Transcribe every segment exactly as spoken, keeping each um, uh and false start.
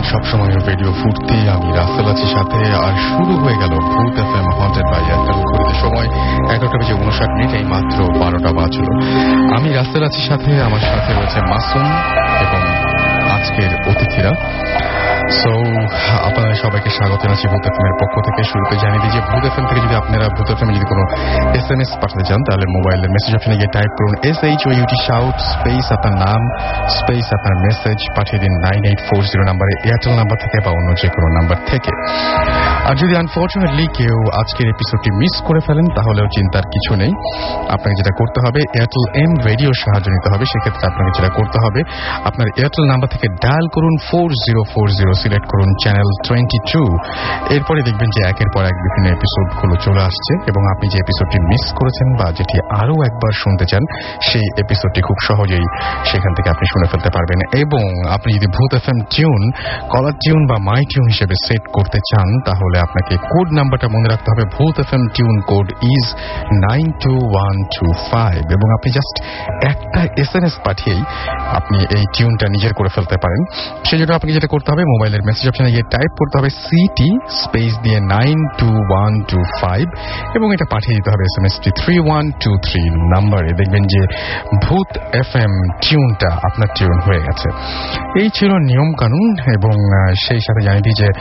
সবসময় রেডিও ফুর্তি, আমি রাসেল আছি সাথে। আর শুরু হয়ে গেল Bhoot F M haunted by Airtel. ঘড়িতে সময় এগারোটা বেজে উনষাট মিনিট, এই মাত্র বারোটা বাজল। আমি রাসেল আছি সাথে, আমার সাথে রয়েছে মাসুম এবং আজকের অতিথিরা। সো আপনাদের সবাইকে স্বাগত জানাচ্ছি ভূত এফ এম এর পক্ষ থেকে। শুরুতে জানিয়ে দিই যে ভূত এফ এম থেকে যদি আপনারা ভূত এফ এম যদি কোনো এস এম এস পাঠাতে চান, তাহলে মোবাইলের মেসেজ অপশনে গিয়ে টাইপ করুন S H O U T shout space আপনার নাম স্পেস আপনার মেসেজ, পাঠিয়ে দিন নাইন এইট ফোর জিরো নাম্বারে, এয়ারটেল নাম্বার থেকে বা অন্য যে কোনো নাম্বার থেকে। আর যদি আনফর্চুনেটলি কেউ আজকের এপিসোডটি মিস করে ফেলেন, তাহলেও চিন্তার কিছু নেই। আপনাকে যেটা করতে হবে, এয়ারটেল এম রেডিওর সাহায্য নিতে হবে। সেক্ষেত্রে আপনাকে যেটা করতে হবে, আপনার এয়ারটেল নাম্বার থেকে ডায়াল করুন four zero four zero, select করুন চ্যানেল টোয়েন্টি টু। এরপরে দেখবেন যে একের পর এক বিভিন্ন এপিসোডগুলো চলে আসছে, এবং আপনি যে এপিসোডটি মিস করেছেন বা যেটি আরও একবার শুনতে চান, সেই এপিসোডটি খুব সহজেই সেখান থেকে আপনি শুনে ফেলতে পারবেন। এবং আপনি যদি Bhoot F M tune caller tune বা মাই টিউন হিসেবে সেট করতে চান, তাহলে আপনাকে কোড নাম্বারটা মনে রাখতে হবে। Bhoot F M tune code is nine two one two five, এবং আপনি জাস্ট একটা এস এম এস পাঠিয়েই আপনি এই টিউনটা নিজের করে ফেলতে পারেন। সেই জন্য আপনাকে যেটা করতে হবে, মোবাইলের মেসেজ অপশনে গিয়ে টাইপ করতে হবে সিটি স্পেস দিয়ে nine two one two five, এবং এটা পাঠিয়ে দিতে হবে S M S T three one two three নাম্বারে। দেখবেন যে ভূত এফ এম টিউনটা আপনার টিউন হয়ে গেছে। এই ছিল নিয়ম কানুন। এবং সেই সাথে জানিয়ে দিই যে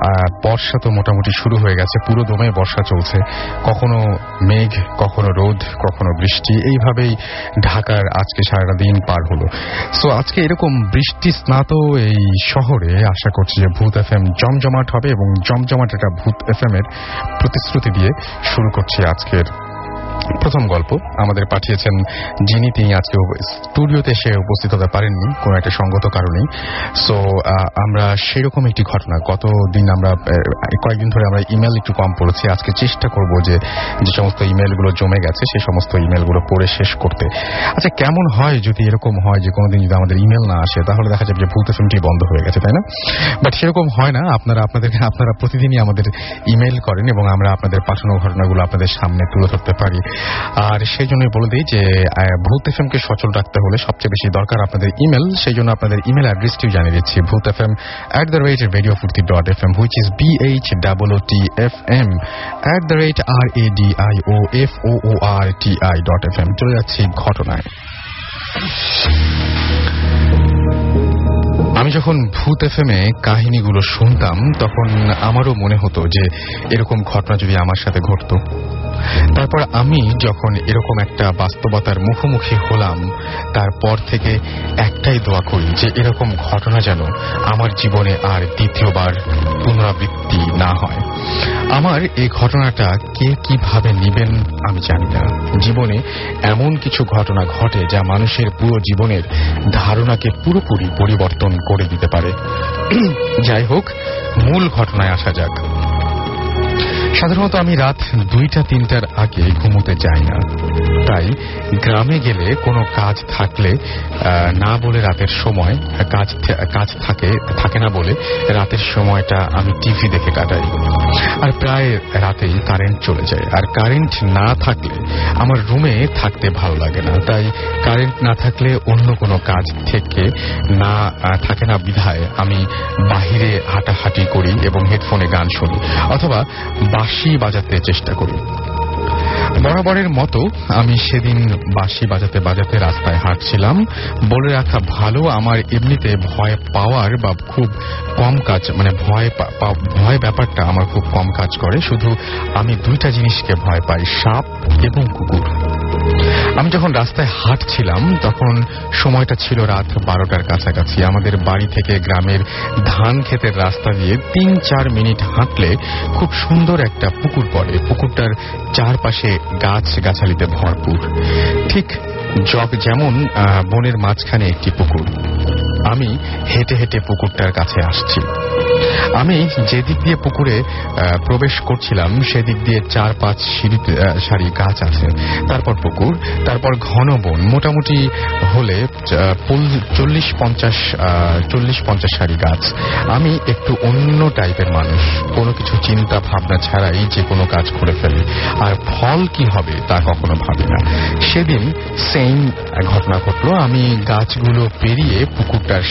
বর্ষা তো মোটামুটি শুরু হয়ে গেছে, পুরো দমে বর্ষা চলছে। কখনো মেঘ, কখনো রোদ, কখনো বৃষ্টি, এইভাবেই ঢাকার আজকে সারাটা দিন পার হলো। সো আজকে এরকম বৃষ্টি স্নাত এই শহরে আশা করছি যে ভূত এফ এম জমজমাট হবে, এবং জমজমাট একটা ভূত এফ এম এর প্রতিশ্রুতি দিয়ে শুরু করছি আজকের প্রথম গল্প। আমাদের পাঠিয়েছেন যিনি, তিনি আজকে স্টুডিওতে এসে উপস্থিত হতে পারেননি কোনো একটা সঙ্গত কারণেই। সো আমরা সেরকম একটি ঘটনা, গতদিন আমরা কয়েকদিন ধরে আমরা ইমেল একটু কম পড়েছি। আজকে চেষ্টা করব যে যে সমস্ত ইমেলগুলো জমে গেছে সেই সমস্ত ইমেলগুলো পড়ে শেষ করতে। আচ্ছা, কেমন হয় যদি এরকম হয় যে কোনোদিন যদি আমাদের ইমেল না আসে, তাহলে দেখা যাবে যে ভূত এফ এমটি বন্ধ হয়ে গেছে, তাই না? বাট সেরকম হয় না। আপনারা আপনাদের আপনারা প্রতিদিনই আমাদের ইমেল করেন, এবং আমরা আপনাদের পাঠানো ঘটনাগুলো আপনাদের সামনে তুলে ধরতে পারি। আর সেই জন্যই বলে দিই যে ভূত এফ এম কে সচল রাখতে হলে সবচেয়ে বেশি দরকার আপনাদের ইমেল। সেই জন্য আপনাদের ইমেল অ্যাড্রেসটিও জানিয়ে দিচ্ছি, Bhoot F M at the rate radio Foorti dot F M, which is B H double O T F M at the rate R A D I O F O O R T I dot F M. চলে যাচ্ছি ঘটনায়। আমি যখন ভূত F M এ কাহিনীগুলো শুনতাম, তখন আমারও মনে হতো যে এরকম ঘটনা যদি আমার সাথে ঘটতো। তারপর আমি যখন এরকম একটা বাস্তবতার মুখোমুখি হলাম, তারপর থেকে একটাই দোয়া করি যে এরকম ঘটনা যেন আমার জীবনে আর দ্বিতীয়বার পুনরাবৃত্তি না হয়। আমার এই ঘটনাটা কে কিভাবে নিবেন আমি জানি না। জীবনে এমন কিছু ঘটনা ঘটে যা মানুষের পুরো জীবনের ধারণাকে পুরোপুরি পরিবর্তন করে দিতে পারে। যাই হোক, মূল ঘটনায় আসা যাক। সাধারণত আমি রাত দুইটা তিনটার আগে ঘুমোতে যাই না। তাই গ্রামে গেলে কোনো কাজ থাকলে না বলে রাতের সময় কাজ কাজ থাকে থাকে না বলে রাতের সময়টা আমি টিভি দেখে কাটাই। আর প্রায় রাতেই কারেন্ট চলে যায়। আর কারেন্ট না থাকলে আমার রুমে থাকতে ভালো লাগে না। তাই কারেন্ট না থাকলে অন্য কোনো কাজ থেকে না থাকে না বিধায় আমি বাহিরে হাঁটাহাঁটি করি এবং হেডফোনে গান শুনি, অথবা বাঁশি বাজাতে চেষ্টা করি। বরাবরের মতো আমি সেদিন বাঁশি বাজাতে বাজাতে রাস্তায় হাঁটছিলাম। বলে রাখা ভালো, আমার এমনিতে ভয় পাওয়ার বা খুব কম কাজ, মানে ভয় ভয় ব্যাপারটা আমার খুব কম কাজ করে। শুধু আমি দুইটা জিনিসকে ভয় পাই, সাপ এবং কুকুর। আমি যখন রাস্তায় হাঁটছিলাম তখন সময়টা ছিল রাত বারোটার কাছাকাছি। আমাদের বাড়ি থেকে গ্রামের ধান ক্ষেতের রাস্তা দিয়ে তিন চার মিনিট হাঁটলে খুব সুন্দর একটা পুকুর পড়ে। পুকুরটার চারপাশে গাছ গাছালিতে ভরপুর, ঠিক জগ যেমন বনের মাঝখানে একটি পুকুর। আমি হেঁটে হেঁটে পুকুরটার কাছে আসছি। আমি যেদিক দিয়ে পুকুরে প্রবেশ করছিলাম সেদিক দিয়ে চার পাঁচ সারি গাছ আছে, তারপর পুকুর, তারপর ঘন বন, মোটামুটি হলে চল্লিশ পঞ্চাশ চল্লিশ পঞ্চাশ সারি গাছ। আমি একটু অন্য টাইপের মানুষ, কোনো কিছু চিন্তা ভাবনা ছাড়াই যে কোনো কাজ করে ফেলি, আর ফল কি হবে তা কখনো ভাবি না। সেদিন সেম ঘটনা ঘটলো। আমি গাছগুলো পেরিয়ে পুকুরটার সামনে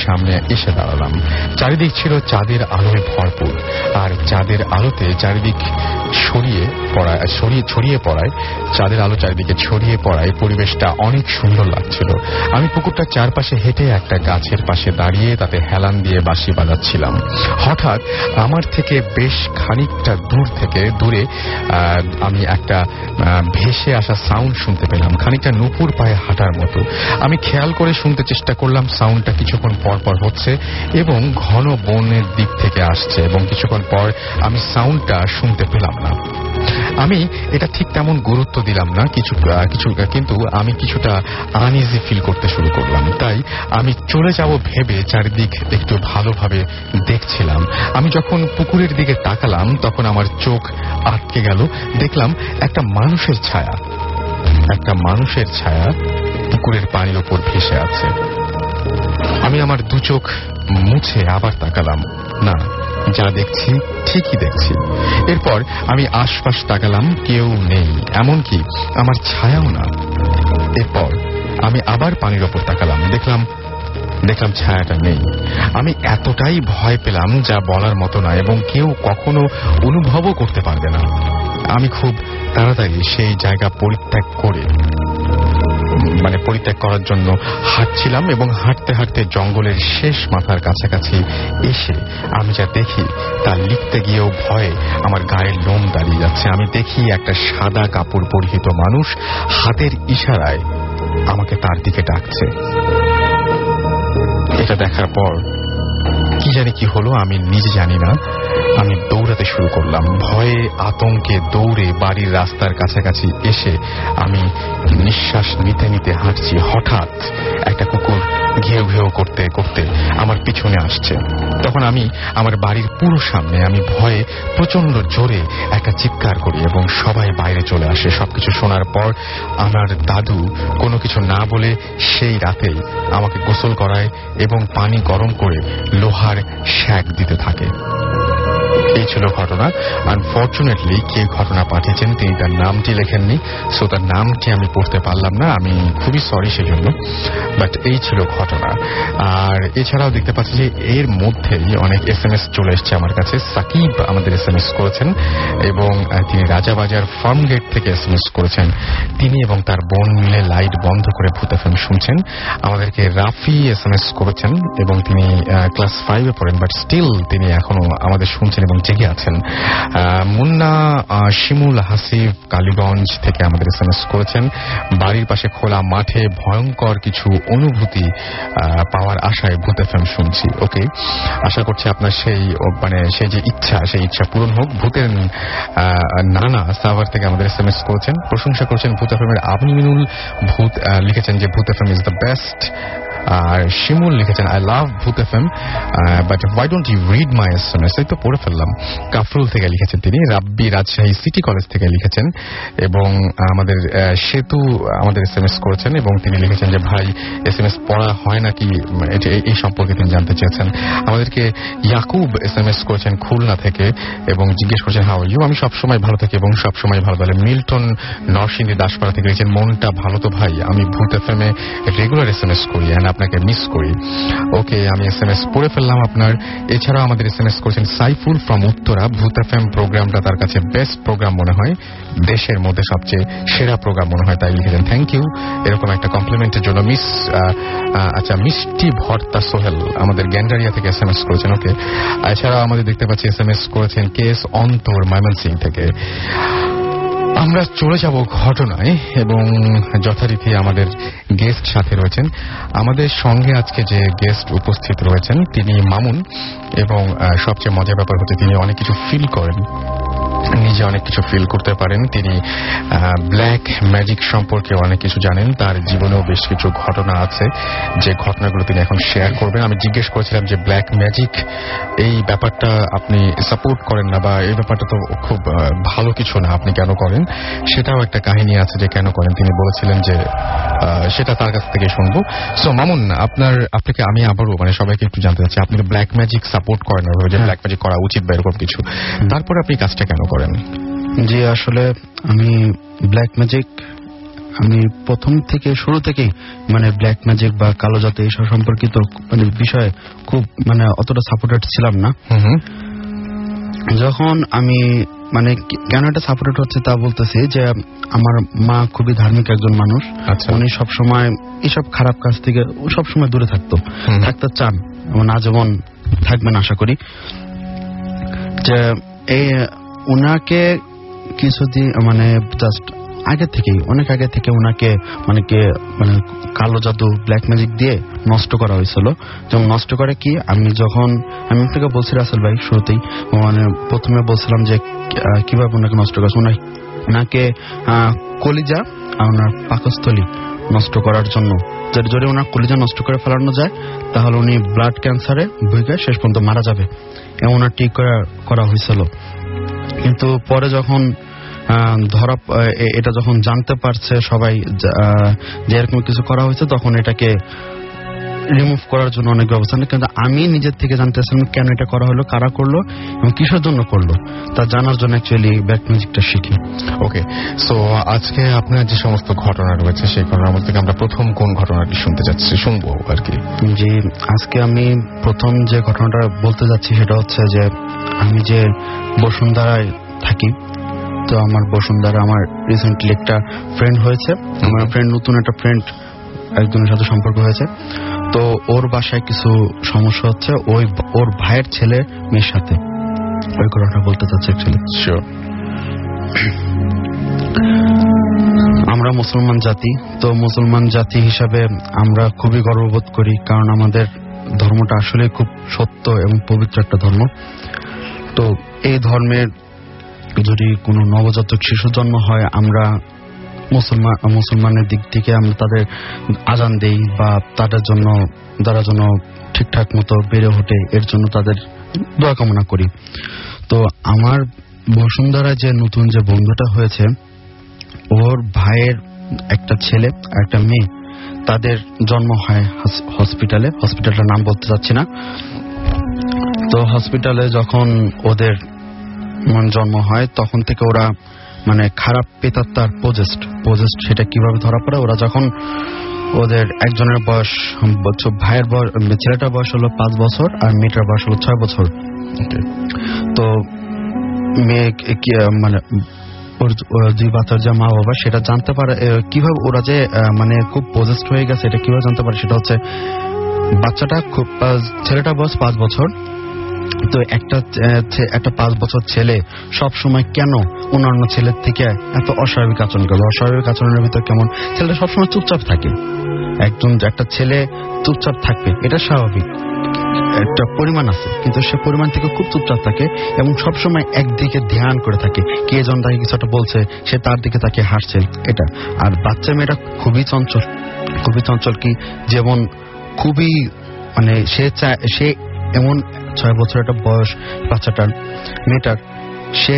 এসে দাঁড়ালাম। চারিদিক ছিল চাঁদের আলোয় ভরপুর, আর চাঁদের আলোতে চারিদিক ছড়িয়ে পড়ায় ছড়িয়ে ছড়িয়ে পড়ায় চাঁদের আলো চারিদিকে ছড়িয়ে পড়ায় পরিবেশটা অনেক সুন্দর লাগছিল। আমি পুকুরটার চারপাশে হেঁটে একটা গাছের পাশে দাঁড়িয়ে তাতে হেলান দিয়ে বাঁশি বাজাচ্ছিলাম। হঠাৎ আমার থেকে বেশ খানিকটা দূর থেকে দূরে আমি একটা ভেসে আসা সাউন্ড শুনতে পেলাম, খানিকটা নুপুর পায়ে হাঁটার মতো। আমি খেয়াল করে শুনতে চেষ্টা করলাম। সাউন্ডটা কিছুক্ষণ পর পর হচ্ছে এবং ঘন বনের দিক থেকে আসছে, এবং কিছুক্ষণ পর আমি সাউন্ডটা শুনতে পেলাম না। আমি এটা ঠিক তেমন গুরুত্ব দিলাম না কিছু কিছু কিন্তু আমি কিছুটা আনইজি ফিল করতে শুরু করলাম। তাই আমি চলে যাব ভেবে চারিদিক একটু ভালোভাবে দেখছিলাম। আমি যখন পুকুরের দিকে তাকালাম তখন আমার চোখ আটকে গেল। দেখলাম একটা মানুষের ছায়া একটা মানুষের ছায়া পুকুরের পানির ওপর ভেসে আছে। আমি আমার দু চোখ মুছে আবার তাকালাম। না, যা দেখছি ঠিকই দেখছি। এরপর আমি আশপাশ তাকালাম, কেউ নেই, এমনকি আমার ছায়াও না। এরপর আমি আবার পানির ওপর তাকালাম, দেখলাম দেখলাম ছায়াটা নেই। আমি এতটাই ভয় পেলাম যা বলার মতো না, এবং কেউ কখনো অনুভবও করতে পারবে না। আমি খুব তাড়াতাড়ি সেই জায়গা পরিত্যাগ করে মানে পরিত্যাগ করার জন্য হাঁটছিলাম, এবং হাঁটতে হাঁটতে জঙ্গলের শেষ মাথার কাছাকাছি এসে আমি যা দেখি তা লিখতে গিয়েও ভয়ে আমার গায়ের লোম দাঁড়িয়ে যাচ্ছে। আমি দেখি একটা সাদা কাপড় পরিহিত মানুষ হাতের ইশারায় আমাকে তার দিকে ডাকছে। এটা দেখার পর কি জানি কি হলো, আমি নিজে জানি না। আমি দৌড়াতে শুরু করলাম। ভয়ে আতঙ্কে দৌড়ে বাড়ির রাস্তার কাছাকাছি এসে আমি নিঃশ্বাস নিতে নিতে হাঁটছি। হঠাৎ একটা কুকুর ঘেউ ঘেউ করতে করতে আমার পিছনে আসছে। তখন আমি আমার বাড়ির পুরো সামনে আমি ভয়ে প্রচন্ড জোরে একটা চিৎকার করি, এবং সবাই বাইরে চলে আসে। সবকিছু শোনার পর আমার দাদু কোনো কিছু না বলে সেই রাতেই আমাকে গোসল করায় এবং পানি গরম করে লোহার শ্যাক দিতে থাকে। এই ছিল ঘটনা। আনফর্চুনেটলি কে ঘটনা পাঠিয়েছেন তিনি তার নামটি লেখেননি, সো তার নামটি আমি পড়তে পারলাম না। আমি খুবই সরি সেজন্য, বাট এই ছিল ঘটনা। আর এছাড়াও দেখতে পাচ্ছি যে এর মধ্যেই অনেক এস এম এস চলে এসছে আমার কাছে। সাকিব আমাদের এস এম এস করেছেন, এবং তিনি রাজাবাজার ফার্ম গেট থেকে এস এম এস করেছেন। তিনি এবং তার বোন মিলে লাইট বন্ধ করে ভূত এফ এম শুনছেন। আমাদেরকে রাফি এস এম এস করেছেন, এবং তিনি ক্লাস ফাইভে পড়েন, বাট স্টিল তিনি এখনো আমাদের শুনছেন এবং জেগে আছেন। মুন্না শিমুল হাসিফ কালীগঞ্জ থেকে আমাদের এস এম এস করেছেন। বাড়ির পাশে খোলা মাঠে ভয়ঙ্কর কিছু অনুভূতি পাওয়ার আশায় ভূত এফ এম শুনছি। ওকে, আশা করছি আপনার সেই মানে সেই যে ইচ্ছা সেই ইচ্ছা পূরণ হোক। ভূতের নানা সাভার থেকে আমাদের এস এম এস করেছেন, প্রশংসা করছেন ভূত এফ এম এর। আপনি মিনুল ভূত লিখেছেন যে Bhoot F M is the best. আর শিমুল লিখেছেন I love Bhoot F M, but why don't you read my S M S. এই তো পড়ে ফেললাম। কাফরুল থেকে লিখেছেন তিনি। রাব্বি রাজশাহী সিটি কলেজ থেকে লিখেছেন, এবং আমাদের সেতু আমাদের এস এম এস করেছেন, এবং তিনি লিখেছেন যে ভাই এস এম এস পড়া হয় নাকি এই সম্পর্কে তিনি জানতে চেয়েছেন। আমাদেরকে ইয়াকুব এস এম এস করেছেন খুলনা থেকে, এবং জিজ্ঞেস করছেন হাউ আর ইউ। আমি সবসময় ভালো থাকি এবং সবসময় ভালো বলে। মিল্টন নরসিংদী দাসপাড়া থেকে লিখেছেন মনটা ভালো তো ভাই, আমি ভূত এফ এম এ রেগুলার এস এম এস করি অ্যান্ড আপনাকে মিস করি। ওকে, আমি এস এম এস পড়ে ফেললাম আপনার। এছাড়াও আমাদের এস এম এস করেছেন সাইফুল ফ্রম উত্তরা। ভূত এফ এম প্রোগ্রামটা তার কাছে বেস্ট প্রোগ্রাম মনে হয়, দেশের মধ্যে সবচেয়ে সেরা প্রোগ্রাম মনে হয়, তাই লিখেছেন থ্যাংক ইউ এরকম একটা কমপ্লিমেন্টের জন্য। মিস আচ্ছা মিষ্টি ভর্তা সোহেল আমাদের গ্যান্ডারিয়া থেকে এস এম এস করেছেন। ওকে, এছাড়াও আমাদের দেখতে পাচ্ছি এস এম এস করেছেন কে এস অন্তর ময়মনসিং থেকে। আমরা চলে যাব ঘটনায়, এবং যথারীতি আমাদের গেস্ট সাথে রয়েছেন। আমাদের সঙ্গে আজকে যে গেস্ট উপস্থিত রয়েছেন তিনি মামুন, এবং সবচেয়ে মজার ব্যাপার হচ্ছে তিনি অনেক কিছু ফিল করেন, নিজে অনেক কিছু ফিল করতে পারেন। তিনি ব্ল্যাক ম্যাজিক সম্পর্কে অনেক কিছু জানেন। তার জীবনেও বেশ কিছু ঘটনা আছে, যে ঘটনাগুলো তিনি এখন শেয়ার করবেন। আমি জিজ্ঞেস করেছিলাম যে ব্ল্যাক ম্যাজিক এই ব্যাপারটা আপনি সাপোর্ট করেন না, বা এই ব্যাপারটা তো খুব ভালো কিছু না, আপনি কেন করেন? সেটাও একটা কাহিনী আছে যে কেন করেন। তিনি বলেছিলেন যে সেটা তার কাছ থেকে শুনবো। সো মামুন, আপনার আপনাকে আমি আবারও মানে সবাইকে একটু জানতে চাচ্ছি, আপনি ব্ল্যাক ম্যাজিক সাপোর্ট করেন না, যে ব্ল্যাক ম্যাজিক করা উচিত বা এরকম কিছু, তারপরে আপনি কাজটা কেন করেন? জি, আসলে আমি ব্ল্যাক ম্যাজিক আমি প্রথম থেকে শুরু থেকেই মানে ব্ল্যাক ম্যাজিক বা কালো জাদু এইসব সম্পর্কিত মানে বিষয়ে খুব মানে অতটা সাপোর্টেড ছিলাম না। যখন আমি মানে কেন এটা সাপোর্টেড হচ্ছে তা বলতেছি যে আমার মা খুবই ধার্মিক একজন মানুষ। উনি সবসময় এইসব খারাপ কাজ থেকে সবসময় দূরে থাকতো, থাকতে চান, আজীবন থাকবেন আশা করি। যে এই উনাকে কিছুদিন মানে জাস্ট আগে থেকেই অনেক আগে থেকে ওনাকে মানে কে মানে কালো জাদু ব্ল্যাক ম্যাজিক দিয়ে নষ্ট করা হয়েছিল। যেমন নষ্ট করে কি, আমি যখন আমি আপনাকে বলছি রাসেল ভাই শুরুতেই মানে প্রথমে বলছিলাম যে কিভাবে ওনাকে নষ্ট করেছে। ওনাকে কলিজা আর ওনার পাকস্থলী নষ্ট করার জন্য, যদি ওনার কলিজা নষ্ট করে ফেলানো যায় তাহলে উনি ব্লাড ক্যান্সারে ভুগে শেষ পর্যন্ত মারা যাবে, এমন ঠিক করা হয়েছিল। কিন্তু পরে যখন ধরা এটা যখন জানতে পারছে সবাই যে এরকম কিছু করা হয়েছে, তখন এটাকে রিমুভ করার জন্য অনেক ব্যবস্থা নেই। কিন্তু আমি নিজের থেকে জানতে চাইছিলাম কেন এটা করা হলো, কারা করলো এবং কিসের জন্য করলো, তা জানার জন্য অ্যাকচুয়ালি ব্ল্যাক ম্যাজিকটা শিখি। ওকে, সো আজকে আপনার যে সমস্ত ঘটনা রয়েছে সেই ঘটনার মধ্যে আমরা প্রথম কোন ঘটনাটি শুনতে যাচ্ছি শুনবো আর কি? জি, আজকে আমি প্রথম যে ঘটনাটা বলতে যাচ্ছি সেটা হচ্ছে যে আমি যে বসুন্ধরায় থাকি, তো আমার বসুন্ধরা আমার রিসেন্টলি একটা ফ্রেন্ড হয়েছে, আমার ফ্রেন্ড নতুন একটা ফ্রেন্ড একজনের সাথে সম্পর্ক হয়েছে। তো ওর বাসায় কিছু সমস্যা হচ্ছে ওই ওর ভাইয়ের ছেলে মেয়ের সাথে, ওই ঘটনাটা বলতে চাচ্ছি অ্যাকচুয়ালি। শিওর। আমরা মুসলমান জাতি, তো মুসলমান জাতি হিসাবে আমরা খুবই গর্ববোধ করি, কারণ আমাদের ধর্মটা আসলে খুব সত্য এবং পবিত্র একটা ধর্ম। তো এই ধর্মের যদি কোনো নবজাতক শিশু জন্ম হয়, আমরা মুসলমান মুসলমানের দিক থেকে আমরা তাদের আজান দেই বা তাদের জন্য তারা যেন ঠিকঠাক মতো বেড়ে ওঠে এর জন্য তাদের দোয়া কামনা করি। তো আমার বসুন্ধরা যে নতুন যে বন্ধুটা হয়েছে, ওর ভাইয়ের একটা ছেলে আর একটা মেয়ে, তাদের জন্ম হয় হসপিটালে, হসপিটালটার নাম বলতে চাচ্ছি না। তো হসপিটালে যখন ওদের জন্ম হয় তখন থেকে ওরা মানে খারাপ পেতাত্তার পজেস্ট পজেস্ট সেটা কিভাবে ধরা পড়ে, ওরা যখন ওদের একজনের বয়স ভাইয়ের বয়স ছেলেটার বয়স হলো পাঁচ বছর আর মেয়েটার বয়স হলো ছয় বছর। তো মেয়ে মানে দুই বাচ্চার যে মা বাবা সেটা জানতে পারে কিভাবে, ওরা যে মানে খুব পজেস্ট হয়ে গেছে এটা কিভাবে জানতে পারে, সেটা হচ্ছে বাচ্চাটা খুব ছেলেটার বয়স পাঁচ বছর। তো একটা একটা পাঁচ বছর ছেলে সব সময় কেন অন্যান্য ছেলের থেকে এত অস্বাভাবিক আচরণ করে? অস্বাভাবিক আচরণের ভিতর কেমন, ছেলেটা সবসময় চুপচাপ থাকে। একজন একটা ছেলে চুপচাপ থাকবে এটা স্বাভাবিক, একটা পরিমাণ আছে, কিন্তু সে পরিমাণ থেকে খুব চুপচাপ থাকে এবং সবসময় একদিকে ধ্যান করে থাকে, কে জন তাকে কিছু একটা বলছে সে তার দিকে তাকে হাসছে এটা। আর বাচ্চা মেয়েটা খুবই চঞ্চল, খুবই চঞ্চল কি যেমন খুবই মানে সে চায় সে এমন ছয় বছর একটা বয়স বাচ্চাটার মেয়েটার, সে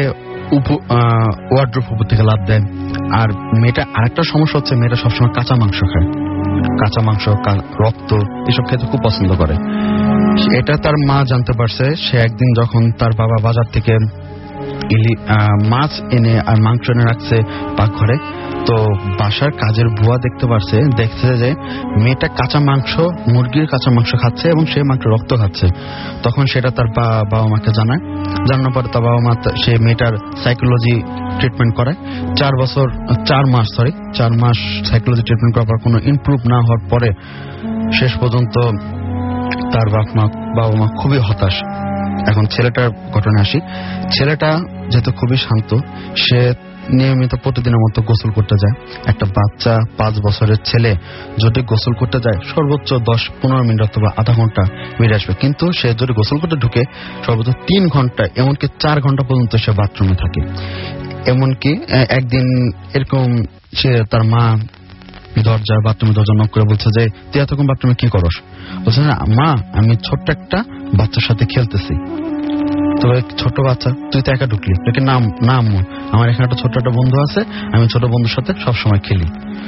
ওয়ার্ড্রোব উপর থেকে লাফ দেয়। আর মেয়েটা আরেকটা সমস্যা হচ্ছে মেয়েটা সবসময় কাঁচা মাংস খায়, কাঁচা মাংস রক্ত এসব খেতে খুব পছন্দ করে। এটা তার মা জানতে পারছে। সে একদিন যখন তার বাবা বাজার থেকে ইলি মাছ এনে আর মাংস এনে রাখছে পাকঘরে, তো বাসার কাজের বুয়া দেখতে পারছে, দেখছে যে মেয়েটা কাঁচা মাংস মুরগির কাঁচা মাংস খাচ্ছে এবং সে মাত্র রক্ত খাচ্ছে। তখন সেটা তার বাবা মাকে জানায়, জানানোর পরে তার বাবা মা সে মেয়েটার সাইকোলজি ট্রিটমেন্ট করায়। চার বছর চার মাস সরি চার মাস সাইকোলজি ট্রিটমেন্ট করার পর কোনো ইমপ্রুভ না হওয়ার পরে শেষ পর্যন্ত তার বাপ মা বাবা মা খুবই হতাশ। এখন ছেলেটার ঘটনা আসি। ছেলেটা যেহেতু খুবই শান্ত, সে নিয়মিত প্রতিদিনের মতো গোসল করতে যায়। একটা বাচ্চা পাঁচ বছরের ছেলে যদি গোসল করতে যায় সর্বোচ্চ দশ পনেরো মিনিট অথবা আধা ঘন্টা বেরিয়ে আসবে, কিন্তু সে যদি গোসল করতে ঢুকে সর্বোচ্চ তিন ঘন্টা এমনকি চার ঘন্টা পর্যন্ত সে বাথরুমে থাকে। এমনকি একদিন এরকম সে তার মা দরজা বাথরুমে দরজা নক করে বলছে যে তুই এতক্ষণ বাথরুমে কি করস? বলছে না মা, আমি ছোট্ট একটা বাচ্চার সাথে খেলতেছি। তো ছোট বাচ্চা, তুই তো একা ঢুকলি? না না আম্মু, আমার এখানে একটা ছোট্ট একটা বন্ধু আছে, আমি ছোট বন্ধুর সাথে সবসময় খেলি।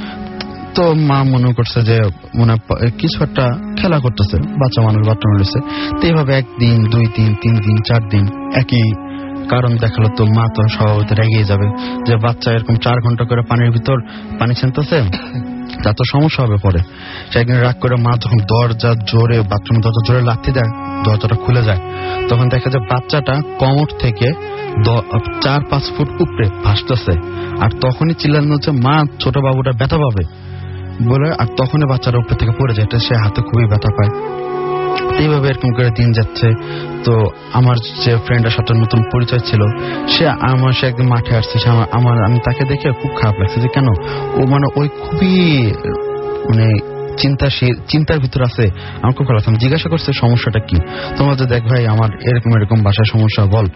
তো মা মনে করছে যে মনে কিছু একটা খেলা করতেছে, বাচ্চা মানুষ বাথরুমে রয়েছে। তো এইভাবে একদিন দুই দিন তিন দিন চার দিন একই কারণ দেখালো তো মা তো স্বভাবত রেগেই যাবে যে বাচ্চা এরকম চার ঘন্টা করে পানির ভিতর পানি ছিনতেছে, তা তো সমস্যা হবে পরে। সে একদিন রাগ করে মা যখন দরজা জোরে বাথরুম দরজা জোরে লাথি দেয়, দরজাটা খুলে যায়, তখন দেখা যায় বাচ্চাটা কোমর থেকে চার পাঁচ ফুট উপরে ভাসতেছে। আর তখনই চিল্লানো হচ্ছে মা ছোট বাবুটা ব্যথা পাবে বলে, আর তখনই বাচ্চাটা উপর থেকে পড়ে যায়, সে হাতে খুবই ব্যথা পায়। এইভাবে এরকম করে দিন যাচ্ছে। তো আমার যে ফ্রেন্ডের সাথে নতুন পরিচয় ছিল, সে আমার সে একদিন মাঠে আসছে, সে আমার আমি তাকে দেখে খুব খারাপ লাগছে যে কেন ও মানে ওই খুবই মানে চিন্তা চিন্তার ভিতর আছে। আমার খুব খারাপ লাগছে। জিজ্ঞাসা করছে সমস্যাটা কি, তোমার যে দেখ ভাই আমার এরকম এরকম বাসায় সমস্যা, বল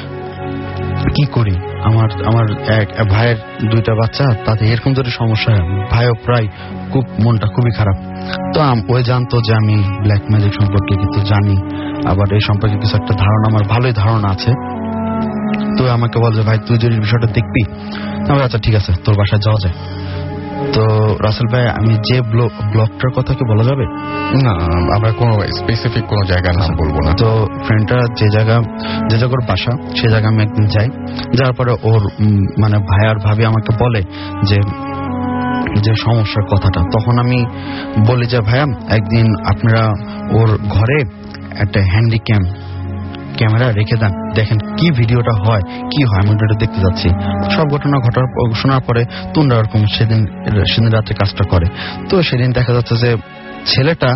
কি করি। আমার আমার এক ভাইয়ের দুইটা বাচ্চা, তাতে এরকম যদি সমস্যা হয়, ভাইও প্রায় খুব মনটা খুবই খারাপ। তো ওই জানতো যে আমি ব্ল্যাক ম্যাজিক সম্পর্কে কিছু জানি, আবার এই সম্পর্কে কিছু একটা ধারণা আমার ভালোই ধারণা আছে। তো আমাকে বল যে ভাই তুই যদি বিষয়টা দেখবি, আমি আচ্ছা ঠিক আছে তোর বাসায় যাওয়া যায়। তো রাসেল ভাই আমি যে ব্লকটার কথা কি বলা যাবে? না, আমরা কোনো স্পেসিফিক কোনো জায়গার নাম বলবো না। তো ফ্রেন্ডটা যে জায়গা যে জায়গার বাসা, সে জায়গা আমি একদিন যাই, যাওয়ার পরে ওর মানে ভাই আর ভাবি আমাকে বলে যে যে সমস্যার কথাটা। তখন আমি বলি যে ভাইয়া একদিন আপনারা ওর ঘরে একটা হ্যান্ডিক্যাম ক্যামেরা রেখে দেন, দেখেন কি ভিডিওটা হয় কি হয়, আমি ওটা দেখতে যাচ্ছি। সব ঘটনা ঘটার শোনার পরে তোমরা ওরকম সেদিন সেদিন রাত্রে কাজটা করে। তো সেদিন দেখা যাচ্ছে যে ছেলেটা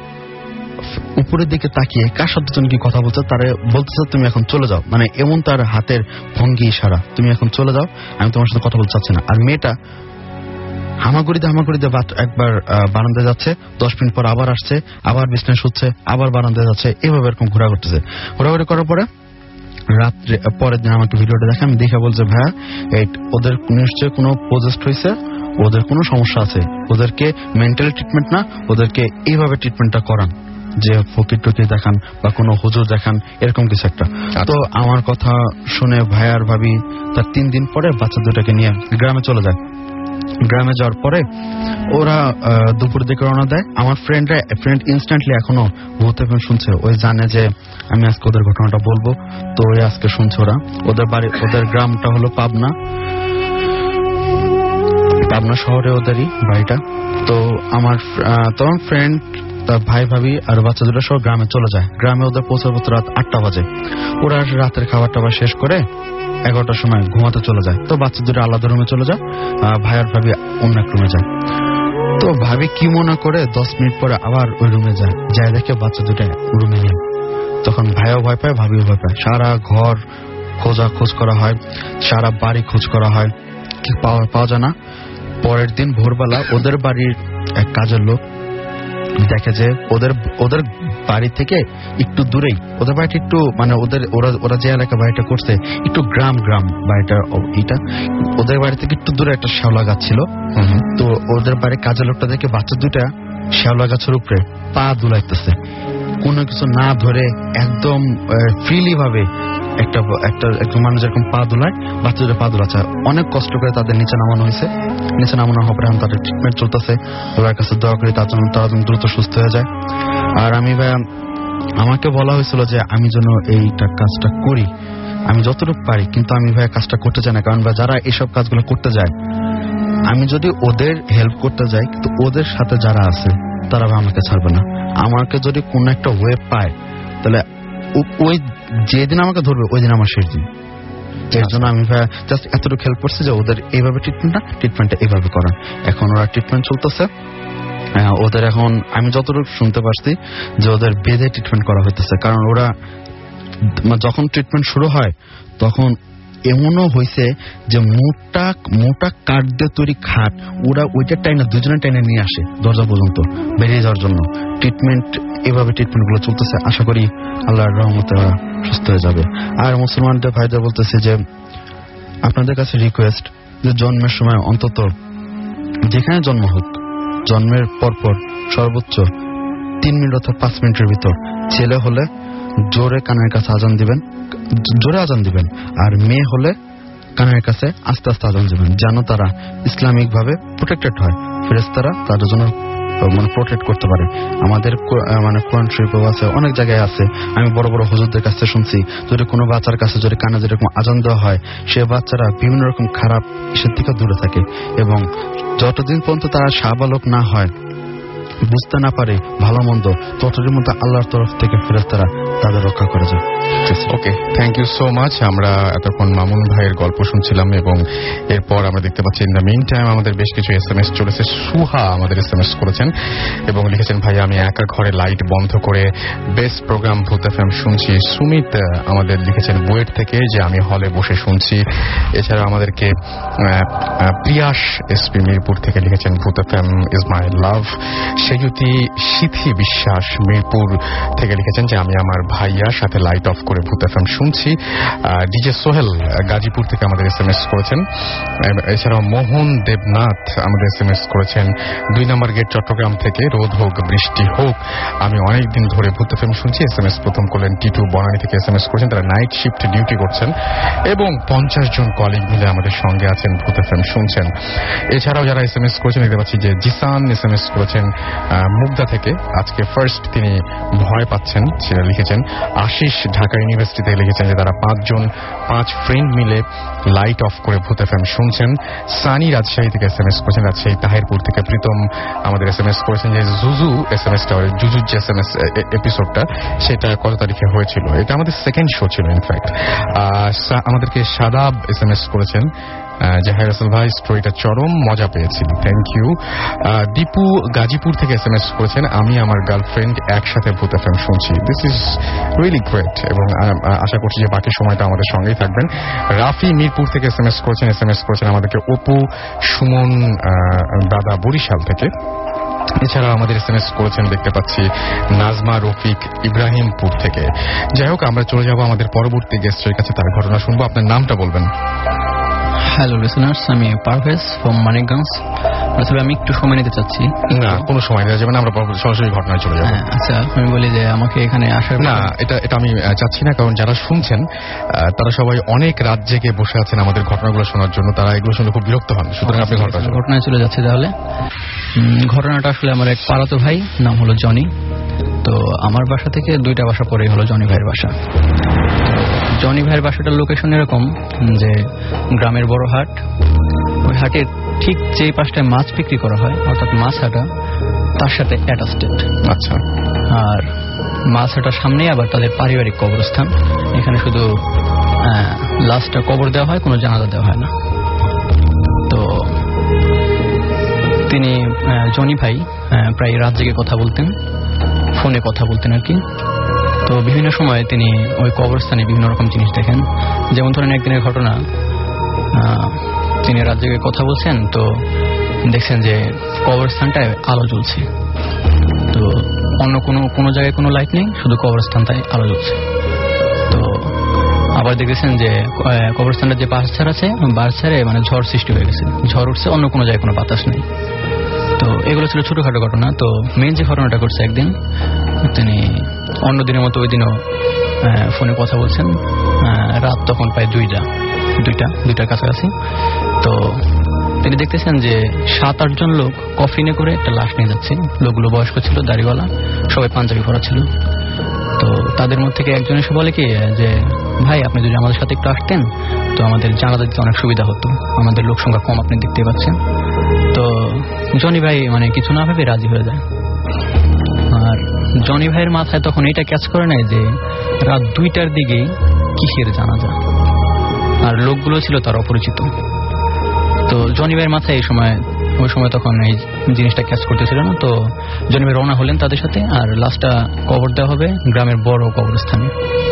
উপরের দিকে তাকিয়ে কার সাথে যেন কি কথা বলছে, তারে বলতেছে তুমি এখন চলে যাও, মানে এমন তার হাতের ভঙ্গি ইশারা, তুমি এখন চলে যাও, আমি তোমার সাথে কথা বলতে চাচ্ছি না। আর মেয়েটা হামাগুড়িতে হামাগুড়িতে একবার বারান্দায় যাচ্ছে, দশ মিনিট পর আবার আসছে, আবার বিজনেস হচ্ছে, আবার বারান্দায় যাচ্ছে, এভাবে এরকম ঘোরা করতেছে। ঘোরাঘুরি করার পরে রাত্রে পরের দিন আমাকে ভিডিওটা দেখে, আমি দেখে বলছে ভাইয়া এই ওদের নিশ্চয়ই কোনো পজেস্ট হয়েছে, ওদের কোনো সমস্যা আছে, ওদেরকে মেন্টালি ট্রিটমেন্ট না, ওদেরকে এইভাবে ট্রিটমেন্টটা করান, যে ফকির টকির দেখান বা কোনো হুজুর দেখান, এরকম কিছু একটা। তো আমার কথা শুনে ভাইয়ার ভাবি তার তিন দিন পরে বাচ্চা দুটাকে নিয়ে গ্রামে চলে যায়। গ্রামে যাওয়ার পরে ওরা দুপুর দিকে রওনা দেয়। আমার ফ্রেন্ডরা ফ্রেন্ড ইনস্ট্যান্টলি এখনো ভূত এফএম শুনছে, ওই জানে যে আমি আজকে ওদের ঘটনাটা বলবো, তো ওই আজকে শুনছে ওরা। ওদের বাড়ি ওদের গ্রামটা হলো পাবনা, পাবনা শহরে ওদেরই বাড়িটা। তো আমার তখন ফ্রেন্ড তার ভাই ভাবি আর বাচ্চা দুটো সব গ্রামে চলে যায়। গ্রামে ওদের পৌঁছার পর রাত আটটা বাজে। ওরা রাতের খাবার টাবার শেষ করে এগারোটার সময় ঘুমাতে চলে যায়। তো বাচ্চা দুটো আলাদা রুমে চলে যায়, ভাই আর ভাবি অন্য এক রুমে যায়। তো ভাবি কি মনে করে দশ মিনিট পরে আবার ওই রুমে যায়, যায় দেখে বাচ্চা দুটো রুমে নেই। তখন ভাইও ভয় পায়, ভাবিও ভয় পায়। সারা ঘর খোঁজা খোঁজ করা হয়, সারা বাড়ি খোঁজ করা হয়, কি পাওয়া পাওয়া যায় না। পরের দিন ভোরবেলা ওদের বাড়ির এক কাজের লোক দেখে যে ওদের ওদের বাড়ি থেকে একটু দূরেই, ওদের বাড়িটা একটু মানে ওদের ওরা ওরা যে এলাকা বাড়িটা করছে একটু গ্রাম গ্রাম বাড়িটা, এটা ওদের বাড়ি থেকে একটু দূরে একটা শ্যাওলা গাছ ছিল। তো ওদের বাড়ির কাজের লোকটা দেখে বাচ্চা দুটা শ্যাওলা গাছের উপরে পা দুলাইতেছে, কোনো কিছু না ধরে একদম ফ্রিলি ভাবে একটা একটা একদম মানুষ যেরকম পা দুলায়, বাচ্চা দুটো পা দুলাচ্ছে। অনেক কষ্ট করে তাদের নিচে নামানো হয়েছে। নিচে নামানো হওয়ার পরে এখন তাদের ট্রিটমেন্ট চলতেছে। ওদের কাছে দোয়া করি তার জন্য তারা যেন দ্রুত সুস্থ হয়ে যায়। আর আমি ভাই আমাকে বলা হয়েছিল যে আমি যেন এইটা কাজটা করি, আমি যতটুকু পারি, কিন্তু আমি ভাই কাজটা করতে চাই না। কারণ ভাই যারা এইসব কাজগুলো করতে যায়, আমি যদি ওদের হেল্প করতে যাই, কিন্তু ওদের সাথে যারা আছে তারা আমাকে ছাড়বে না। আমাকে যদি কোন একটা ওয়ে পায়, তাহলে ওই যেদিন আমাকে ধরবে ওই দিন আমার শেষ দিন। এর জন্য আমি জাস্ট এতটুকু হেল্প করছি যে ওদের এইভাবে ট্রিটমেন্টটা ট্রিটমেন্টটা এইভাবে করান। এখন ওরা ট্রিটমেন্ট চলতেছে ওদের। এখন আমি যতটুকু শুনতে পারছি যে ওদের বেঁধে ট্রিটমেন্ট করা হইতেছে, কারণ ওরা যখন ট্রিটমেন্ট শুরু হয় তখন এমনও হয়েছে যে মোটা মোটা কাঠ দিয়ে তৈরি খাট ওরা ওইটা টাইনে দুজনের টাইনে নিয়ে আসে দরজা পর্যন্ত বেরিয়ে যাওয়ার জন্য। ট্রিটমেন্ট এভাবে ট্রিটমেন্ট গুলো চলতেছে। আশা করি আল্লাহর রহমতে ওরা সুস্থ হয়ে যাবে। আর মুসলমানদের ভাইদের বলতেছে যে আপনাদের কাছে রিকোয়েস্ট যে জন্মের সময় অন্তত যেখানে জন্ম হোক, জন্মের পরপর সর্বোচ্চ তিন মিনিট অথবা পাঁচ মিনিটের ভিতর ছেলে হলে জোরে কানের কাছে আজান দিবেন, জোরে আজান দিবেন। আর মেয়ে হলে কানের কাছে আস্তে আস্তে আজান দিবেন, যেন তারা ইসলামিক ভাবে প্রোটেক্টেড হয়। ফেরেশতারা তাদের জন্য মানে প্রোটেক্ট করতে পারে। আমাদের মানে কোরআন শরীফেও আছে, অনেক জায়গায় আছে। আমি বড় বড় হুজুরদের কাছে শুনছি, যদি কোনো বাচ্চার কাছে যদি কানে যেরকম আজান দেওয়া হয়, সে বাচ্চারা বিভিন্ন রকম খারাপ ইসের থেকে দূরে থাকে, এবং যতদিন পর্যন্ত তারা শাহবালক না হয়, বুঝতে না পারে ভালো মন্দ, ততদিন মধ্যে আল্লাহর তরফ থেকে ফেরেশতারা তাদের রক্ষা করে যায়। Okay, thank you so much. আমরা এতক্ষণ মামুন ভাইয়ের গল্প শুনছিলাম, এবং এরপর আমরা দেখতে পাচ্ছি ইন দ্য মিন টাইম আমাদের বেশ কিছু এস এম এস চলেছে। সুহা আমাদের এস এম এস করেছেন এবং লিখেছেন, ভাই আমি একা ঘরে লাইট বন্ধ করে বেস্ট প্রোগ্রাম ভূত এফএম শুনছি। সুমিত আমাদের লিখেছেন বুয়েট থেকে যে আমি হলে বসে শুনছি। এছাড়া আমাদেরকে প্রিয়াস এসপি মিরপুর থেকে লিখেছেন ভূত এফএম ইজ মাই লাভ। সেজুতি সিথি বিশ্বাস মিরপুর থেকে লিখেছেন যে আমি আমার ভাইয়ার সাথে লাইট অফ করে ভূত এফএম শুনছি। ডিজে সোহেল গাজীপুর থেকে আমাদের এস এম এস করেছেন। এছাড়াও মোহন দেবনাথ আমাদের এস এম এস করেছেন দুই নম্বর গেট চট্টগ্রাম থেকে, রোদ হোক বৃষ্টি হোক আমি অনেকদিন ধরে ভূত এফএম শুনছি। এস এম এস প্রথম করলেন টিটু বনানী থেকে এস এম এস করেছেন, তারা নাইট শিফট ডিউটি করছেন এবং পঞ্চাশ জন কলিগ মিলে আমাদের সঙ্গে আছেন, ভূত এফএম শুনছেন। এছাড়াও যারা এস এম এস করেছেন দেখতে পাচ্ছি যে জিসান এস এম এস করেছেন মুগদা থেকে, আজকে ফার্স্ট তিনি ভয় পাচ্ছেন সেটা লিখেছেন। আশিস ঢাকা ইউনিভার্সিটি থেকে লিখেছেন যে তারা পাঁচজন পাঁচ ফ্রেন্ড মিলে লাইট অফ করে ভূত এফএম শুনছেন। সানি রাজশাহী থেকে এস এম এস করেছেন, রাজশাহী তাহিরপুর থেকে প্রীতম আমাদের এস এম এস করেছেন যে জুজু এস এম এসটা জুজুর যে এস এম এস এপিসোডটা সেটা কত তারিখে হয়েছিল, এটা আমাদের সেকেন্ড শো ছিল ইনফ্যাক্ট। আমাদেরকে সাদাব এস এম এস করেছেন জাহের রাসেল ভাই স্টোরিটা চরম মজা পেয়েছি, থ্যাংক ইউ। দীপু গাজীপুর থেকে এস এম এস করেছেন আমি আমার গার্লফ্রেন্ড একসাথে ভূত এফএম শুনছি, দিস ইজ রিয়েলি গ্রেট, এবং আশা করছি যে বাকি সময়টা আমাদের সঙ্গেই থাকবেন। রাফি মিরপুর থেকে এস এম এস করেছেন, এস এম এস করেছেন আমাদেরকে অপু সুমন দাদা বরিশাল থেকে। এছাড়া আমাদের এস এম এস করেছেন দেখতে পাচ্ছি নাজমা রফিক ইব্রাহিমপুর থেকে। যাই হোক, আমরা চলে যাব আমাদের পরবর্তী গেস্টের কাছে, তার ঘটনা শুনবো। আপনার নামটা বলবেন? হ্যালো লিসনার্স, আমি পারভেজ ফ্রম মানিকগঞ্জ। আসলে আমি একটু সময় নিতে চাচ্ছি। না, কোনো সময় নেওয়া যাবে না, আমরা সরাসরি ঘটনায় চলে যাবো। আচ্ছা, আমি বলি যে আমাকে এখানে আসার না, এটা এটা আমি চাচ্ছি না, কারণ যারা শুনছেন তারা সবাই অনেক রাত জেগে বসে আছেন আমাদের ঘটনাগুলো শোনার জন্য, তারা এগুলো শুনে খুব বিরক্ত হন। সুতরাং আপনি ঘটনায় চলে যাচ্ছে। তাহলে ঘটনাটা আসলে আমার এক পাড়াতো ভাই, নাম হলো জনি। তো আমার বাসা থেকে দুইটা বাসা পরেই হলো জনি ভাইয়ের বাসা। জনি ভাইয়ের বাসাটার লোকেশন এরকম যে গ্রামের বড় হাট, ওই হাটের ঠিক যে পাশটায় মাছ বিক্রি করা হয় অর্থাৎ মাছ হাটা, তার সাথে অ্যাটাচড। আচ্ছা। আর মাছ হাটার সামনেই আবার তাদের পারিবারিক কবরস্থান, এখানে শুধু লাশটা কবর দেওয়া হয়, কোনো জানাজা দেওয়া হয় না। তো তিনি জনি ভাই প্রায় রাত জেগে কথা বলতেন, ফোনে কথা বলতেন আর কি। তো বিভিন্ন সময় তিনি ওই কবরস্থানে বিভিন্ন রকম জিনিস দেখেন। যেমন ধরেন একদিনের ঘটনা, তিনি রাত জেগে কথা বলছেন, তো দেখছেন যে কবরস্থানটায় আলো জ্বলছে। তো অন্য কোনো কোনো জায়গায় কোনো লাইট নেই, শুধু কবরস্থানটায় আলো জ্বলছে। তো আবার দেখেছেন যে কবরস্থানটার যে বাঁশঝাড় আছে, বাঁশঝাড়ে মানে ঝড় সৃষ্টি হয়ে গেছে, ঝড় উঠছে, অন্য কোনো জায়গায় কোনো বাতাস নেই। তো এগুলো ছিল ছোটখাটো ঘটনা। তো মেন যে ঘটনাটা করছে, একদিন তিনি অন্য দিনের মতো ওই দিনও ফোনে কথা বলছেন। রাত তখন প্রায় দুইটা দুইটা দুইটার কাছাকাছি। তো তিনি দেখতেছেন যে সাত আটজন লোক কফিনে করে একটা লাশ নিয়ে যাচ্ছে। লোকগুলো বয়স্ক ছিল, দাড়িওয়ালা, সবাই পাঞ্জাবি পরা ছিল। তো তাদের মধ্যে থেকে একজন এসে বলে কি যে ভাই আপনি যদি আমাদের সাথে একটু আসতেন তো আমাদের জানাজা দিতে অনেক সুবিধা হতো, আমাদের লোক সংখ্যা কম, আপনি দেখতে পাচ্ছেন। তো জনি ভাই মানে কিছু না ভেবে রাজি হয়ে যায়। আর জনি ভাইয়ের মাথায় তখন এটা ক্যাচ করে নেয় যে রাত দুইটার দিকে কিসের জানাজা, আর লোকগুলো ছিল তার অপরিচিত। তো জনি ভাইয়ের মাথায় এই সময় ওই সময় তখন এই জিনিসটা ক্যাচ করতেছিল না। তো জনি ভাই রওনা হলেন তাদের সাথে, আর লাশটা কবর দেওয়া হবে গ্রামের বড় কবরস্থানে।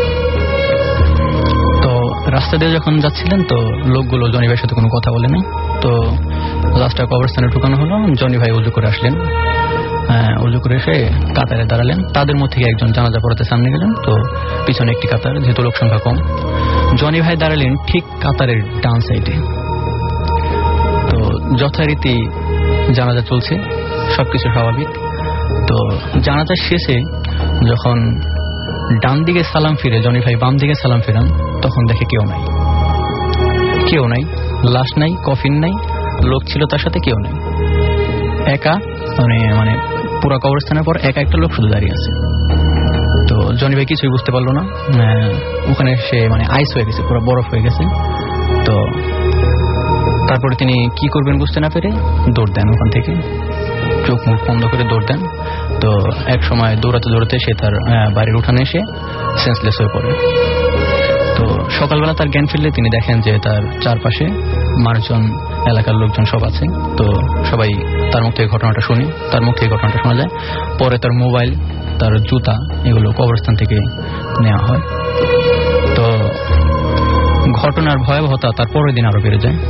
তো রাস্তা দিয়ে যখন যাচ্ছিলেন, তো লোকগুলো জনি ভাইয়ের সাথে কোনো কথা বলে নাই। তো লাশটা কবরস্থানে ঢুকানো হলো। জনি ভাই উজু করে আসলেন, উজু করে এসে কাতারে দাঁড়ালেন। তাদের মধ্যে একজন জানাজা পড়াতে সামনে গেলেন। তো পিছনে একটি কাতার, যেহেতু লোক সংখ্যা কম। জনি ভাই দাঁড়ালেন ঠিক কাতারের ডান সাইডে। তো যথারীতি জানাজা চলছে, সবকিছু স্বাভাবিক। তো জানাজার শেষে যখন ডান দিকে সালাম ফিরে জনি ভাই বাম দিকে সালাম ফিরান, তখন দেখে কেউ নাই, কেউ নাই, লাশ নাই, কফিন নাই, লোক ছিল তার সাথে কেউ নাই, একা। মানে মানে পুরো কবরস্থানের পর একা একটা লোক শুধু দাঁড়িয়ে আছে। তো জনি ভাই কিছুই বুঝতে পারলো না, ওখানে সে মানে আইস হয়ে গেছে, পুরো বরফ হয়ে গেছে। তো তারপরে তিনি কি করবেন বুঝতে না পেরে দৌড় দেন ওখান থেকে, চোখ মুখ বন্ধ করে দৌড় দেন। তো এক সময় দৌড়াতে দৌড়াতে সে তার বাড়ির উঠানে এসে সেন্সলেস হয়ে পড়ে। তো সকালবেলা তার জ্ঞান ফিরলে তিনি দেখেন যে তার চারপাশে মানুষজন, এলাকার লোকজন সব আছে। তো সবাই তার মুখ থেকে ঘটনাটা শুনে, তার মুখ থেকে ঘটনাটা শোনা যায়। পরে তার মোবাইল, তার জুতা এগুলো কবরস্থান থেকে নেওয়া হয়। তো ঘটনার ভয়াবহতা তার পরের দিন আরো বেড়ে যায়।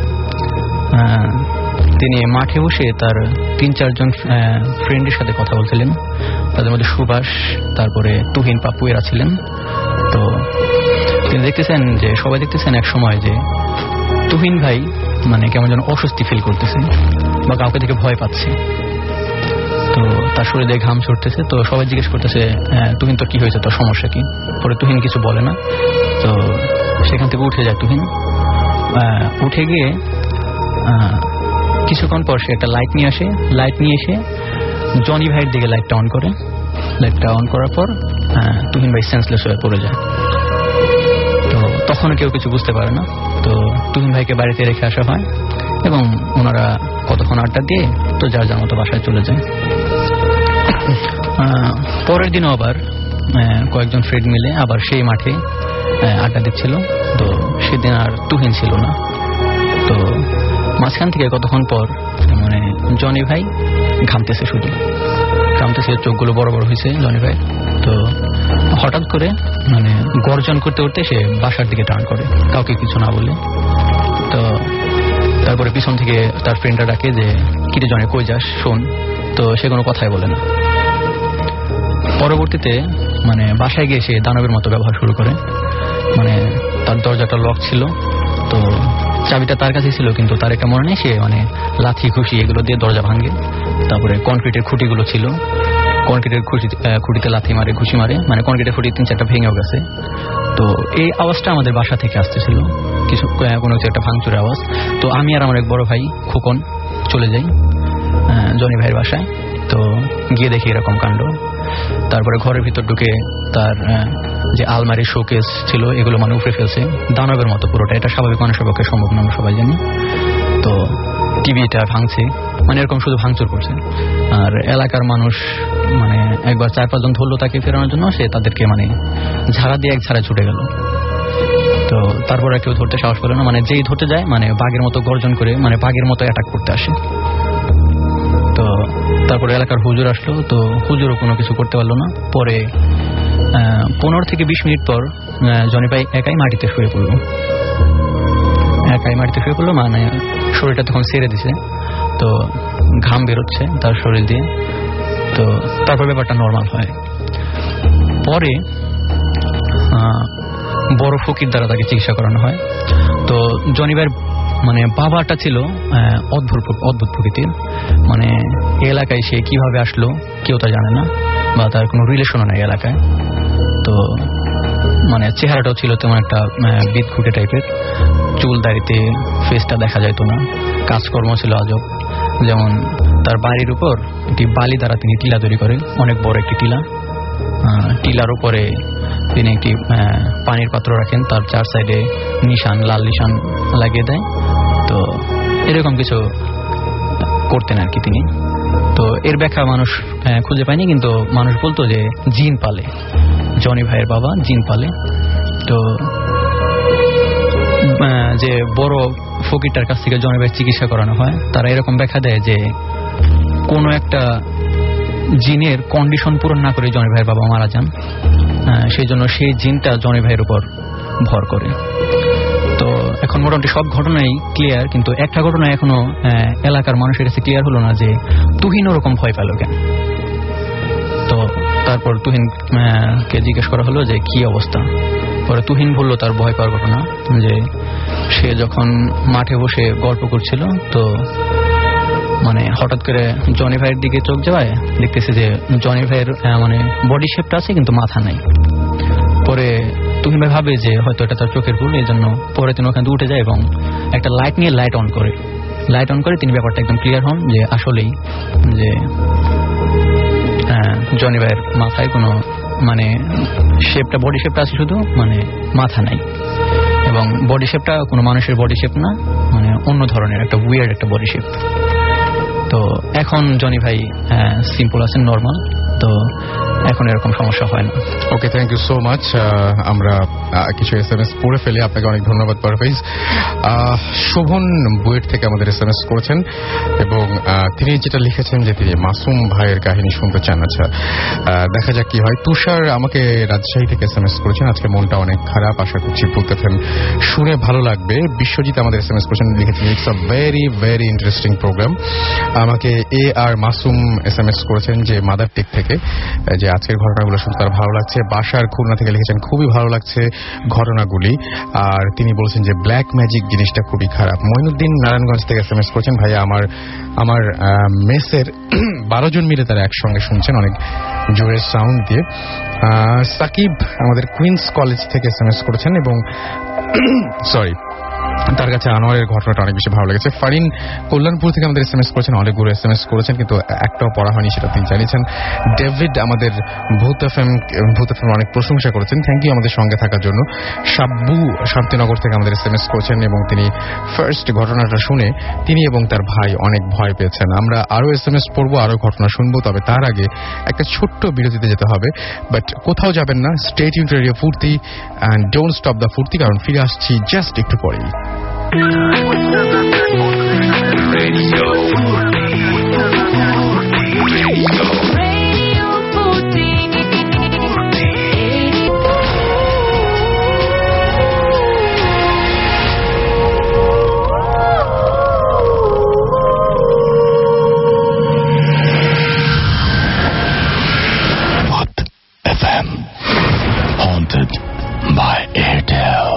তিনি মাঠে বসে তার তিন চারজন ফ্রেন্ডের সাথে কথা বলছিলেন, তাদের মধ্যে সুভাষ, তারপরে তুহিন, পাপ্পু এরা ছিলেন। তো তিনি দেখতেছেন যে সবাই দেখতেছেন এক সময় যে তুহিন ভাই মানে কেমন যেন অস্বস্তি ফিল করতেছে বা কাউকে দেখে ভয় পাচ্ছে। তো তার শরীরে ঘাম ছুটতেছে। তো সবাই জিজ্ঞেস করতেছে তুহিন তোর কি হয়েছে, তোর সমস্যা কি? পরে তুহিন কিছু বলে না। তো সেখান থেকে উঠে যায় তুহিন। উঠে গিয়ে কিছুক্ষণ পর সে একটা লাইট নিয়ে আসে, লাইট নিয়ে এসে জনি ভাইয়ের দিকে লাইটটা অন করে। লাইটটা অন করার পর তুহিন ভাই সেন্সলেস হয়ে পড়ে যায়। তো তখনও কেউ কিছু বুঝতে পারে না। তো তুহিন ভাইকে বাড়িতে রেখে আসা হয় এবং ওনারা কতক্ষণ আড্ডা দিয়ে তো যার যার মতো বাসায় চলে যায়। পরের দিনও আবার কয়েকজন ফ্রেন্ড মিলে আবার সেই মাঠে আড্ডা দিচ্ছিল। তো সেদিন আর তুহিন ছিল না। তো মাঝখান থেকে কতক্ষণ পর মানে জনি ভাই ঘামতেছে, শুধু ঘামতেছে, চোখগুলো বড় বড় হয়েছে জনি ভাই। তো হঠাৎ করে মানে গর্জন করতে করতে সে বাসার দিকে টার্ন করে, কাউকে কিছু না বলে। তো তারপরে পিছন থেকে তার ফ্রেন্ডরা ডাকে যে কিরে জনি কই যাস, শোন। তো সে কোনো কথাই বলে না। পরবর্তীতে মানে বাসায় গিয়ে সে দানবের মতো ব্যবহার শুরু করে। মানে তার দরজাটা লক ছিল, তো চাবিটা তার কাছে ছিল, কিন্তু তার একটা মনে নেই, সে মানে লাথি খুশি এগুলো দিয়ে দরজা ভাঙে। তারপরে কনক্রিটের খুঁটিগুলো ছিল, কনক্রিটের খুঁটি খুঁটিতে লাথি মারে, ঘুষি মারে, মানে কনক্রিটের খুঁটি তিন চারটা ভেঙেও গেছে। তো এই আওয়াজটা আমাদের বাসা থেকে আসতেছিল, কিছু কোনো কিছু একটা ভাঙচুরের আওয়াজ। তো আমি আর আমার এক বড় ভাই খোকন চলে যাই জনি ভাইয়ের বাসায়। তো গিয়ে দেখি এরকম কাণ্ড। তারপরে ঘরের ভিতর ঢুকে তার যে আলমারির শোকেস ছিল এগুলো মানে উপরে ফেলছে, দানবের মতো পুরোটা। এটা স্বাভাবিক মানুষের পক্ষে সম্ভব না, আমরা সবাই জানি। তো টিভিটা ভাঙছে, মানে এরকম শুধু ভাঙচুর করছে। আর এলাকার মানুষ মানে একবার চার পাঁচজন ধরলো তাকে ফেরানোর জন্য, সে তাদেরকে মানে ঝাড়া দিয়ে এক ঝাড়া ছুটে গেল। তো তারপরে কেউ ধরতে সাহস পেল না, মানে যেই ধরতে যায় মানে বাঘের মতো গর্জন করে, মানে বাঘের মতো অ্যাটাক করতে আসে। তো তারপরে এলাকার হুজুর আসলো, তো হুজুরও কোনো কিছু করতে পারলো না। পরে পনেরো থেকে বিশ মিনিট পর জনি ভাই একাই মাটিতে শুয়ে পড়লো, একাই মাটিতে শুয়ে পড়লো, মানে শরীরটা তখন ছেড়ে দিছে। তো ঘাম বেরোচ্ছে তার শরীর দিয়ে। তো তারপর ব্যাপারটা নর্মাল হয়। পরে বড় ফকির দ্বারা তাকে চিকিৎসা করানো হয়। তো জনি ভাইয়ের মানে বাবাটা ছিল অদ্ভুত অদ্ভুত প্রকৃতির, মানে এলাকায় সে কিভাবে আসলো কেউ তা জানে না, বা তার কোনো রিলেশনও নাই এলাকায়। তো মানে চেহারাটাও ছিল তেমন একটা বিদঘুটে টাইপের, চুল দাড়িতে ফেসটা দেখা যাইতো না, কাজকর্ম ছিল আজব। যেমন তার বাড়ির উপর একটি বালি দ্বারা তিনি টিলা তৈরি করে, অনেক বড় একটি টিলা। টিলার উপরে তিনি একটি পানির পাত্র রাখেন, তার চার সাইডে নিশান, লাল নিশান লাগিয়ে দেয়। তো এরকম কিছু করতেন আর কি তিনি। তো এর ব্যাখ্যা মানুষ খুঁজে পায়নি, কিন্তু মানুষ বলতো যে জিন পালে, জনি ভাইয়ের বাবা জিন পালে। তো যে বড় ফকিরটার কাছ থেকে জনি ভাইয়ের চিকিৎসা করানো হয়, তারা এরকম ব্যাখ্যা দেয় যে কোনো একটা জিনের কন্ডিশন পূরণ না করে জনি ভাইয়ের বাবা মারা যান, সেই জন্য সেই জিনটা জনি ভাইয়ের উপর ভর করে। তো এখন মোটামুটি সব ঘটনাই ক্লিয়ার, কিন্তু একটা ঘটনা এখনো এলাকার মানুষের কাছে ক্লিয়ার হলো না যে তুহিন ওরকম ভয় পেল কেন। তো তারপর তুহিন কে জিজ্ঞেস করা হলো যে কি অবস্থা। পরে তুহিন বলল তার ভয় পাওয়ার ঘটনা, যে সে যখন মাঠে বসে গল্প করছিল, তো মানে হঠাৎ করে জনি ভাইয়ের দিকে চোখ যাওয়ায় দেখতেছে যে জনি ভাইয়ের মানে বডি শেপটা আছে কিন্তু মাথা নাই। পরে তুহিন ভাই ভাবে যে হয়তো এটা তার চোখের ভুল, এই জন্য পরে তিনি ওখানে উঠে যায় এবং একটা লাইট নিয়ে লাইট অন করে লাইট অন করে তিনি ব্যাপারটা একদম ক্লিয়ার হন যে আসলেই যে জনি ভাইয়ের মাথায় কোনো মানে শেপটা বডি শেপটা আছে শুধু, মানে মাথা নাই, এবং বডি শেপটা কোনো মানুষের বডি শেপ না, মানে অন্য ধরনের একটা উইয়ার্ড একটা বডি শেপ। তো এখন জনি ভাই সিম্পল আছেন, নর্মাল, তো এখন এরকম সমস্যা হয় না। Okay, thank you so much. আমরা কিছু এস এম এস পড়ে ফেলি, আপনাকে অনেক ধন্যবাদ পারভেজ। শোভন বুয়েট থেকে আমাদের এস এম এস করেছেন এবং তিনি যেটা লিখেছেন যে তিনি মাসুম ভাইয়ের কাহিনী শুনতে চান। আচ্ছা, দেখা যাক কি হয়। তুষার আমাকে রাজশাহী থেকে এস এম এস করেছেন, আজকে মনটা অনেক খারাপ, আশা করছি ভূত এফএম শুনে ভালো লাগবে। বিশ্বজিৎ আমাদের এস এম এস করেছেন, লিখেছেন it's a very very interesting program. আমাকে A R Masum S M S করেছেন যে মাদার টেক থেকে, যে আজকের ঘটনাগুলো শুনতে তার ভালো লাগছে। বাসার খুলনা থেকে লিখেছেন খুবই ভালো লাগছে ঘটনাগুলি, আর তিনি বলছেন যে ব্ল্যাক ম্যাজিক জিনিসটা খুবই খারাপ। মঈনুদ্দিন নারায়ণগঞ্জ থেকে এস এম এস করেছেন, ভাইয়া আমার আমার মেসের বারো জন মিলে তারা একসঙ্গে শুনছেন অনেক জোরে সাউন্ড দিয়ে। সাকিব আমাদের কুইন্স কলেজ থেকে এস এম এস করেছেন এবং সরি তার কাছে আনোয়ারের ঘটনাটা অনেক বেশি ভালো লেগেছে। ফারিন কল্যাণপুর থেকে আমাদের এস এম এস করেছেন, অনেকগুলো এস এম এস করেছেন কিন্তু একটাও পড়া হয়নি, সেটা তিনি জানিয়েছেন। ডেভিড আমাদের ভূত এফএম ভূত এফএম অনেক প্রশংসা করেছেন, থ্যাংক ইউ আমাদের সঙ্গে থাকার জন্য। সাব্বু শান্তিনগর থেকে আমাদের এস এম এস করেছেন এবং তিনি ফার্স্ট ঘটনাটা শুনে তিনি এবং তার ভাই অনেক ভয় পেয়েছেন। আমরা আরো এস এম এস পড়বো, আরো ঘটনা শুনবো, তবে তার আগে একটা ছোট্ট বিরতিতে যেতে হবে। বাট কোথাও যাবেন না, stay tuned radio Foorti and don't stop the Foorti, কারণ ফিরে আসছি জাস্ট একটু পরেই। Radio F M, haunted by Airtel.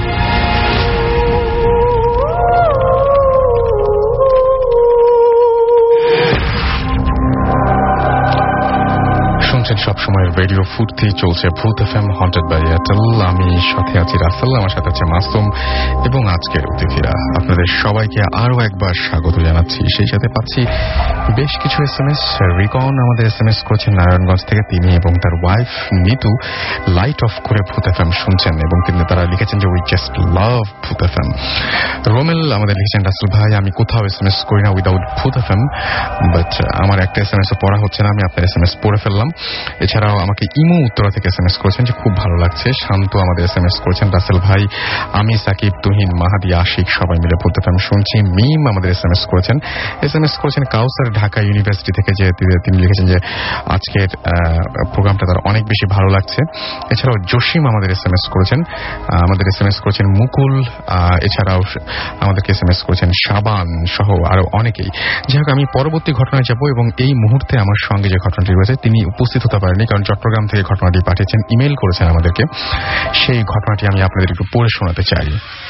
সবসময় রেডিও ফুর্তি, চলছে ভূত এফএম হন্টেড বাই এয়ারটেল। আমি সাথে আছি রাসেল, আমার সাথে আছে মাসুম এবং আজকের অতিথিরা। আপনাদের সবাইকে আরো একবার স্বাগত জানাচ্ছি। সেই সাথে পাচ্ছি বেশ কিছু এস এম এস। রিকন আমাদের এস এম এস করেছেন নারায়ণগঞ্জ থেকে, তিনি এবং তার ওয়াইফ নিতু লাইট অফ করে ভূত এফএম শুনছেন এবং কিন্তু তারা লিখেছেন যে উই জাস্ট লাভ ভূত এফএম। রোমেল আমাদের লিখেছেন, রাসেল ভাই আমি কোথাও এস এম এস করি না উইদাউট ভূত এফএম, বাট আমার একটা এস এম এস পড়া হচ্ছে না, আমি আপনার এস এম এস পড়ে ফেললাম। এছাড়াও আমাকে ইমু উত্তরা থেকে এস এম এস করেছেন যে খুব ভালো লাগছে। শান্ত আমাদের এস এম এস করেছেন, রাসেল ভাই আমি সাকিব তুহিন মাহাদি আশিক সবাই মিলে ভূত এফএম শুনছি। মিম আমাদের এস এম এস করেছেন এস এম এস করেছেন কাউসার ঢাকা ইউনিভার্সিটি থেকে, যে তিনি লিখেছেন যে আজকের প্রোগ্রামটা তার অনেক বেশি ভালো লাগছে। এছাড়াও জসিম আমাদের এস এম এস করেছেন, আমাদের এস এম এস করেছেন মুকুল, এছাড়াও আমাদেরকে এস এম এস করেছেন সাবান সহ আরো অনেকেই। যাই হোক, আমি পরবর্তী ঘটনায় যাব এবং এই মুহূর্তে আমার সঙ্গে যে ঘটনাটি রয়েছে তিনি উপস্থিত হতে পারেননি, কারণ চট্টগ্রাম থেকে ঘটনাটি পাঠিয়েছেন, ইমেল করেছেন আমাদেরকে। সেই ঘটনাটি আমি আপনাদের একটু পড়ে শোনাতে চাই।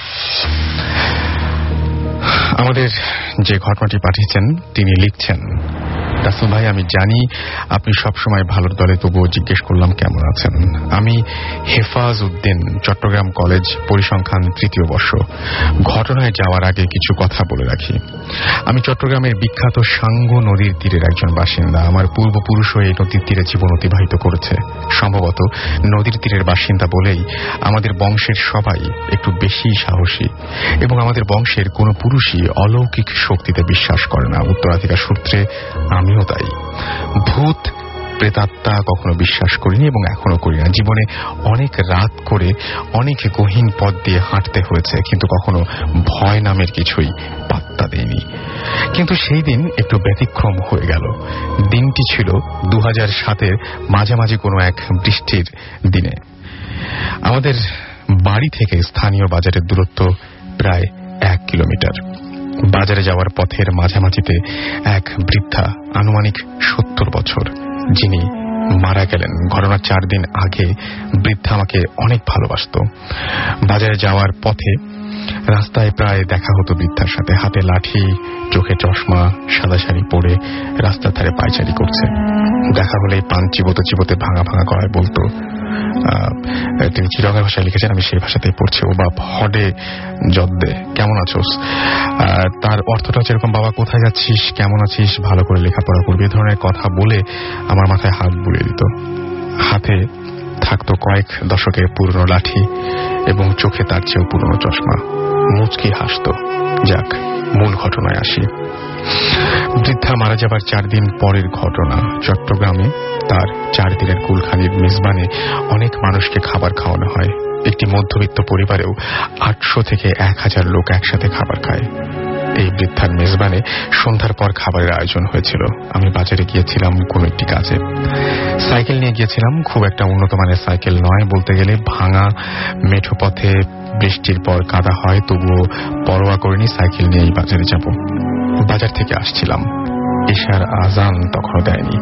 আমাদের যে ঘটনাটি পাঠিয়েছেন তিনি লিখছেন, রাসেল ভাই আমি জানি আপনি সবসময় ভালোর দলে, তবুও জিজ্ঞেস করলাম কেমন আছেন। আমি হেফাজ উদ্দিন, চট্টগ্রাম কলেজ, পরিসংখ্যান তৃতীয় বর্ষ। ঘটনায় যাওয়ার আগে কিছু কথা বলে রাখি। আমি চট্টগ্রামের বিখ্যাত সাঙ্গু নদীর তীরের একজন বাসিন্দা। আমার পূর্বপুরুষও এই নদীর তীরে জীবন অতিবাহিত করেছে। সম্ভবত নদীর তীরের বাসিন্দা বলেই আমাদের বংশের সবাই একটু বেশি সাহসী এবং আমাদের বংশের কোনো পুরুষই অলৌকিক শক্তিতে বিশ্বাস করে না। উত্তরাধিকার সূত্রে আমিও তাই। ভূত প্রেতাত্মা কখনো বিশ্বাস করিনি এবং এখনো করি না। জীবনে অনেক রাত করে অনেক গহীন পথ দিয়ে হাঁটতে হয়েছে, কিন্তু কখনো ভয় নামের কিছুই পাত্তা দেয়নি। কিন্তু সেই দিন একটু ব্যতিক্রম হয়ে গেল। দিনটি ছিল দু হাজার সাতের মাঝামাঝি কোনো এক বৃষ্টির দিনে। আমাদের বাড়ি থেকে স্থানীয় বাজারের দূরত্ব প্রায় এক কিলোমিটার। বাজারে যাওয়ার পথের মাঝামাঝিতে এক বৃদ্ধা, আনুমানিক সত্তর বছর, যিনি মারা গেলেন ঘটনার চার দিন আগে। বৃদ্ধা আমাকে অনেক ভালোবাসত। বাজারে যাওয়ার পথে রাস্তায় প্রায় দেখা হতো বৃদ্ধার সাথে। হাতে লাঠি, চোখে চশমা, সাদা শাড়ি পরে রাস্তার ধারে পায়চারি করছে। দেখা হলেই পান চিবোতে চিবোতে ভাঙা ভাঙা গলায় বলতো, তিনি চিরঙের ভাষায় লিখেছেন, আমি সেই ভাষাতেই পড়ছি। ও বাপ হডে যদ্দে, কেমন আছোস? তার অর্থটা হচ্ছে এরকম, বাবা কোথায় যাচ্ছিস, কেমন আছিস, ভালো করে লেখাপড়া করবি, এ ধরনের কথা বলে আমার মাথায় হাত বুলিয়ে দিত। হাতে থাকতো কয়েক দশকের পুরনো লাঠি এবং চোখে তার চেয়েও পুরনো চশমা। মুচকি হাসত। যাক, মূল ঘটনায় আসি। বৃদ্ধা মারা যাবার চার দিন পরের ঘটনা। চট্টগ্রামে তার চার দিনের কুলখানির মেজবানে অনেক মানুষকে খাবার খাওয়ানো হয়। একটি মধ্যবিত্ত পরিবারেও আটশো থেকে এক হাজার লোক একসাথে খাবার খায়। এই বৃদ্ধার মেজবানে সন্ধ্যার পর খাবারের আয়োজন হয়েছিল। আমি বাজারে গিয়েছিলাম কোন একটি কাজে। সাইকেল নিয়ে গিয়েছিলাম, খুব একটা উন্নত মানের সাইকেল নয়, বলতে গেলে ভাঙা মেঠো পথে, বৃষ্টির পর কাদা হয়, তবুও পরোয়া করিনি, সাইকেল নিয়েই বাজারে যাব। বাজার থেকে আসছিলাম, এশার আজান তখনও দেয়নি।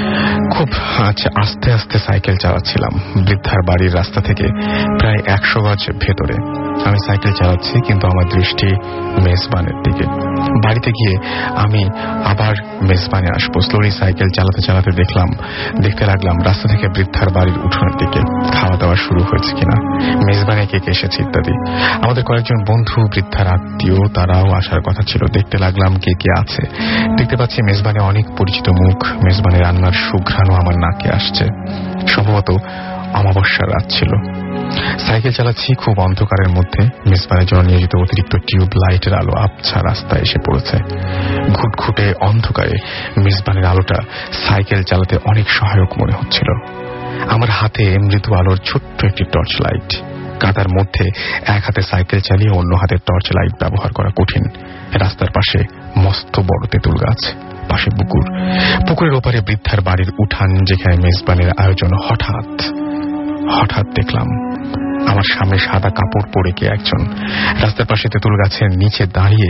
খুব আস্তে আস্তে সাইকেল চালাচ্ছিলাম। বৃদ্ধার বাড়ির রাস্তা থেকে প্রায় একশো গজ ভেতরে। আমি সাইকেল চালাচ্ছি, কিন্তু আমার দৃষ্টি মেজবানের দিকে। বাড়িতে গিয়ে আমি আবার মেজবানে আসবো। স্লোলি সাইকেল চালাতে চালাতে দেখলাম দেখতে লাগলাম রাস্তা থেকে বৃদ্ধার বাড়ির উঠোনের দিকে খাওয়া দাওয়া শুরু হয়েছে কিনা, মেজবানে কে কে এসেছে ইত্যাদি। আমাদের কয়েকজন বন্ধু, বৃদ্ধার আত্মীয়, তারাও আসার কথা ছিল। দেখতে লাগলাম কে কে আছে। দেখতে পাচ্ছি মেজবানে অনেক পরিচিত মুখ। মেজবানে রান্নার সুঘ্রাণও আমার নাকে আসছে। সম্ভবত অমাবস্যার রাত ছিল। সাইকেল চালাচ্ছি খুব অন্ধকারের মধ্যে। মেজবানের জন্য নিয়োজিত অতিরিক্ত টিউব লাইটের আলো আবছা রাস্তায় এসে পড়েছে। ঘুটঘুটে অন্ধকারে মেজবানের আলোটা সাইকেল চালাতে অনেক সহায়ক মনে হচ্ছিল। আমার হাতে মৃদু আলোর ছোট্ট একটি টর্চ লাইট। কাদার মধ্যে এক হাতে সাইকেল চালিয়ে অন্য হাতে টর্চ লাইট ব্যবহার করা কঠিন। রাস্তার পাশে মস্ত বড় তেঁতুল গাছ, পাশে পুকুর। পুকুরের ওপারে বৃদ্ধার বাড়ির উঠান, যেখানে মেজবানের আয়োজন। হঠাৎ হঠাৎ দেখলাম আমার সামনে সাদা কাপড় পরে কে একজন রাস্তার পাশে তেঁতুল গাছের নিচে দাঁড়িয়ে,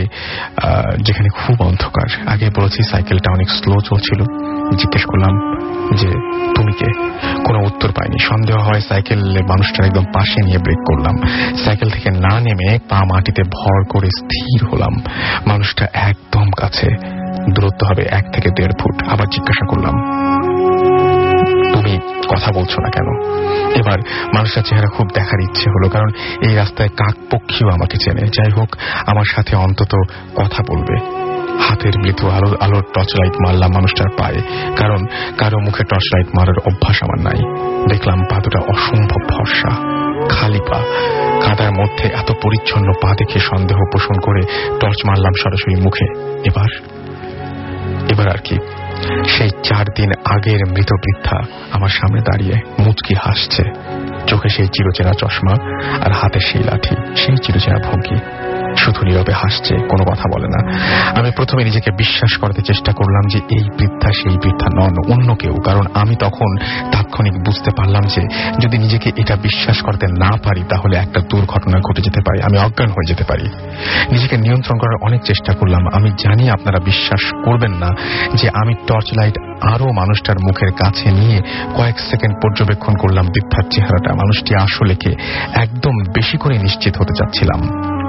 যেখানে খুব অন্ধকার। আগে বলেছি সাইকেলটা অনেক স্লো চলছিল। জিজ্ঞেস করলাম যে তুমি কে? কোনো উত্তর পাইনি। সন্দেহ হয় সাইকেল মানুষটার একদম পাশে নিয়ে ব্রেক করলাম। সাইকেল থেকে না নেমে পা মাটিতে ভর করে স্থির হলাম। মানুষটা একদম কাছে, দূরত্ব হবে এক থেকে দেড় ফুট। আবার জিজ্ঞাসা করলাম, তুমি কথা বলছো না কেন? এবার মানুষটার চেহারা খুব দেখার ইচ্ছে হলো, কারণ এই রাস্তায় কাক পক্ষীও আমাকে চেনে। যাই হোক, আমার সাথে অন্তত কথা বলবে। হাতের মৃদু আলো আলোর টর্চ লাইট মারলাম মানুষটার পায়ে, কারণ কারো মুখে টর্চ লাইট মারার অভ্যাস আমার নাই। দেখলাম পা দুটা অসম্ভব ফর্সা, খালি পা। কাদার মধ্যে এত পরিচ্ছন্ন পা দেখে সন্দেহ পোষণ করে টর্চ মারলাম সরাসরি মুখে। এবার এবার আর কি, সেই চার দিন আগের মৃত বৃদ্ধা আমার সামনে দাঁড়িয়ে মুচকি হাসছে। চোখে সেই চিরচেনা চশমা আর হাতে সেই লাঠি, সেই চিরচেনা ভঙ্গি। শুধু নীরবে হাসছে, কোনো কথা বলে না। আমি প্রথমে নিজেকে বিশ্বাস করতে চেষ্টা করলাম যে এই বৃদ্ধা সেই বৃদ্ধা নন, অন্য কেউ। কারণ আমি তখন তাৎক্ষণিক বুঝতে পারলাম যে যদি নিজেকে এটা বিশ্বাস করতে না পারি, তাহলে একটা দুর্ঘটনা ঘটে যেতে পারে, আমি অজ্ঞান হয়ে যেতে পারি। নিজেকে নিয়ন্ত্রণ করার অনেক চেষ্টা করলাম। আমি জানি আপনারা বিশ্বাস করবেন না যে আমি টর্চ লাইট আরো মানুষটার মুখের কাছে নিয়ে কয়েক সেকেন্ড পর্যবেক্ষণ করলাম বৃদ্ধার চেহারাটা। মানুষটি আসলে কে একদম বেশি করে নিশ্চিত হতে চাচ্ছিলাম।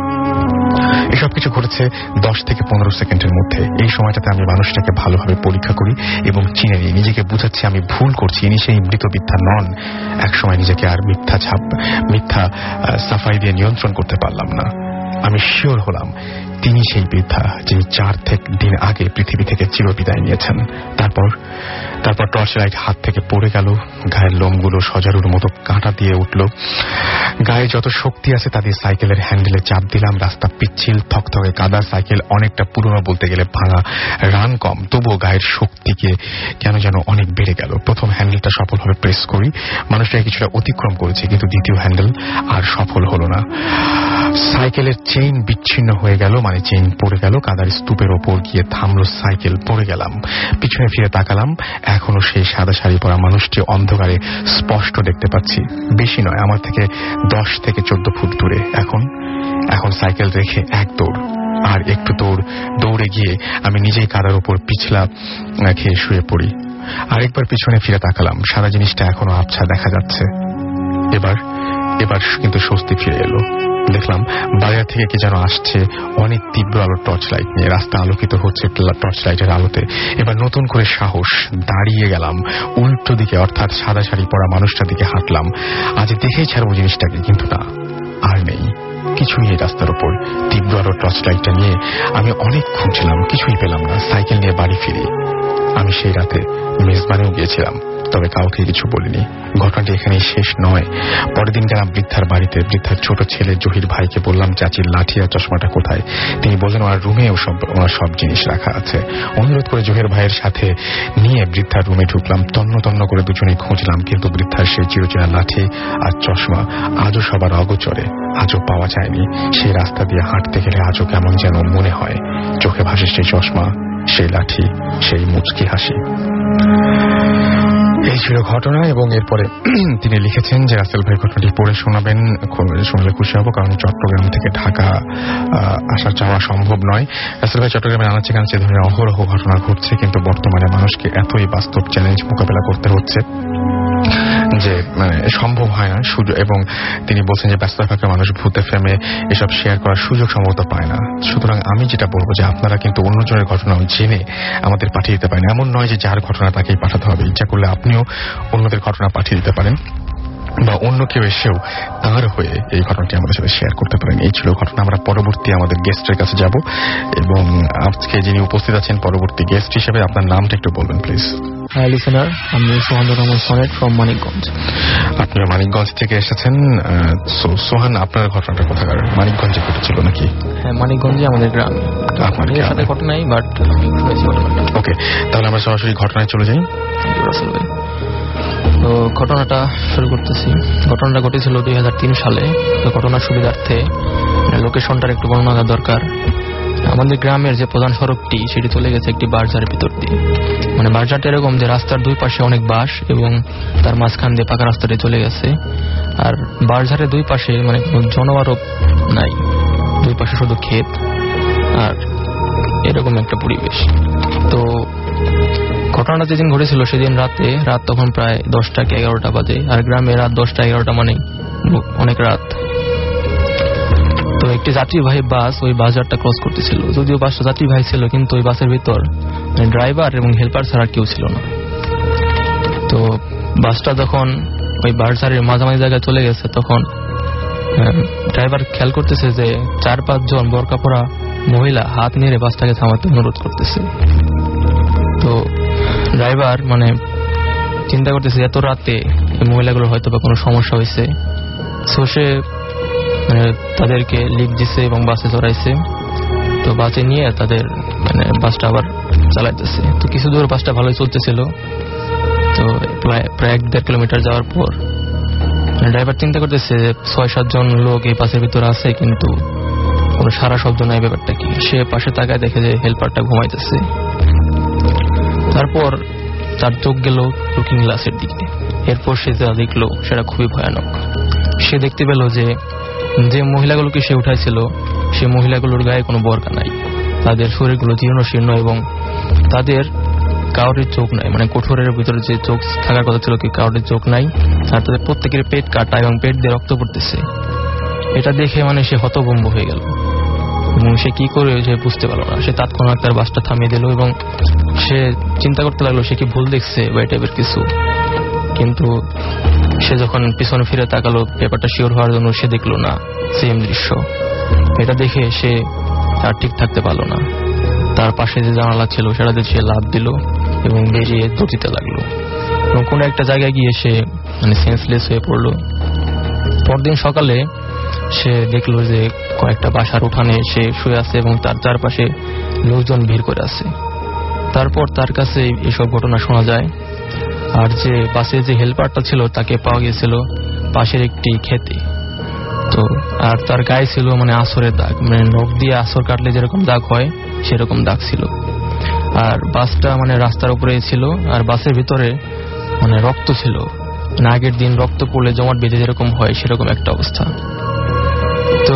এসব কিছু ঘটেছে দশ থেকে পনেরো সেকেন্ডের মধ্যে। এই সময়টাতে আমি মানুষটাকে ভালোভাবে পরীক্ষা করি এবং চিনে নিই। নিজেকে বুঝাচ্ছি আমি ভুল করছি, ইনি সেই মৃত বৃদ্ধা নন। এক সময় নিজেকে আর মিথ্যা ছাপ মিথ্যা সাফাই দিয়ে নিয়ন্ত্রণ করতে পারলাম না। আমি শিওর হলাম তিনি সেই বৃদ্ধা যিনি চার থেকে দিন আগে পৃথিবী থেকে চিরবিদায় নিয়েছেন। তারপর তারপর টর্চ লাইট হাত থেকে পড়ে গেল। গায়ের লোমগুলো সজারুর মতো কাঁটা দিয়ে উঠল। গায়ে যত শক্তি আছে তা দিয়ে সাইকেলের হ্যান্ডেলে চাপ দিলাম। রাস্তা পিচ্ছিল, থকথকে কাদা। সাইকেল অনেকটা পুরনো, বলতে গেলে ভাঙা, রান কম, তবুও গায়ের শক্তিকে কেন যেন অনেক বেড়ে গেল। প্রথম হ্যান্ডেলটা সফলভাবে প্রেস করি। মানুষটাকে কিছুটা অতিক্রম করেছে, কিন্তু দ্বিতীয় হ্যান্ডেল আর সফল হলো না। সাইকেলের চেইন বিচ্ছিন্ন হয়ে গেল, মানে চেইন পড়ে গেল। কাদার স্তূপের ওপর গিয়ে থামলো সাইকেল। পড়ে গেলাম। পিছনে ফিরে তাকালাম। এখনো সেই সাদা শাড়ি পরা মানুষটি অন্ধকারে স্পষ্ট দেখতে পাচ্ছি। বেশি নয়, আমার থেকে দশ থেকে চোদ্দ ফুট দূরে। এখন এখন সাইকেল রেখে এক দৌড়, আর একটু দৌড় দৌড়ে গিয়ে আমি নিজেই কাদার উপর পিছলা খেয়ে শুয়ে পড়ি। আরেকবার পিছনে ফিরে তাকালাম। সারা জিনিসটা এখনো আবছা দেখা যাচ্ছে। এবার এবার কিন্তু স্বস্তি ফিরে এলো। দেখলাম বাজার থেকে কি যেন আসছে অনেক তীব্র আলোর টর্চ লাইট নিয়ে। রাস্তা আলোকিত হচ্ছে টর্চ লাইটের আলোতে। এবার নতুন করে সাহস, দাঁড়িয়ে গেলাম উল্টো দিকে, অর্থাৎ সাদা শাড়ি পরা মানুষটার দিকে হাঁটলাম। আজ দেখেই ছাড়বো জিনিসটাকে, কিন্তু না, আর নেই কিছুই এই রাস্তার উপর। তীব্র আলোর টর্চ লাইটটা নিয়ে আমি অনেক খুঁজছিলাম, কিছুই পেলাম না। সাইকেল নিয়ে বাড়ি ফিরি। আমি সেই রাতে মেজবানেও গিয়েছিলাম, তবে কাউকে কিছু বলিনি। ঘটনাটি এখানেই শেষ নয়। পরের দিন গেলাম বৃদ্ধার বাড়িতে। বৃদ্ধার ছোট ছেলে জহির ভাইকে বললাম, চাচির লাঠি আর চশমাটা কোথায়? তিনি বললেন, ওনার রুমে ওনার সব জিনিস রাখা আছে। অনুরোধ করে জহির ভাইয়ের সাথে নিয়ে বৃদ্ধার রুমে ঢুকলাম। তন্ন তন্ন করে দুজনেই খুঁজলাম, কিন্তু বৃদ্ধার সেই চিরচেনা লাঠি আর চশমা আজও সবার অগোচরে, আজও পাওয়া যায়নি। সেই রাস্তা দিয়ে হাঁটতে গেলে আজও কেমন যেন মনে হয়। চোখে ভাসে সেই চশমা, সেই লাঠি, সেই মুচকি হাসি। এই ছিল ঘটনা। এবং এরপরে তিনি লিখেছেন যে রাসেল ভাই ঘটনাটি পড়ে শোনাবেন, শুনলে খুশি হব, কারণ চট্টগ্রাম থেকে ঢাকা আসা যাওয়া সম্ভব নয়। রাসেল ভাই চট্টগ্রামে আনাচে কানাচে ধরনের অহরহ ঘটনা ঘটছে, কিন্তু বর্তমানে মানুষকে এতই বাস্তব চ্যালেঞ্জ মোকাবেলা করতে হচ্ছে যে মানে সম্ভব হয় না সুযোগ। এবং তিনি বলছেন যে ব্যস্ত থাকা মানুষ ভূত এফএমে এসব শেয়ার করার সুযোগ সম্ভবত পায় না। সুতরাং আমি যেটা বলবো যে আপনারা কিন্তু অন্যজনের ঘটনা জেনে আমাদের পাঠিয়ে দিতে পারেন। এমন নয় যে যার ঘটনা তাকেই পাঠাতে হবে। ইচ্ছা করলে আপনিও অন্যদের ঘটনা পাঠিয়ে দিতে পারেন, বা অন্য কেউ এসেও তার হয়ে এই ঘটনাটি আমাদের সাথে শেয়ার করতে পারেন। এই ছিল ঘটনা। আমরা পরবর্তী আমাদের গেস্টের কাছে যাব, এবং আজকে যিনি উপস্থিত আছেন পরবর্তী গেস্ট হিসেবে, আপনার নামটা একটু বলবেন প্লিজ। হাই লিসেনার, আমি সোহান রহমান সনেট ফ্রম মানিকগঞ্জ। আপনি মানিকগঞ্জ থেকে এসেছেন। সোহান, আপনার ঘটনাটা কোথাকার? মানিকগঞ্জে ঘটেছিল নাকি? হ্যাঁ, মানিকগঞ্জে আমাদের গ্রাম। আপনার সাথে ঘটনাই, বাট ওকে, তাহলে আমরা সরাসরি ঘটনায় চলে যাই। তো ঘটনাটা শুরু করতেছি। ঘটনাটা ঘটেছিল দুই হাজার তিন সালে। তো ঘটনার সুবিধার্থে লোকেশনটার একটু বর্ণনা দরকার। আমাদের গ্রামের যে প্রধান সড়কটি, সেটি চলে গেছে একটি বাজারের ভিতর দিয়ে। মানে বাজারটা এরকম যে রাস্তার দুই পাশে অনেক বাঁশ, এবং তার মাঝখান দিয়ে পাকা রাস্তাটি চলে গেছে। আর বাজারের দুই পাশে মানে কোনো জনবারও নাই, দুই পাশে শুধু ক্ষেত আর এরকম একটা পরিবেশ। তো ঘটনাটা যেদিন ঘটেছিল সেদিন রাতে, রাত তখন প্রায় দশটা কি এগারোটা বাজে। আর গ্রামে রাত দশটা এগারোটা মানে অনেক রাত। তো একটি যাত্রীবাহী বাস ওই বাজারটা ক্রস করতেছিল। যদিও বাসটা যাত্রীবাহী ছিল, কিন্তু ওই বাসের ভিতর ড্রাইভার এবং হেল্পার ছাড়া কেউ ছিল না। তো বাসটা যখন ওই বাজারের মাঝামাঝি জায়গায় চলে গেছে, তখন ড্রাইভার খেয়াল করতেছে যে চার পাঁচজন বোরকা পরা মহিলা হাত নেড়ে বাসটাকে থামাতে অনুরোধ করতেছে। তো ড্রাইভার মানে চিন্তা করতেছে এত রাতে এই মহিলাগুলোর হয়তো বা কোনো সমস্যা হয়েছে। সো সে মানে তাদেরকে লিফট দিচ্ছে এবং বাসে চড়াইছে। তো বাসে নিয়ে তাদের মানে বাসটা আবার চালাইতেছে। তো কিছু দূর বাসটা ভালোই চলতেছিল। তো প্রায় প্রায় এক দেড় কিলোমিটার যাওয়ার পর ড্রাইভার চিন্তা করতেছে ছয় সাতজন লোক এই বাসের ভিতরে আছে, কিন্তু কোনো সারা শব্দ নাই। ব্যাপারটা কি? সে পাশে তাকায় দেখে যে হেল্পারটা ঘুমাইতেছে। তারপর তার চোখ গেল লুকিং গ্লাসের দিকে। এরপর সে যা দেখলো সেটা খুবই ভয়ানক। সে দেখতে পেল যে যে মহিলাগুলোকে সে উঠাইছিল, সে মহিলাগুলোর গায়ে কোনো বোরকা নাই। তাদের শরীরগুলো জীর্ণ শীর্ণ, এবং তাদের কাউরের চোখ নাই। মানে কোঠরের ভিতরে যে চোখ থাকার কথা ছিল, কি কাউরের চোখ নাই। আর তাদের প্রত্যেকের পেট কাটা এবং পেট দিয়ে রক্ত পড়তেছে। এটা দেখে মানে সে হতভম্ব হয়ে গেল, এবং সে কি করে সে বুঝতে পারল না। সে তৎক্ষণাৎ তার বাসটা থামিয়ে দিল, এবং সে চিন্তা করতে লাগলো সে কি ভুল দেখছে বা এই টাইপের কিছু। কিন্তু সে যখন পিছনে ফিরে তাকালো ব্যাপারটা শিওর হওয়ার জন্য, সে দেখলো না সেম দৃশ্য। এটা দেখে সে আর ঠিক থাকতে পারলো না। তার পাশে যে জানালা ছিল সেটাতে সে লাফ দিল এবং বেরিয়ে দৌড়িতে লাগলো, এবং কোনো একটা জায়গায় গিয়ে সে মানে সেন্সলেস হয়ে পড়লো। পরদিন সকালে সে দেখলো যে কয়েকটা বাসার উঠানে সে শুয়ে আছে, এবং তার চারপাশে লোকজন ভিড় করে আছে। তারপর তার কাছে এসব ঘটনা শোনা যায়। আর যে পাশে যে হেল্পারটা ছিল তাকে পাওয়া গিয়েছিল পাশের একটি ক্ষেতে। তো আর তার গায়ে ছিল মানে আসরের দাগ, মানে নখ দিয়ে আসর কাটলে যেরকম দাগ হয় সেরকম দাগ ছিল। আর বাসটা মানে রাস্তার উপরে ছিল, আর বাসের ভিতরে মানে রক্ত ছিল। আগের দিন রক্ত পড়লে জমাট বেঁধে যেরকম হয় সেরকম একটা অবস্থা। তো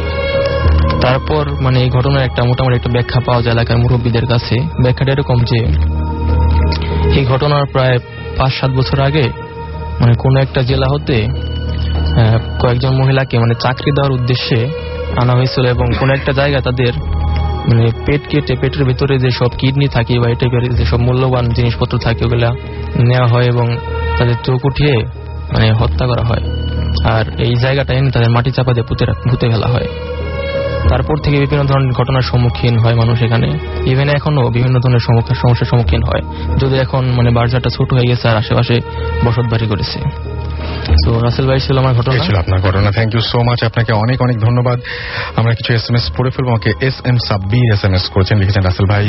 তারপর মানে এই ঘটনার একটা মোটামুটি একটা ব্যাখ্যা পাওয়া যায় এলাকার মুরব্বীদের কাছে। ব্যাখ্যাটা এরকম যে এই ঘটনার প্রায় পাঁচ সাত বছর আগে মানে কোনো একটা জেলা হতে কয়েকজন মহিলাকে মানে চাকরি দেওয়ার উদ্দেশ্যে আনা হয়েছিল এবং কোন একটা জায়গায় তাদের মানে পেট কেটে পেটের ভিতরে যে সব কিডনি থাকে বা এই টাইপের যে সব মূল্যবান জিনিসপত্র থাকে ওগুলা নেওয়া হয় এবং তাদের চোখ উঠিয়ে মানে হত্যা করা হয়। আর এই জায়গাটা এনে তাদের মাটি চাপা দিয়ে পুঁতে পুঁতে ফেলা হয়। তারপর থেকে বিভিন্ন ধরনের ঘটনার সম্মুখীন হয় মানুষ এখানে, ইভেন এখনো বিভিন্ন ধরনের সমস্যার সম্মুখীন হয়, যদি এখন মানে বাজারটা ছোট হয়ে গেছে আর আশেপাশে বসত বাড়ি করেছে। তো রাসেল ভাই ছিল আমার ঘটনা, ছিল আপনার ঘটনা। থ্যাংক ইউ সো মাচ, আপনাকে অনেক অনেক ধন্যবাদ। আমরা কিছু এস এম এস পড়ে ফেলবো। আমাকে S M Sabbir S M S করেছেন, লিখেছেন রাসেল ভাই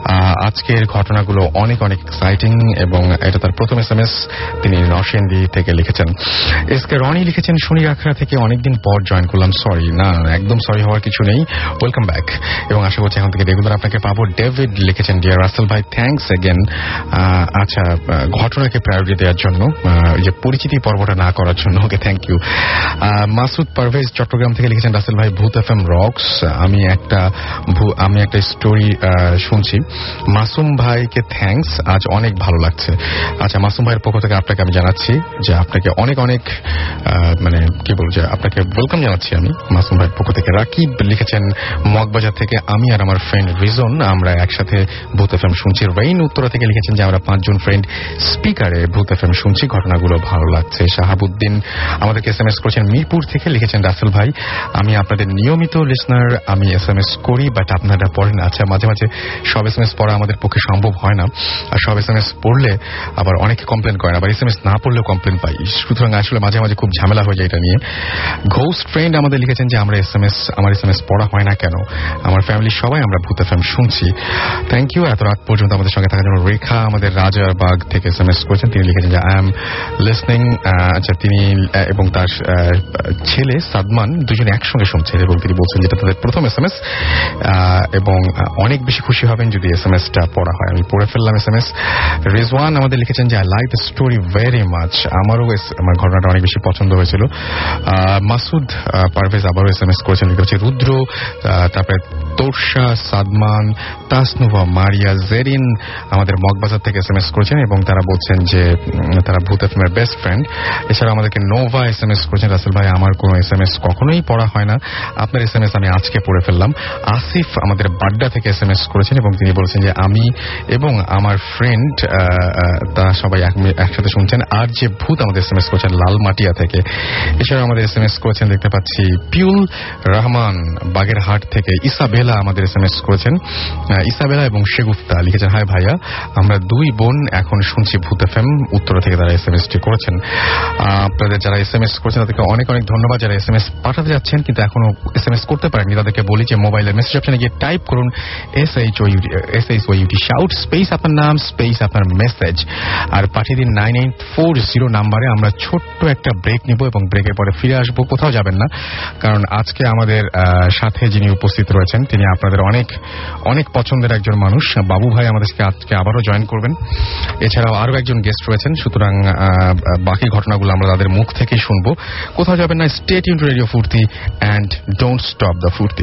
আজকের ঘটনাগুলো অনেক অনেক এক্সাইটিং এবং এটা তার প্রথম এস এম এস। তিনি নরসিংদী থেকে লিখেছেন। এস কে রনি লিখেছেন শনি আখড়া থেকে অনেকদিন পর জয়েন করলাম, সরি না একদম সরি হওয়ার কিছু নেই, ওয়েলকাম ব্যাক এবং আশা করছি এখন থেকে রেগুলার আপনাকে পাবো। ডেভিড লিখেছেন ডিয়ার রাসেল ভাই থ্যাংকস এগেন। আচ্ছা, ঘটনাকে প্রায়োরিটি দেওয়ার জন্য, যে পরিচিতি পর্বটা না করার জন্য, okay thank you. Masud Parvez Chittagong থেকে লিখেছেন রাসেল ভাই ভূত এফ এম রক্স। আমি একটা আমি একটা স্টোরি শুনছি, মাসুম ভাইকে থ্যাংকস, আজ অনেক ভালো লাগছে। আচ্ছা, মাসুম ভাইয়ের পক্ষ থেকে আপনাকে আমি জানাচ্ছি যে আপনাকে অনেক অনেক মানে কি বলবো যে আপনাকে ওয়েলকাম জানাচ্ছি আমি মাসুম ভাইয়ের পক্ষ থেকে। রাকিব লিখেছেন মগবাজার থেকে আমি আর আমার ফ্রেন্ড রিজন আমরা একসাথে ভূত এফ এম শুনছি। রেইন উত্তরা থেকে লিখেছেন যে আমরা পাঁচজন ফ্রেন্ড স্পিকারে ভূত এফ এম শুনছি, ঘটনাগুলো ভালো লাগছে। শাহাবুদ্দিন আমাদেরকে এস এম এস করেছেন মিরপুর থেকে, লিখেছেন রাসেল ভাই আমি আপনাদের নিয়মিত লিসনার, আমি এস এম এস করি বাট আপনারা পড়েন। আচ্ছা, মাঝে মাঝে সব এস এম এস পড়া আমাদের পক্ষে সম্ভব হয় না, আর সব এস এম এস পড়লে আবার অনেকে কমপ্লেন করেন, আবার এস এম এস না পড়লেও কমপ্লেন পাই, সুতরাং আসলে মাঝে মাঝে খুব ঝামেলা হয়ে যায় এটা নিয়ে। ঘোস্ট ফ্রেন্ড আমাদের লিখেছেন যে আমরা এস এম এস আমার এস এম এস পড়া হয় না কেন, আমার ফ্যামিলির সবাই আমরা ভূত এফ এম শুনছি। থ্যাংক ইউ এত রাত পর্যন্ত আমাদের সঙ্গে থাকার জন্য। রেখা আমাদের রাজারবাগ থেকে এস এম এস করেছেন, তিনি লিখেছেন যে আই এম লিসনিং। আচ্ছা, তিনি এবং তার ছেলে সাদমান দুজনে একসঙ্গে শুনছেন এবং তিনি বলছেন যেটা তাদের প্রথম এস এম এস এবং অনেক বেশি খুশি হবেন যদি এস এম এসটা পড়া হয়। আমি পড়ে ফেললাম এস এম এস। রিজওয়ান আমাদের লিখেছেন যে I like the story very much, আমারও আমার ঘটনাটা অনেক বেশি পছন্দ হয়েছিল। মাসুদ পারভেজ আবারও এস এম এস করেছেন, লিখেছে রুদ্র, তারপরে তোরশা, সাদমান, তাসনুভা, মারিয়া, জেরিন আমাদের মগবাজার থেকে এস এম এস করেছেন এবং তারা বলছেন যে তারা ভূত এফ এম এর বেস্ট ফ্রেন্ড। এছাড়া আমাদেরকে নোভা এস এম এস করেছেন রাসেল ভাই আমার কোনো এস এম এস কখনোই পড়া হয় না, আপনার এস এম এস আমি আজকে পড়ে ফেললাম। আসিফ আমাদের বাড্ডা থেকে এস এম এস করেছেন এবং তিনি বলেছেন যে আমি এবং আমার ফ্রেন্ড তা সবাই একসাথে শুনছেন। আর যে ভূত আমাদের এস এম এস করেছেন লালমাটিয়া থেকে। এছাড়া আমাদের এস এম এস করেছেন দেখতে পাচ্ছি পিউল রহমান বাগেরহাট থেকে। ইসাবেলা আমাদের এস এম এস করেছেন, ইসাবেলা এবং শেগুফতা লিখেছেন হাই ভাইয়া আমরা দুই বোন এখন শুনছি ভূত এফ এম, উত্তরা থেকে তারা এস এম এসটি করেছেন। আপনাদের যারা এস এম এস করেছেন তাদেরকে অনেক অনেক ধন্যবাদ। যারা এস এম এস পাঠাতে যাচ্ছেন কিন্তু এখনো এস এম এস করতে পারেননি তাদেরকে বলি যে মোবাইলের মেসেজ অপশনে গিয়ে টাইপ করুন S H O U T S H O U T shout space আপনার নাম স্পেস আপনার মেসেজ আর পাঠিয়ে দিন নাইন এইট ফোর জিরো নাম্বারে। আমরা ছোট্ট একটা ব্রেক নিব এবং ব্রেকের পরে ফিরে আসবো, কোথাও যাবেন না, কারণ আজকে আমাদের সাথে যিনি উপস্থিত রয়েছেন তিনি আপনাদের অনেক অনেক পছন্দের একজন মানুষ, বাবু ভাই আমাদেরকে আজকে আবারও জয়েন করবেন। এছাড়াও আরো একজন গেস্ট রয়েছেন, সুতরাং বাকি ঘটনাগুলো আমরা তাদের মুখ থেকেই শুনবো, কোথাও যাবেন না। Stay tune to radio Foorti and don't stop the Foorti.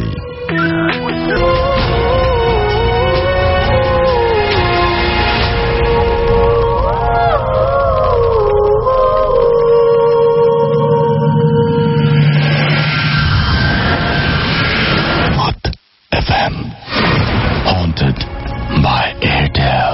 F M haunted by Airtel.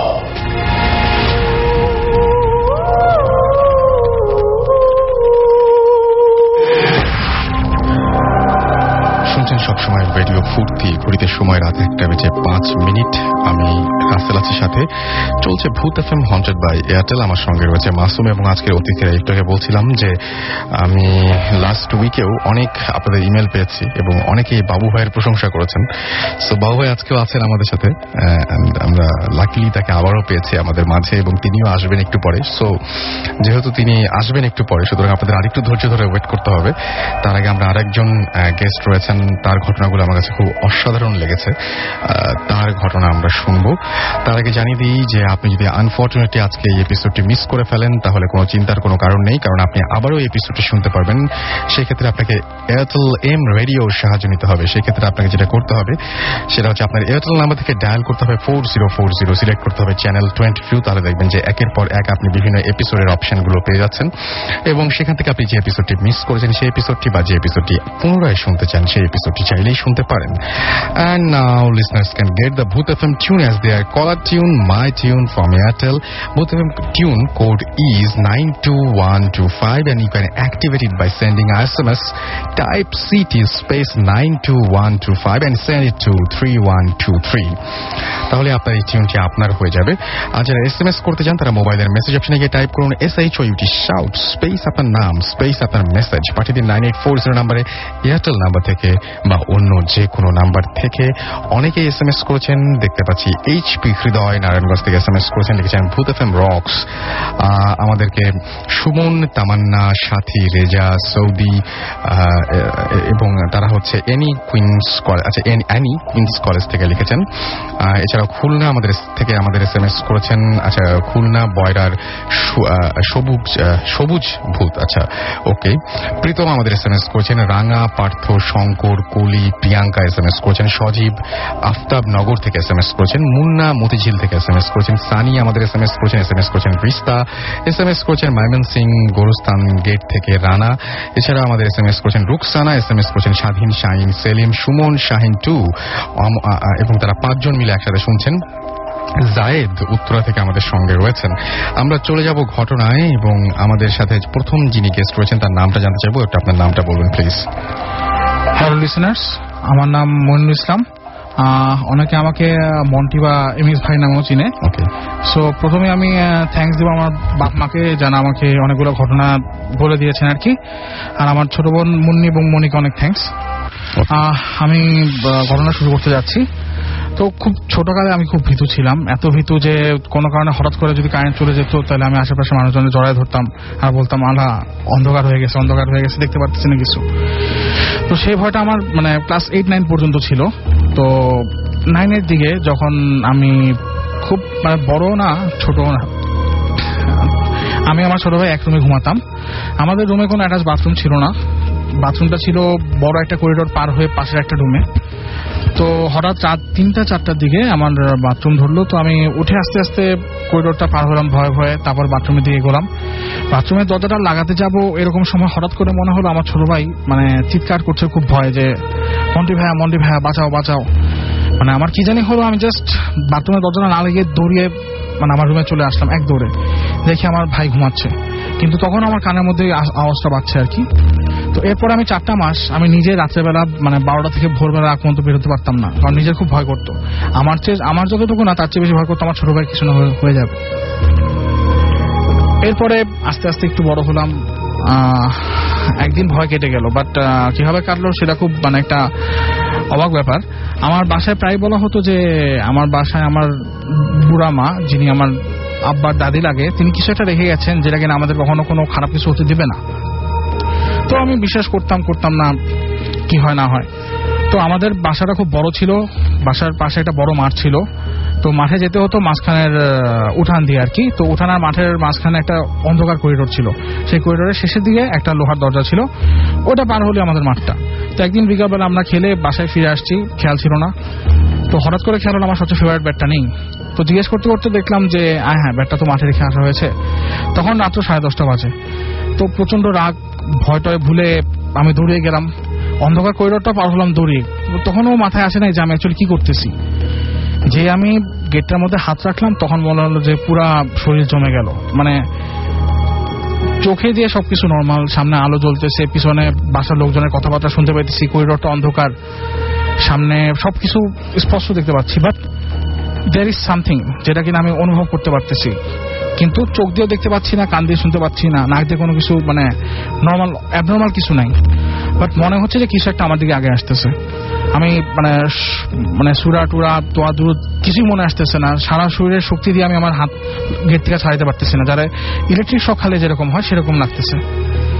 শুনছেন সবসময় রেডিও ফুর্তি, ঘড়িতে সময় রাত একটা বেজে পাঁচ মিনিট। আমি রাসেল আছি সাথে, চলছে Bhoot F M haunted by Airtel. আমার সঙ্গে রয়েছে মাসুম এবং আজকের অতিথিরা। একটু বলছিলাম যে আমি লাস্ট উইকেও অনেক আপনাদের ইমেল পেয়েছি এবং অনেকেই বাবু ভাইয়ের প্রশংসা করেছেন। সো বাবু ভাই আজকেও আছেন আমাদের সাথে, আমরা লাকিলি তাকে আবারও পেয়েছি আমাদের মাঝে এবং তিনিও আসবেন একটু পরে। সো যেহেতু তিনি আসবেন একটু পরে, সুতরাং আপনাদের আরেকটু ধৈর্য ধরে ওয়েট করতে হবে। তার আগে আমরা আরেকজন গেস্ট রয়েছেন তার ঘটনাগুলো আমার কাছে খুব অসাধারণ লেগেছে। তার ঘটনা আমরা শুনবো। তার আগে জানিয়ে দিই যে আপনি যদি আনফরচুনেটলি আজকে এই এপিসোডটি মিস করে ফেলেন তাহলে কোনো চিন্তার কোনো কারণ নেই, কারণ আপনি আবারও এপিসোডটি শুনতে পারবেন। সেক্ষেত্রে আপনাকে এয়ারটেল এম রেডিওর সাহায্য নিতে হবে। সেক্ষেত্রে আপনাকে যেটা করতে হবে সেটা হচ্ছে আপনার এয়ারটেল নাম্বার থেকে ডায়াল করতে হবে four zero four zero, select করতে হবে চ্যানেল টোয়েন্টি টু। তাহলে দেখবেন যে একের পর এক আপনি বিভিন্ন এপিসোডের অপশনগুলো পেয়ে যাচ্ছেন এবং সেখান থেকে আপনি যে এপিসোডটি মিস করেছেন সেই এপিসোডটি বা যে এপিসোডটি পুনরায় শুনতে চান সেই এপিসোডটি চাইলেই শুনতে পারেন। And now listeners can get the Bhoot F M tune as their caller tune, my tune from Airtel. Bhoot F M tune code is nine two one two five and you can activate it by sending a S M S. Type C T space nine two one two five and send it to three one two three. তাহলে আপনার এই টিউনটি আপনার হয়ে যাবে। আর যারা S M S করতে চান তারা মোবাইলের মেসেজ অপশনে গিয়ে টাইপ করুন S H O U T shout space আপনার নাম স্পেস আপনার মেসেজ পাঠিয়ে দিন নাইন এইট ফোর জিরো নাম্বারে, এয়ারটেল নাম্বার থেকে বা অন্য যে কোনো নাম্বার থেকে। অনেকে এস এম এস করেছেন, দেখতে পাচ্ছি এইচপি হৃদয় নারায়ণগঞ্জ থেকে এস এম এস করেছেন, লিখেছেন ভূত এফ এম রক্স। আমাদেরকে সুমন, তামান্না, সাথী, রেজা, সৌদি এবং তারা হচ্ছে এনি কুইন্স কলেজ, আচ্ছা অ্যানি কুইন্স কলেজ থেকে লিখেছেন। এছাড়াও খুলনা আমাদের থেকে আমাদের এস এম এস করেছেন, আচ্ছা খুলনা বয়রার সবুজ সবুজ ভূত, আচ্ছা ওকে। প্রীতম আমাদের এস এম এস করেছেন, রাঙা, পার্থ, শঙ্কর, কলি, প্রিয়াঙ্কা এস এম এস করেছেন, সজীব আফতাব নগর থেকে এস এম এস করেছেন, মুন্না মতিঝিল থেকে এস এম এস করেছেন, সানি আমাদের এস এম এস করেছেন, এস এম এস করেছেন রিস্তা, এস এম এস করেছেন মাইমন সিং গোরস্তান গেট থেকে রানা। এছাড়া আমাদের এস এম এস করেছেন রুকসানা, এস এম এস করেছেন স্বাধীন, শাহিন, সেলিম, সুমন, শাহিন টু এবং তারা পাঁচজন মিলে একসাথে শুনছেন। জায়েদ উত্তরা থেকে আমাদের সঙ্গে রয়েছেন। আমরা চলে যাব ঘটনায় এবং আমাদের সাথে প্রথম যিনি গেস্ট রয়েছেন তার নামটা জানতে চাইবো। একটু আপনার নামটা বলবেন প্লিজ। হ্যালো লিসেনার্স, আমার নাম মইনুল ইসলাম। অনেকে আমাকে মন্টি বা এমিস ভাই নামেও চিনে। ওকে, সো প্রথমে আমি থ্যাঙ্কস দেবো আমার বাপ মাকে, যারা আমাকে অনেকগুলো ঘটনা বলে দিয়েছেন আর কি। আর আমার ছোট বোন মুন্নি এবং মনিকে অনেক থ্যাঙ্কস। আমি ঘটনা শুরু করতে যাচ্ছি। তো খুব ছোটকালে আমি খুব ভীতু ছিলাম, এত ভীতু যে কোনো কারণে হঠাৎ করে যদি কারেন্ট চলে যেত তাহলে আমি আশেপাশে মানুষজনের জড়ায় ধরতাম আর বলতাম আল্লাহ অন্ধকার হয়ে গেছে, অন্ধকার হয়ে গেছে, দেখতে পারতেছি না কিছু। তো সেই ভয়টা আমার মানে ক্লাস এইট নাইন পর্যন্ত ছিল। তো নাইনের দিকে যখন আমি খুব মানে বড় না ছোট না, আমি আমার ছোট ভাই এক রুমে ঘুমাতাম। আমাদের রুমে কোনো অ্যাটাচ বাথরুম ছিল না, বাথরুমটা ছিল বড় একটা করিডোর পার হয়ে পাশের একটা রুমে। তো হঠাৎ রাত তিনটা চারটার দিকে আমার বাথরুম ধরলো। তো আমি উঠে আস্তে আস্তে করিডোরটা পার হলাম ভয়ে ভয়ে, তারপর বাথরুমের দিকে গেলাম। বাথরুমের দরজাটা লাগাতে যাব এরকম সময় হঠাৎ করে মনে হলো আমার ছোট ভাই মানে চিৎকার করছে খুব ভয়, যে মন্টি ভাইয়া মন্টি ভাইয়া বাঁচাও বাঁচাও। মানে আমার কি জানি হলো, আমি জাস্ট বাথরুমের দরজাটা না লেগে দৌড়িয়ে মানে আমার রুমে চলে আসলাম এক দৌড়ে। দেখি আমার ভাই ঘুমাচ্ছে, কিন্তু তখন আমার কানের মধ্যে আওয়াজটা বাজছে আর কি। তো এরপর আমি চারটা মাস আমি নিজে রাত্রেবেলা মানে বারোটা থেকে ভোরবেলা আগ পর্যন্ত বেরোতে পারতাম না, কারণ নিজের খুব ভয় করতো। আমার চেয়ে আমার যতটুকু না তার চেয়ে বেশি ভয় করতো আমার ছোট ভাই কিছু না হয়ে যাবে। এরপরে আস্তে আস্তে একটু বড় হলাম, একদিন ভয় কেটে গেল, বাট কিভাবে কাটলো সেটা খুব মানে একটা অবাক ব্যাপার। আমার বাসায় প্রায় বলা হতো যে আমার বাসায় আমার বুড়া মা, যিনি আমার আব্বার দাদি লাগে, তিনি কিছু একটা রেখে গেছেন যেটা কিনা আমাদের কখনো কোনো খারাপ কিছু হতে দিবে না। তো আমি বিশ্বাস করতাম করতাম না কি হয় না হয়। তো আমাদের বাসাটা খুব বড় ছিল, বাসার পাশে একটা বড় মাঠ ছিল। তো মাঠে যেতে হতো মাঝখানের উঠান দিয়ে আর কি। তো উঠান আর মাঠের মাঝখানে একটা অন্ধকার করিডোর ছিল, সেই করিডোরের শেষের দিকে একটা লোহার দরজা ছিল, ওটা পার হলে আমাদের মাঠটা। তো একদিন বিকালবেলা আমরা খেলে বাসায় ফিরে আসছি, খেয়াল ছিল না। তো হঠাৎ করে খেয়াল হলো আমার সবচেয়ে ফেভারিট ব্যাটটা নেই। তো জিজ্ঞেস করতে করতে দেখলাম যে আয় হ্যাঁ ব্যাটটা তো মাঠে রেখে আসা হয়েছে। তখন রাত্র সাড়ে দশটা বাজে। তো প্রচন্ড রাগ ভয়টয় ভুলে আমি দৌড়িয়ে গেলাম, অন্ধকার করিডোরটা পার হলাম দৌড়িয়ে। তখনও মাথায় আসে নাই যে আমি অ্যাকচুয়ালি কি করতেছি। যে আমি গেটটার মধ্যে হাত রাখলাম তখন মনে হলো যে পুরা শরীর জমে গেল, মানে চোখে দিয়ে সবকিছু নর্মাল, সামনে আলো জ্বলতেছে, পিছনে বাসার লোকজনের কথাবার্তা শুনতে পাইতেছি, করিডোরটা অন্ধকার, সামনে সবকিছু স্পষ্ট দেখতে পাচ্ছি, বাট দেয়ার ইজ সামথিং যেটা কিনা আমি অনুভব করতে পারতেছি, কিন্তু চোখ দিয়েও দেখতে পাচ্ছি না, কান দিয়ে শুনতে পাচ্ছি না, নাক দিয়ে কোনো কিছু মানে নর্মাল অ্যাবনর্মাল কিছু নাই, বাট মনে হচ্ছে যে কিছু একটা আমার দিকে আগে আসতেছে। আমি মানে মানে সুরা টুরা তোয়া দূর কিছুই মনে আসতেছে না, সারা শরীরের শক্তি দিয়ে আমি আমার হাত গেট থেকে ছাড়াইতে পারতেছি না, যারা ইলেকট্রিক শক খালে যেরকম হয় সেরকম লাগতেছে।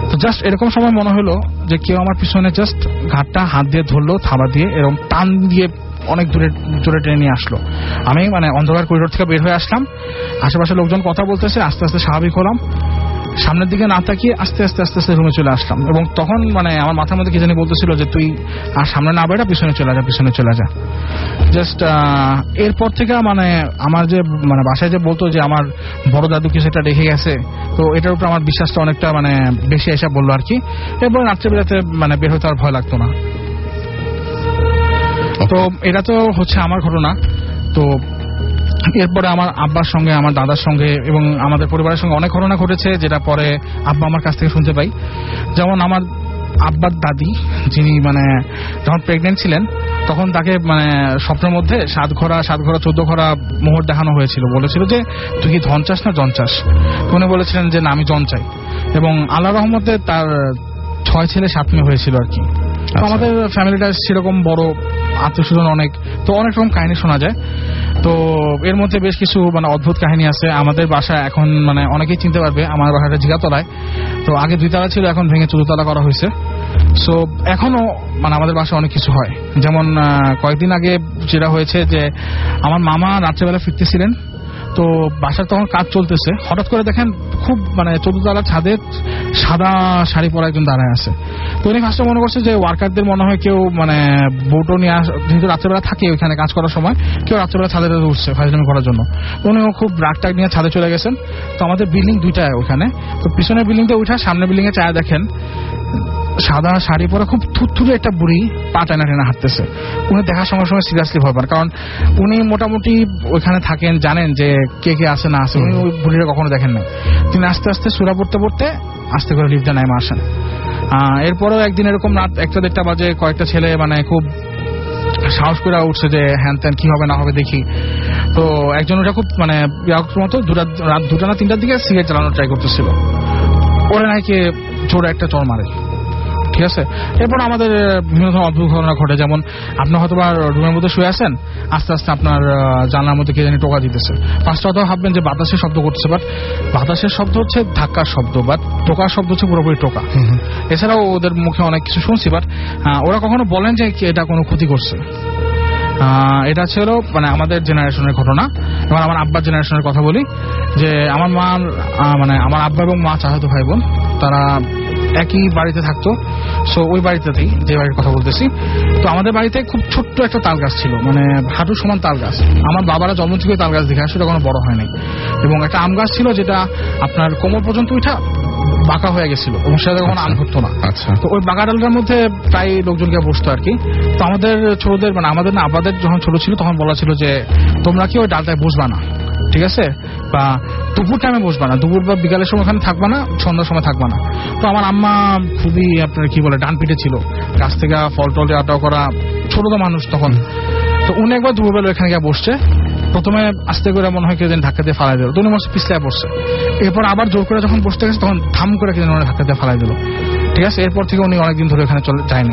তো জাস্ট এরকম সময় মনে হলো যে কেউ আমার পিছনে জাস্ট ঘাটটা হাত দিয়ে ধরলো, থাবা দিয়ে এরকম টান দিয়ে অনেক দূরে দূরে টেনে নিয়ে আসলো। আমি মানে অন্ধকার করিডোর থেকে বের হয়ে আসলাম, আশেপাশে লোকজন কথা বলতেছে, আস্তে আস্তে স্বাভাবিক হলাম, সামনের দিকে না তাকিয়ে আস্তে আস্তে আস্তে আস্তে রুমে চলে আসলাম। এবং তখন মানে আমার মাথার মধ্যে কি জানি বলতেছিল যে তুই আর সামনে না বেড়া, পিছনে চলে যা, পিছনে চলে যা। জাস্ট এরপর থেকে মানে আমার যে মানে বাসায় যে বলতো যে আমার বড় দাদু কিছু একটা রেখে গেছে, তো এটার উপর আমার বিশ্বাসটা অনেকটা মানে বেশি এসে বললো আর কি। এরপর রাত্রেবেলাতে মানে বের হতে আর ভয় লাগতো না। তো এটা তো হচ্ছে আমার ঘটনা। তো এরপরে আমার আব্বার সঙ্গে, আমার দাদার সঙ্গে এবং আমাদের পরিবারের সঙ্গে অনেক ঘটনা ঘটেছে, যেটা পরে আব্বা আমার কাছ থেকে শুনতে পাই। যেমন আমার আব্বার দাদি, যিনি মানে যখন প্রেগনেন্ট ছিলেন তখন তাকে মানে স্বপ্নের মধ্যে সাত ঘোড়া সাত ঘোড়া চোদ্দ ঘোড়া মোহর দেখানো হয়েছিল। বলেছিল যে তুই কি ধন চাস না জন চাস? উনি বলেছিলেন যে না, আমি জন চাই। এবং আল্লাহ রহমতে তার ছয় ছেলে সাত মেয়ে হয়েছিল আর কি। আমাদের ফ্যামিলিটা সেরকম বড়, আত্মীয় স্বজন অনেক, তো অনেক রকম কাহিনী শোনা যায়। তো এর মধ্যে বেশ কিছু মানে অদ্ভুত কাহিনী আছে। আমাদের বাসা এখন মানে অনেকেই চিনতে পারবে, আমার বাসাটা জিগাতলায়। তো আগে দুই তলা ছিল, এখন ভেঙে চতুর্তলা করা হয়েছে। সো এখনো মানে আমাদের বাসায় অনেক কিছু হয়। যেমন কয়েকদিন আগে যেটা হয়েছে যে আমার মামা রাত্রেবেলা ফিরতেছিলেন, তো বাসার তখন কাজ চলতেছে, হঠাৎ করে দেখেন খুব মানে চতুর্তলার ছাদে সাদা শাড়ি পরা একজন দাঁড়ায় আছে। তো উনি ফার্স্টে মনে করছে যে ওয়ার্কারদের মনে হয় কেউ মানে বউটো নিয়ে আস, যেহেতু রাত্রেবেলা থাকে ওইখানে কাজ করার সময়, কেউ রাত্রেবেলা ছাদে উঠছে ফাইজলামি করার জন্য। উনিও খুব রাগ টাগ নিয়ে ছাদে চলে গেছেন। তো আমাদের বিল্ডিং দুইটা ওখানে, তো পিছনের বিল্ডিংটা উঠা সামনের বিল্ডিং এ চায়া দেখেন সাদা শাড়ি পরা খুব থুরথুরে একটা বুড়ি পা টানা টেনা হাঁটতেছে। উনি দেখার সঙ্গে সঙ্গে সিরিয়াসলি ভয় পান, কারণ উনি মোটামুটি ওইখানে থাকেন, জানেন যে কে কে আসে না আসে। উনি ওই বুড়িটা কখনো দেখেন না। তিনি আস্তে আস্তে সুরা পড়তে পড়তে আস্তে করে লিফটে নেমে আসেন। এরপরেও একদিন এরকম রাত একটা দেড়টা বাজে কয়েকটা ছেলে মানে খুব সাহস করে উঠছে যে হ্যান ত্যান কি হবে না হবে দেখি। তো একজন ওটা খুব মানে মতো রাত দুটা না তিনটার দিকে সিগারেট চালানোর ট্রাই করতেছিল। ওরা নাকি জোরে একটা চড় মারে, ঠিক আছে। এরপর আমাদের বিভিন্ন ধরনের অদ্ভুত ঘটনা ঘটে। যেমন আপনি হয়তো বা রুমের মধ্যে শুয়ে আছেন, আস্তে আস্তে আপনার জানলার মধ্যে কে জানি টোকা দিতেছে। ফার্স্টে হয়তো ভাববেন যে বাতাসের শব্দ করতেছে, বাট বাতাসের শব্দ হচ্ছে ধাক্কার শব্দ, বাট টোকার শব্দ হচ্ছে পুরোপুরি টোকা। এছাড়াও ওদের মুখে অনেক কিছু শুনছি, বাট ওরা কখনো বলেন যে এটা কোনো ক্ষতি করছে। এটা ছিল মানে আমাদের জেনারেশনের ঘটনা। এবার আমার আব্বার জেনারেশনের কথা বলি, যে আমার মা মানে আমার আব্বা এবং মা চাচাতো ভাই বোন, তারা একই বাড়িতে থাকতো। সো ওই বাড়িতেই, যে বাড়ির কথা বলতেছি, তো আমাদের বাড়িতে খুব ছোট্ট একটা তাল গাছ ছিল, মানে হাঁটু সমান তাল গাছ। আমার বাবারা জন্ম থেকে তাল গাছ দেখে আসলে কোনো বড় হয় নাই। এবং একটা আম গাছ ছিল যেটা আপনার কোমর পর্যন্ত উঠা বাঁকা হয়ে গেছিল এবং সেটা কখনো আম ধরতো না। তো ওই বাঁকা ডালটার মধ্যে প্রায় লোকজনকে বসতো আর কি। তো আমাদের ছোটদের মানে আমাদের না আবাদের যখন ছোট ছিল তখন বলা ছিল যে তোমরা কি ওই ডালটায় বসবা না, ঠিক আছে, বা দুপুর টাইমে বসবা না, দুপুর বা বিকালের সময় ওখানে থাকবা না, সন্ধ্যার সময় থাকবা না। তো আমার আম্মা খুবই আপনার কি বলে ডান পিঠে ছিল, গাছ থেকে ফল টল আটাও করা, ছোট তো মানুষ তখন। তো উনি একবার দুপুরবেলা এখানে গিয়ে বসছে। প্রথমে আস্তে করে মনে হয় কেউ যেন ধাক্কা দিয়ে ফালাই দিল, তো উনি মনে পিছলে বসছে। এরপর আবার জোর করে যখন বসতে গেছে তখন থাম করে কেউ যেন ধাক্কা দিয়ে ফালাই দিল, ঠিক আছে। এরপর থেকে উনি অনেকদিন ধরে এখানে চলে যায়নি।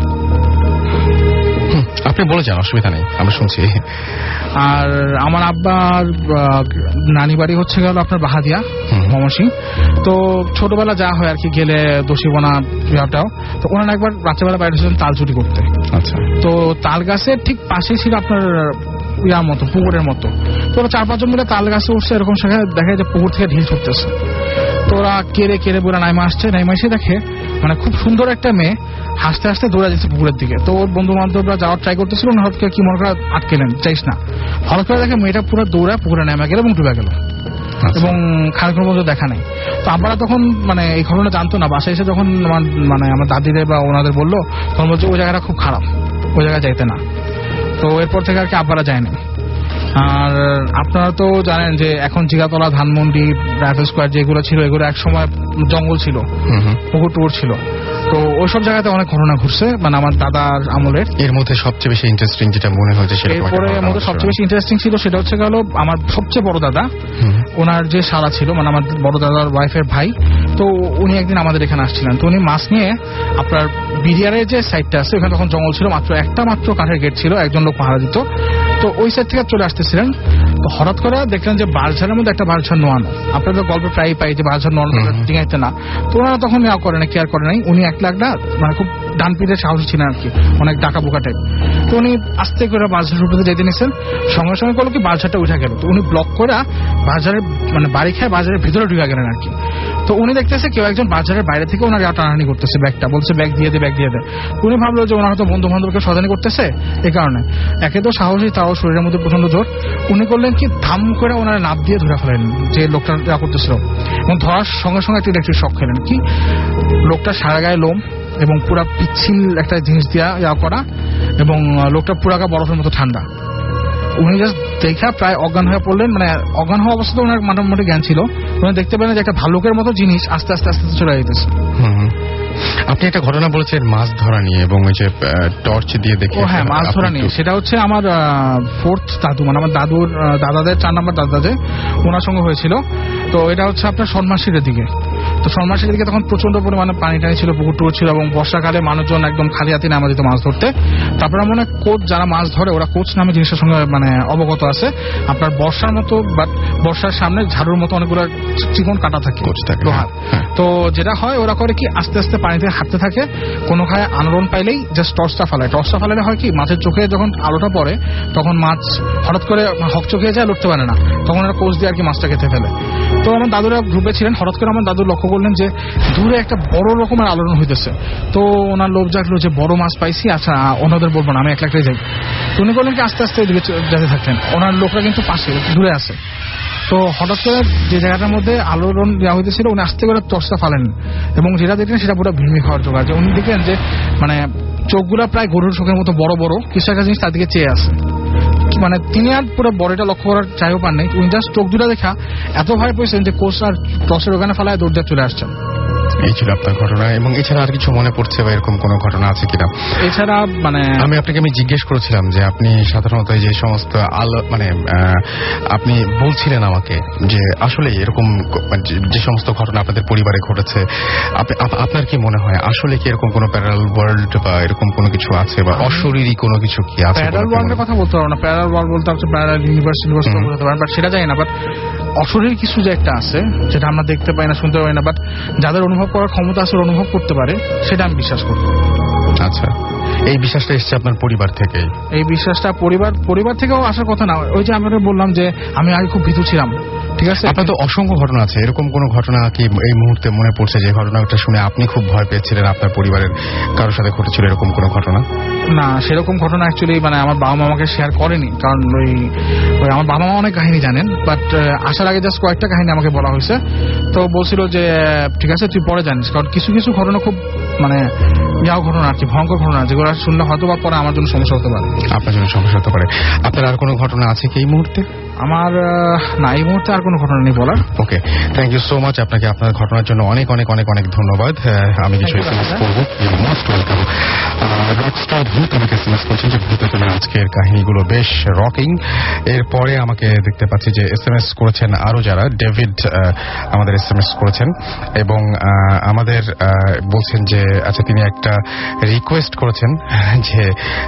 আপনি বলে যান, অসুবিধা নেই, আমরা শুনছি। আর আমার আব্বার নানি বাড়ি হচ্ছে গেল আপনার বাহাদিয়া, ময়মনসিং। তো ছোটবেলা যা হয় আর কি, গেলে দোষী বোনা বিভাগটাও। তো ওনারা একবার রাত্রেবেলা বাইরে এসেছেন তাল চুরি করতে। আচ্ছা। তো তাল গাছের ঠিক পাশে ছিল আপনার ইয়ার মতো, পুকুরের মতো। তো ওরা চার পাঁচজন মিলে তাল গাছে উঠছে, এরকম সেখানে দেখে যে পুকুর থেকে ঢিল ছুটতেছে। তো ওরা কেড়ে কেড়ে বলে নাইমা আসছে, নাইমা এসে দেখে মানে খুব সুন্দর একটা মেয়ে হাসতে হাসতে দৌড়া যাচ্ছে পুকুরের দিকে। তো ওর বন্ধু বান্ধবরা যাওয়ার ট্রাই করতেছিল, হঠাৎ করে কি মনে করে আটকেলেন, চাইস না। হঠাৎ করে দেখে মেয়েটা পুরো দৌড়া পুকুরে নেমে গেল এবং ডুবে গেল এবং খানিক মতো দেখা নেই। তো আব্বারা তখন মানে এই ঘটনা জানতো না। বাসায় এসে যখন মানে আমার দাদিদের বা ওনাদের বললো, তখন বলছে ওই জায়গাটা খুব খারাপ, ওই জায়গায় যাইতে না। তো এরপর থেকে আর কি আব্বারা যায়নি। আর আপনারা তো জানেন যে এখন জিগাতলা, ধানমন্ডি, রাইফেল স্কোয়ার যেগুলো ছিল এগুলো এক সময় জঙ্গল ছিল, পুকুর টুকুর ছিল। তো ওইসব জায়গাতে অনেক ঘটনা ঘুরছে মানে আমার দাদার আমলের। এর মধ্যে সবচেয়ে বেশি ইন্টারেস্টিং যেটা মনে হয়েছে সেটা এরপরে এর মধ্যে সবচেয়ে বেশি ইন্টারেস্টিং ছিল সেটা হচ্ছে গেল আমার সবচেয়ে বড় দাদা, ওনার যে শালা ছিল মানে আমার বড় দাদার ওয়াইফের ভাই। তো উনি একদিন আমাদের এখানে আসছিলেন। তো উনি মাছ নিয়ে আপনার বিরিয়ারের যে সাইডটা আছে ওখানে তখন জঙ্গল ছিল, মাত্র একটা মাত্র কাঠের গেট ছিল, একজন লোক পাহারা দিত। তো ওই সাইড থেকে চলে আসতেছিলেন। তো হঠাৎ করে দেখলেন যে বাঁশঝাড়ের মধ্যে একটা বাঁশঝাড় নোয়ানো। আপনাদের গল্প প্রায় পাই যে বাঁশঝাড় নোয়ানো ডিঙাইতে না, তো ওনারা তখন নেওয়া করে না, কেয়ার করে নাই। উনি এক লাখ না মানে খুব ডান পিঠের সাহসী ছিলেন আর কি, অনেক ডাকা বোকা টাইপ। তো উনি আস্তে করে বাঁশঝাড় উঠতে যেতে নিয়েছেন, সঙ্গে সঙ্গে করলো কি বাঁশঝাড়টা উঠে গেল। তো উনি ব্লক করে বাজারের মানে বাড়ি খায় বাজারের ভিতরে ঢুকে গেলেন আর কি। তো উনি দেখতেছে কেউ একজন বাজারের বাইরে থেকে ওনার টানাহানি করতেছে, ব্যাগটা বলছে ব্যাগ দিয়ে দে ব্যাগ দিয়ে দে। উনি ভাবলো যে ওনার হয়তো বন্ধু বান্ধবকে সজানি করতেছে, এই কারণে একে তো সাহসী, তাও শরীরের মধ্যে প্রচন্ড জোর। উনি করলেন কি ধাম করে ওনার নাপ দিয়ে ধরে ফেলেন যে লোকটা যা করতেছিল, এবং ধরার সঙ্গে সঙ্গে একটা ইলেকট্রিক শক খেলেন। কি লোকটা সারা গায়ে লোম এবং পুরা পিচ্ছিল একটা জিনিস দিয়া ইয়া করা, এবং লোকটা পুরাকা বরফের মতো ঠান্ডা। উনি জাস্ট দেখা প্রায় অজ্ঞান হয়ে পড়লেন, মানে অজ্ঞান হওয়া অবস্থাতে ওনার মোটামুটি জ্ঞান ছিল। উনি দেখতে পেলেন যে একটা ভালুকের মতো জিনিস আস্তে আস্তে আস্তে চলে যেতেছে। আপনি একটা ঘটনা বলেছেন মাছ ধরা নিয়ে, এবং ওই যে টর্চ দিয়ে দেখে। হ্যাঁ, মাছ ধরা নিয়ে। সেটা হচ্ছে আমার ফোর্থ দাদু, মানে আমার দাদুর দাদাদের চার নম্বর দাদা যে ওনার সঙ্গে হয়েছিল। তো এটা হচ্ছে আপনার সন্মাসীর দিকে। তো সন্মাসীর দিকে তখন প্রচন্ড পরিমাণে পানি টানি ছিল, পুকুর টুকুর ছিল, এবং বর্ষাকালে মানুষজন একদম খালি হাতে নামা যেত মাছ ধরতে। তারপরে মনে কোচ যারা মাছ ধরে ওরা কোচ নামে জিনিসের সঙ্গে মানে অবগত আছে। আপনার বর্ষার মতো বাট বর্ষার সামনে ঝাড়ুর মতো অনেকগুলো চিকন কাটা থাকে লোহার। তো যেটা হয় ওরা করে কি আস্তে আস্তে পানিতে হাঁটতে থাকে, কোনো খায় আলোড়ন পাইলেই জাস্ট টর্চটা ফালায়। টর্চটা ফালালে হয় কি মাছের চোখে যখন আলোটা পড়ে তখন মাছ হঠাৎ করে হক চোখে যায়, লড়তে পারে না, তখন ওরা কোচ দিয়ে আর কি মাছটা খেতে ফেলে। তো আমার দাদুরা গ্রুপে ছিলেন, হঠাৎ করে আমার দাদু লক্ষ্য করলেন যে দূরে একটা বড় রকমের আলোড়ন হইতেছে। তো ওনার লোভ জাগলো যে বড় মাছ পাইছি, আচ্ছা ওনাদের বলবো না, আমি এক লাখটাই যাই। তো উনি করলেন কি আস্তে আস্তে এদিকে যেতে থাকলেন। ওনার লোকরা কিন্তু পাশে দূরে আছে। তো হঠাৎ করে যে জায়গাটার মধ্যে আলোড়ন দেওয়া হইতেছিল উনি আস্তে করে টর্চটা ফালেন, এবং যেটা দেখলেন সেটা পুরো ভিড়মি খাওয়ার জোগাড়। যে উনি দেখলেন যে মানে চোখগুলা প্রায় গরুর চোখের মতো বড় বড় কিছু একটা জিনিস তার দিকে চেয়ে আছে। মানে তিনি আর পুরো বডিটা লক্ষ্য করার চাইও পান নাই। উনি জাস্ট চোখ দুটা দেখা এত ভয় পেয়েছেন যে কোচ আর টর্চের ওখানে ফেলায় দৌড় দিয়ে চলে আসছেন। এই ছিল আপনার ঘটনা। এবং এছাড়া আর কিছু মনে পড়ছে বা এরকম কোন ঘটনা আছে কিনা? এছাড়া মানে আমি আপনাকে আমি জিজ্ঞেস করেছিলাম যে আপনি সাধারণত যে সমস্ত আলো মানে আপনি বলছিলেন আমাকে যে আসলে এরকম যে সমস্ত ঘটনা আপনাদের পরিবারে ঘটেছে, আপনার কি মনে হয় আসলে কি এরকম কোন প্যারালাল ওয়ার্ল্ড বা এরকম কোনো কিছু আছে, বা অশরীরী কোনো কিছু কি আছে? প্যারালাল ওয়ার্ল্ডের কথা বলতে পারবো না, প্যারালাল ওয়ার্ল্ড বলতে হচ্ছে প্যারালাল ইউনিভার্স ইউনিভার্স বলতে পারেন, বাট সেটা জানি না। বাট অশরীরী কিছু যে একটা আছে যেটা আমরা দেখতে পাই না, শুনতে পাই না, বাট যাদের অনুভব করার ক্ষমতা আছে অনুভব করতে পারে, সেটা আমি বিশ্বাস করি। আচ্ছা, এই বিশ্বাসটা এসছে আপনার পরিবার থেকে? এই বিশ্বাসটা পরিবার পরিবার থেকেও আসার কথা না। ওই যে আমরা বললাম যে আমি আগে খুব ভীতু ছিলাম, ঠিক আছে? আপনার তো অসংখ্য ঘটনা আছে, এরকম কোন ঘটনা কি এই মুহূর্তে মনে পড়ছে যে ঘটনাটা শুনে আপনি খুব ভয় পেয়েছিলেন, আপনার পরিবারের কারোর সাথে ঘটেছিল এরকম কোন ঘটনা? না, সেরকম ঘটনা অ্যাকচুয়ালি মানে আমার বাবা মা আমাকে শেয়ার করেনি, কারণ ওই আমার বাবা মা অনেক কাহিনী জানেন, বাট আসার আগে জাস্ট কয়েকটা কাহিনী আমাকে বলা হয়েছে। তো বলছিল যে ঠিক আছে তুই পরে জানিস, কারণ কিছু কিছু ঘটনা খুব মানে যাও ঘটনা আর কি, ভয়ঙ্কর ঘটনা, যেগুলো শুনলে হয়তো বা পরে আমার জন্য সমস্যা হতে পারে। আপনার জন্য সমস্যা হতে পারে। আপনার আর কোনো ঘটনা আছে কি এই মুহূর্তে? আমার না, এই মুহূর্তে আর কোনো ঘটনা নেই বলার। Okay, thank you so much. আপনাকে আপনার ঘটনার জন্য অনেক অনেক অনেক অনেক ধন্যবাদ। আমি কিছু এসএমএস করবো। Most welcome. রকস্টার ভূত আমাকে এসএমএস করছেন যে ভূতের জন্য আজকের কাহিনীগুলো বেশ রকিং। এরপরে আমাকে দেখতে পাচ্ছি যে এসএমএস করেছেন আরো যারা, ডেভিড আমাদের এসএমএস করেছেন এবং আমাদের বলছেন যে আচ্ছা তিনি একটা রিকোয়েস্ট করেছেন যে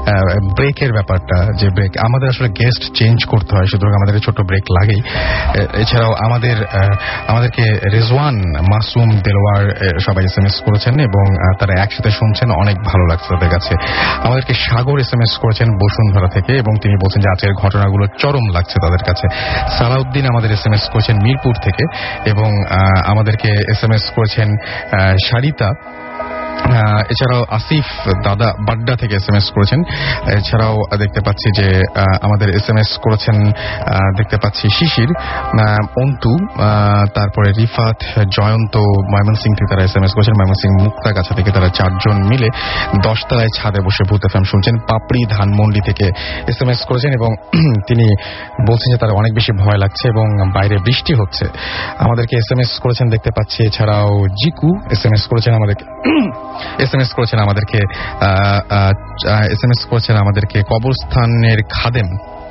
ব্রেকের ব্যাপারটা, যে ব্রেক আমাদের আসলে গেস্ট চেঞ্জ করতে হয়, সুতরাং আমাদের ছোট ব্রেক লাগেই। এছাড়াও আমাদের আমাদেরকে রেজওয়ান, মাসুম, দেলোয়ার সবাই এসএমএস করেছেন এবং তারা একসাথে শুনছেন, অনেক ভালো লাগছে তাদের কাছে। আমাদেরকে সাগর এসএমএস করেছেন বসুন্ধরা থেকে এবং তিনি বলছেন যে আজকের ঘটনাগুলো চরম লাগছে তাদের কাছে। সালাউদ্দিন আমাদের এসএমএস করেছেন মিরপুর থেকে এবং আমাদেরকে এসএমএস করেছেন সারিতা। এছাড়াও আসিফ দাদা বাড্ডা থেকে এসএমএস করেছেন। এছাড়াও দেখতে পাচ্ছি যে আমাদের এসএমএস করেছেন দেখতে পাচ্ছি শিশির, অন্তু, তারপরে রিফাত, জয়ন্ত ময়মনসিং থেকে তারা এসএমএস করেছেন। ময়মনসিং মুক্তাগাছা থেকে তারা চারজন মিলে দশতলায় ছাদে বসে ভূত এফএম শুনছেন। পাপড়ি ধানমন্ডি থেকে এসএমএস করেছেন এবং তিনি বলছেন যে তারা অনেক বেশি ভয় লাগছে এবং বাইরে বৃষ্টি হচ্ছে। আমাদেরকে এসএমএস করেছেন দেখতে পাচ্ছি। এছাড়াও জিকু এসএমএস করেছেন আমাদেরকে এসএমএস করেছেন আমাদেরকে এসএমএস করেছেন আমাদেরকে কবরস্থানের খাদেম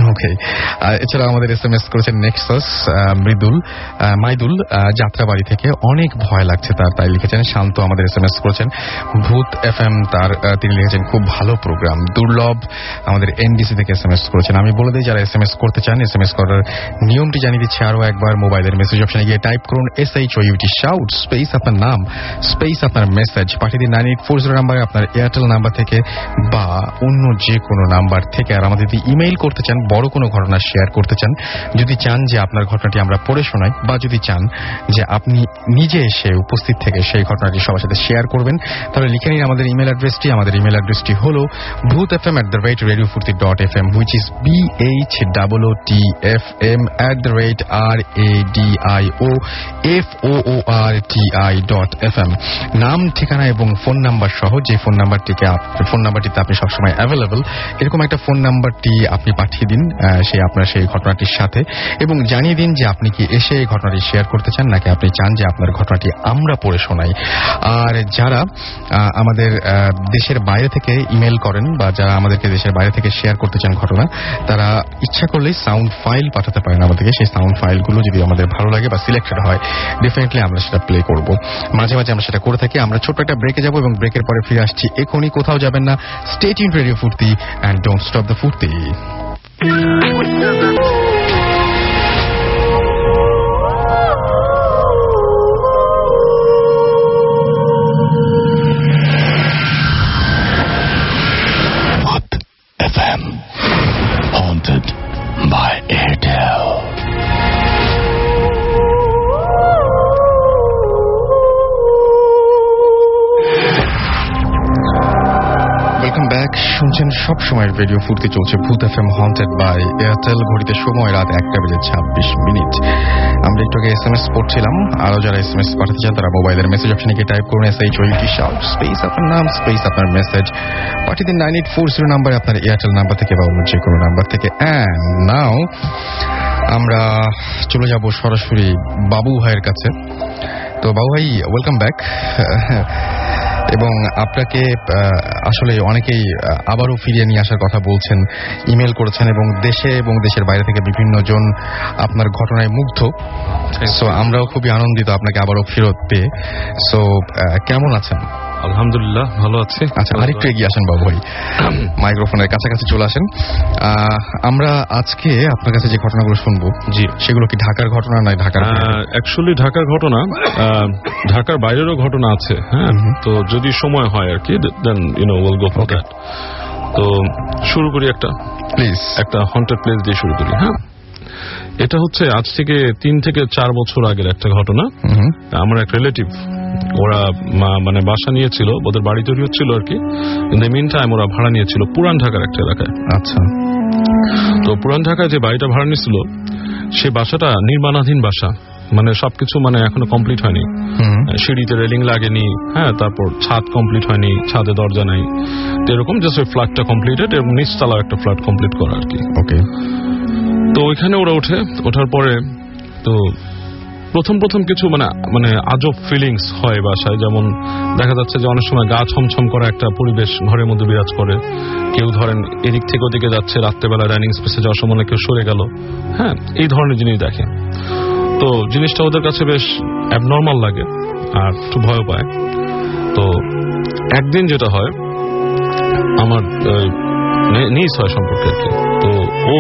ওকে, এছাড়া আমাদের এস এম এস করেছেন নেক্সাস মৃদুল মাইদুল যাত্রাবাড়ি থেকে, অনেক ভয় লাগছে তার, তাই লিখেছেন। শান্ত আমাদের এস এম এস করেছেন ভূত এফ এম, তার তিনি লিখেছেন খুব ভালো প্রোগ্রাম। দুর্লভ আমাদের এনডিসি থেকে এস এম এস করেছেন। আমি বলে দিই, যারা এস এম এস করতে চান, এস এম এস করার নিয়মটি জানিয়ে দিচ্ছি আরও একবার। মোবাইলের মেসেজ অপশনে গিয়ে টাইপ করুন S H O U T shout space আপনার নাম স্পেস আপনার মেসেজ, পাঠিয়ে দিন নাইন এইট ফোর জিরো নাম্বারে আপনার এয়ারটেল নাম্বার থেকে বা অন্য যে কোনো নাম্বার থেকে। আর আমাদের যদি ইমেইল করতে চান, বড় কোনো ঘটনা শেয়ার করতে চান, যদি চান যে আপনার ঘটনাটি আমরা পড়ে শোনাই, বা যদি চান যে আপনি নিজে এসে উপস্থিত থেকে সেই ঘটনাটি সবার সাথে শেয়ার করবেন, তাহলে লিখে নিন আমাদের ইমেল অ্যাড্রেসটি। আমাদের ইমেল অ্যাড্রেসটি হল Bhoot F M at the rate radio Foorti dot F M, which is B H double O T F M at the rate R A D I O F O O R T I dot F M. নাম, ঠিকানা এবং phone number সহ, যে phone নাম্বারটিকে phone নাম্বারটিতে আপনি সবসময় available, এরকম একটা ফোন নাম্বারটি আপনি পাঠিয়ে দিন সেই আপনার সেই ঘটনাটির সাথে, এবং জানিয়ে দিন যে আপনি কি এসে এই ঘটনাটি শেয়ার করতে চান, নাকি আপনি চান যে আপনার ঘটনাটি আমরা পড়ে শোনাই। আর যারা আমাদের দেশের বাইরে থেকে ইমেল করেন, বা যারা আমাদেরকে দেশের বাইরে থেকে শেয়ার করতে চান ঘটনা, তারা ইচ্ছা করলেই সাউন্ড ফাইল পাঠাতে পারেন আমাদেরকে। সেই সাউন্ড ফাইলগুলো যদি আমাদের ভালো লাগে বা সিলেক্টেড হয়, ডেফিনেটলি আমরা সেটা প্লে করব। মাঝে মাঝে আমরা সেটা করে থাকি। আমরা ছোট্ট একটা ব্রেকে যাব এবং ব্রেকের পরে ফিরে আসছি। এখনই কোথাও যাবেন না, stay tuned radio Foorti and don't stop the Foorti. F M haunted by Airtel. Welcome back. শুনছেন সব সময়ের রেডিও ফুর্তি, চলছে Bhoot F M haunted by Airtel. ঘড়িতে সময় রাত একটা বেজে ছাব্বিশ মিনিট। আমরা একটু আগে এস এম এস পড়ছিলাম। আরো যারা এস এম এস পাঠাতে চান, তারা মোবাইলের মেসেজ অপশনে গিয়ে টাইপ করুন S H O U T shout space আপনার নাম স্পেস আপনার মেসেজ, পাঠিয়ে দিন নাইন এইট ফোর জিরো নাম্বারে আপনার এয়ারটেল নাম্বার থেকে বা অন্য যে কোনো নাম্বার থেকে। অ্যান্ড নাও আমরা চলে যাব সরাসরি বাবু ভাইয়ের কাছে। তো বাবু ভাই, ওয়েলকাম ব্যাক। এবং আপনাকে আসলে অনেকেই আবারও ফিরিয়ে নিয়ে আসার কথা বলছেন, ইমেল করেছেন, এবং দেশে এবং দেশের বাইরে থেকে বিভিন্ন জন আপনার ঘটনায় মুগ্ধ। সো আমরাও খুবই আনন্দিত আপনাকে আবারও ফেরত পেয়ে। সো কেমন আছেন? আলহামদুলিল্লাহ, ভালো আছি। আচ্ছা, আরেকটু এগিয়ে আসেন বাবু ভাই, মাইক্রোফোনের কাছাকাছি চলে আসেন। আমরা আজকে আপনার কাছে যে ঘটনাগুলো শুনবো, জি, সেগুলো কি ঢাকার ঘটনা নয়? ঢাকার অ্যাকচুয়ালি ঢাকার ঘটনা, ঢাকার বাইরেরও ঘটনা আছে। হ্যাঁ, তো যদি সময় হয় আর কি, then you know will go for that. তো শুরু করি একটা প্লিজ একটা হন্টেড প্লেস দিয়ে শুরু করি। হ্যাঁ, এটা হচ্ছে আজ থেকে তিন থেকে চার বছর আগের একটা ঘটনা। আমার এক রিলেটিভ, ওরা মানে বাসা নিয়েছিল, ওদের বাড়ি তৈরি হচ্ছিল আর কি। ইন দ্য মিন টাইম ওরা ভাড়া নিয়েছিল পুরান ঢাকার একটা এলাকায়। আচ্ছা, তো পুরান ঢাকায় যে বাড়িটা ভাড়া নিয়েছিল, সে বাসাটা নির্মাণাধীন বাসা, মানে সবকিছু মানে এখনো কমপ্লিট হয়নি। সিঁড়িতে রেলিং লাগেনি, হ্যাঁ, তারপর ছাদ কমপ্লিট হয়নি, ছাদে দরজা নাই, তো এরকম জাস্ট ওই ফ্ল্যাটটা কমপ্লিটেড এবং নিচতলাও একটা ফ্ল্যাট কমপ্লিট করা আর কি। ওকে, তো ওইখানে ওরা ওঠে। ওঠার পরে তো প্রথম প্রথম কিছু মানে মানে আজব ফিলিংস হয় বাসায়। যেমন দেখা যাচ্ছে যে অনেক সময় গা ছমছম করা একটা পরিবেশ ঘরের মধ্যে বিরাজ করে। কেউ ধরেন এদিক থেকে ওদিকে যাচ্ছে, রাত্রেবেলা ডাইনিং স্পেসে যাওয়ার সময় কেউ সরে গেল, হ্যাঁ, এই ধরনের জিনিস দেখে। তো জিনিসটা ওদের কাছে বেশ অ্যাবনর্মাল লাগে আর একটু ভয় পায়। তো একদিন যেটা হয়, আমার নিজ হয় সম্পর্কে আর কি। তো ও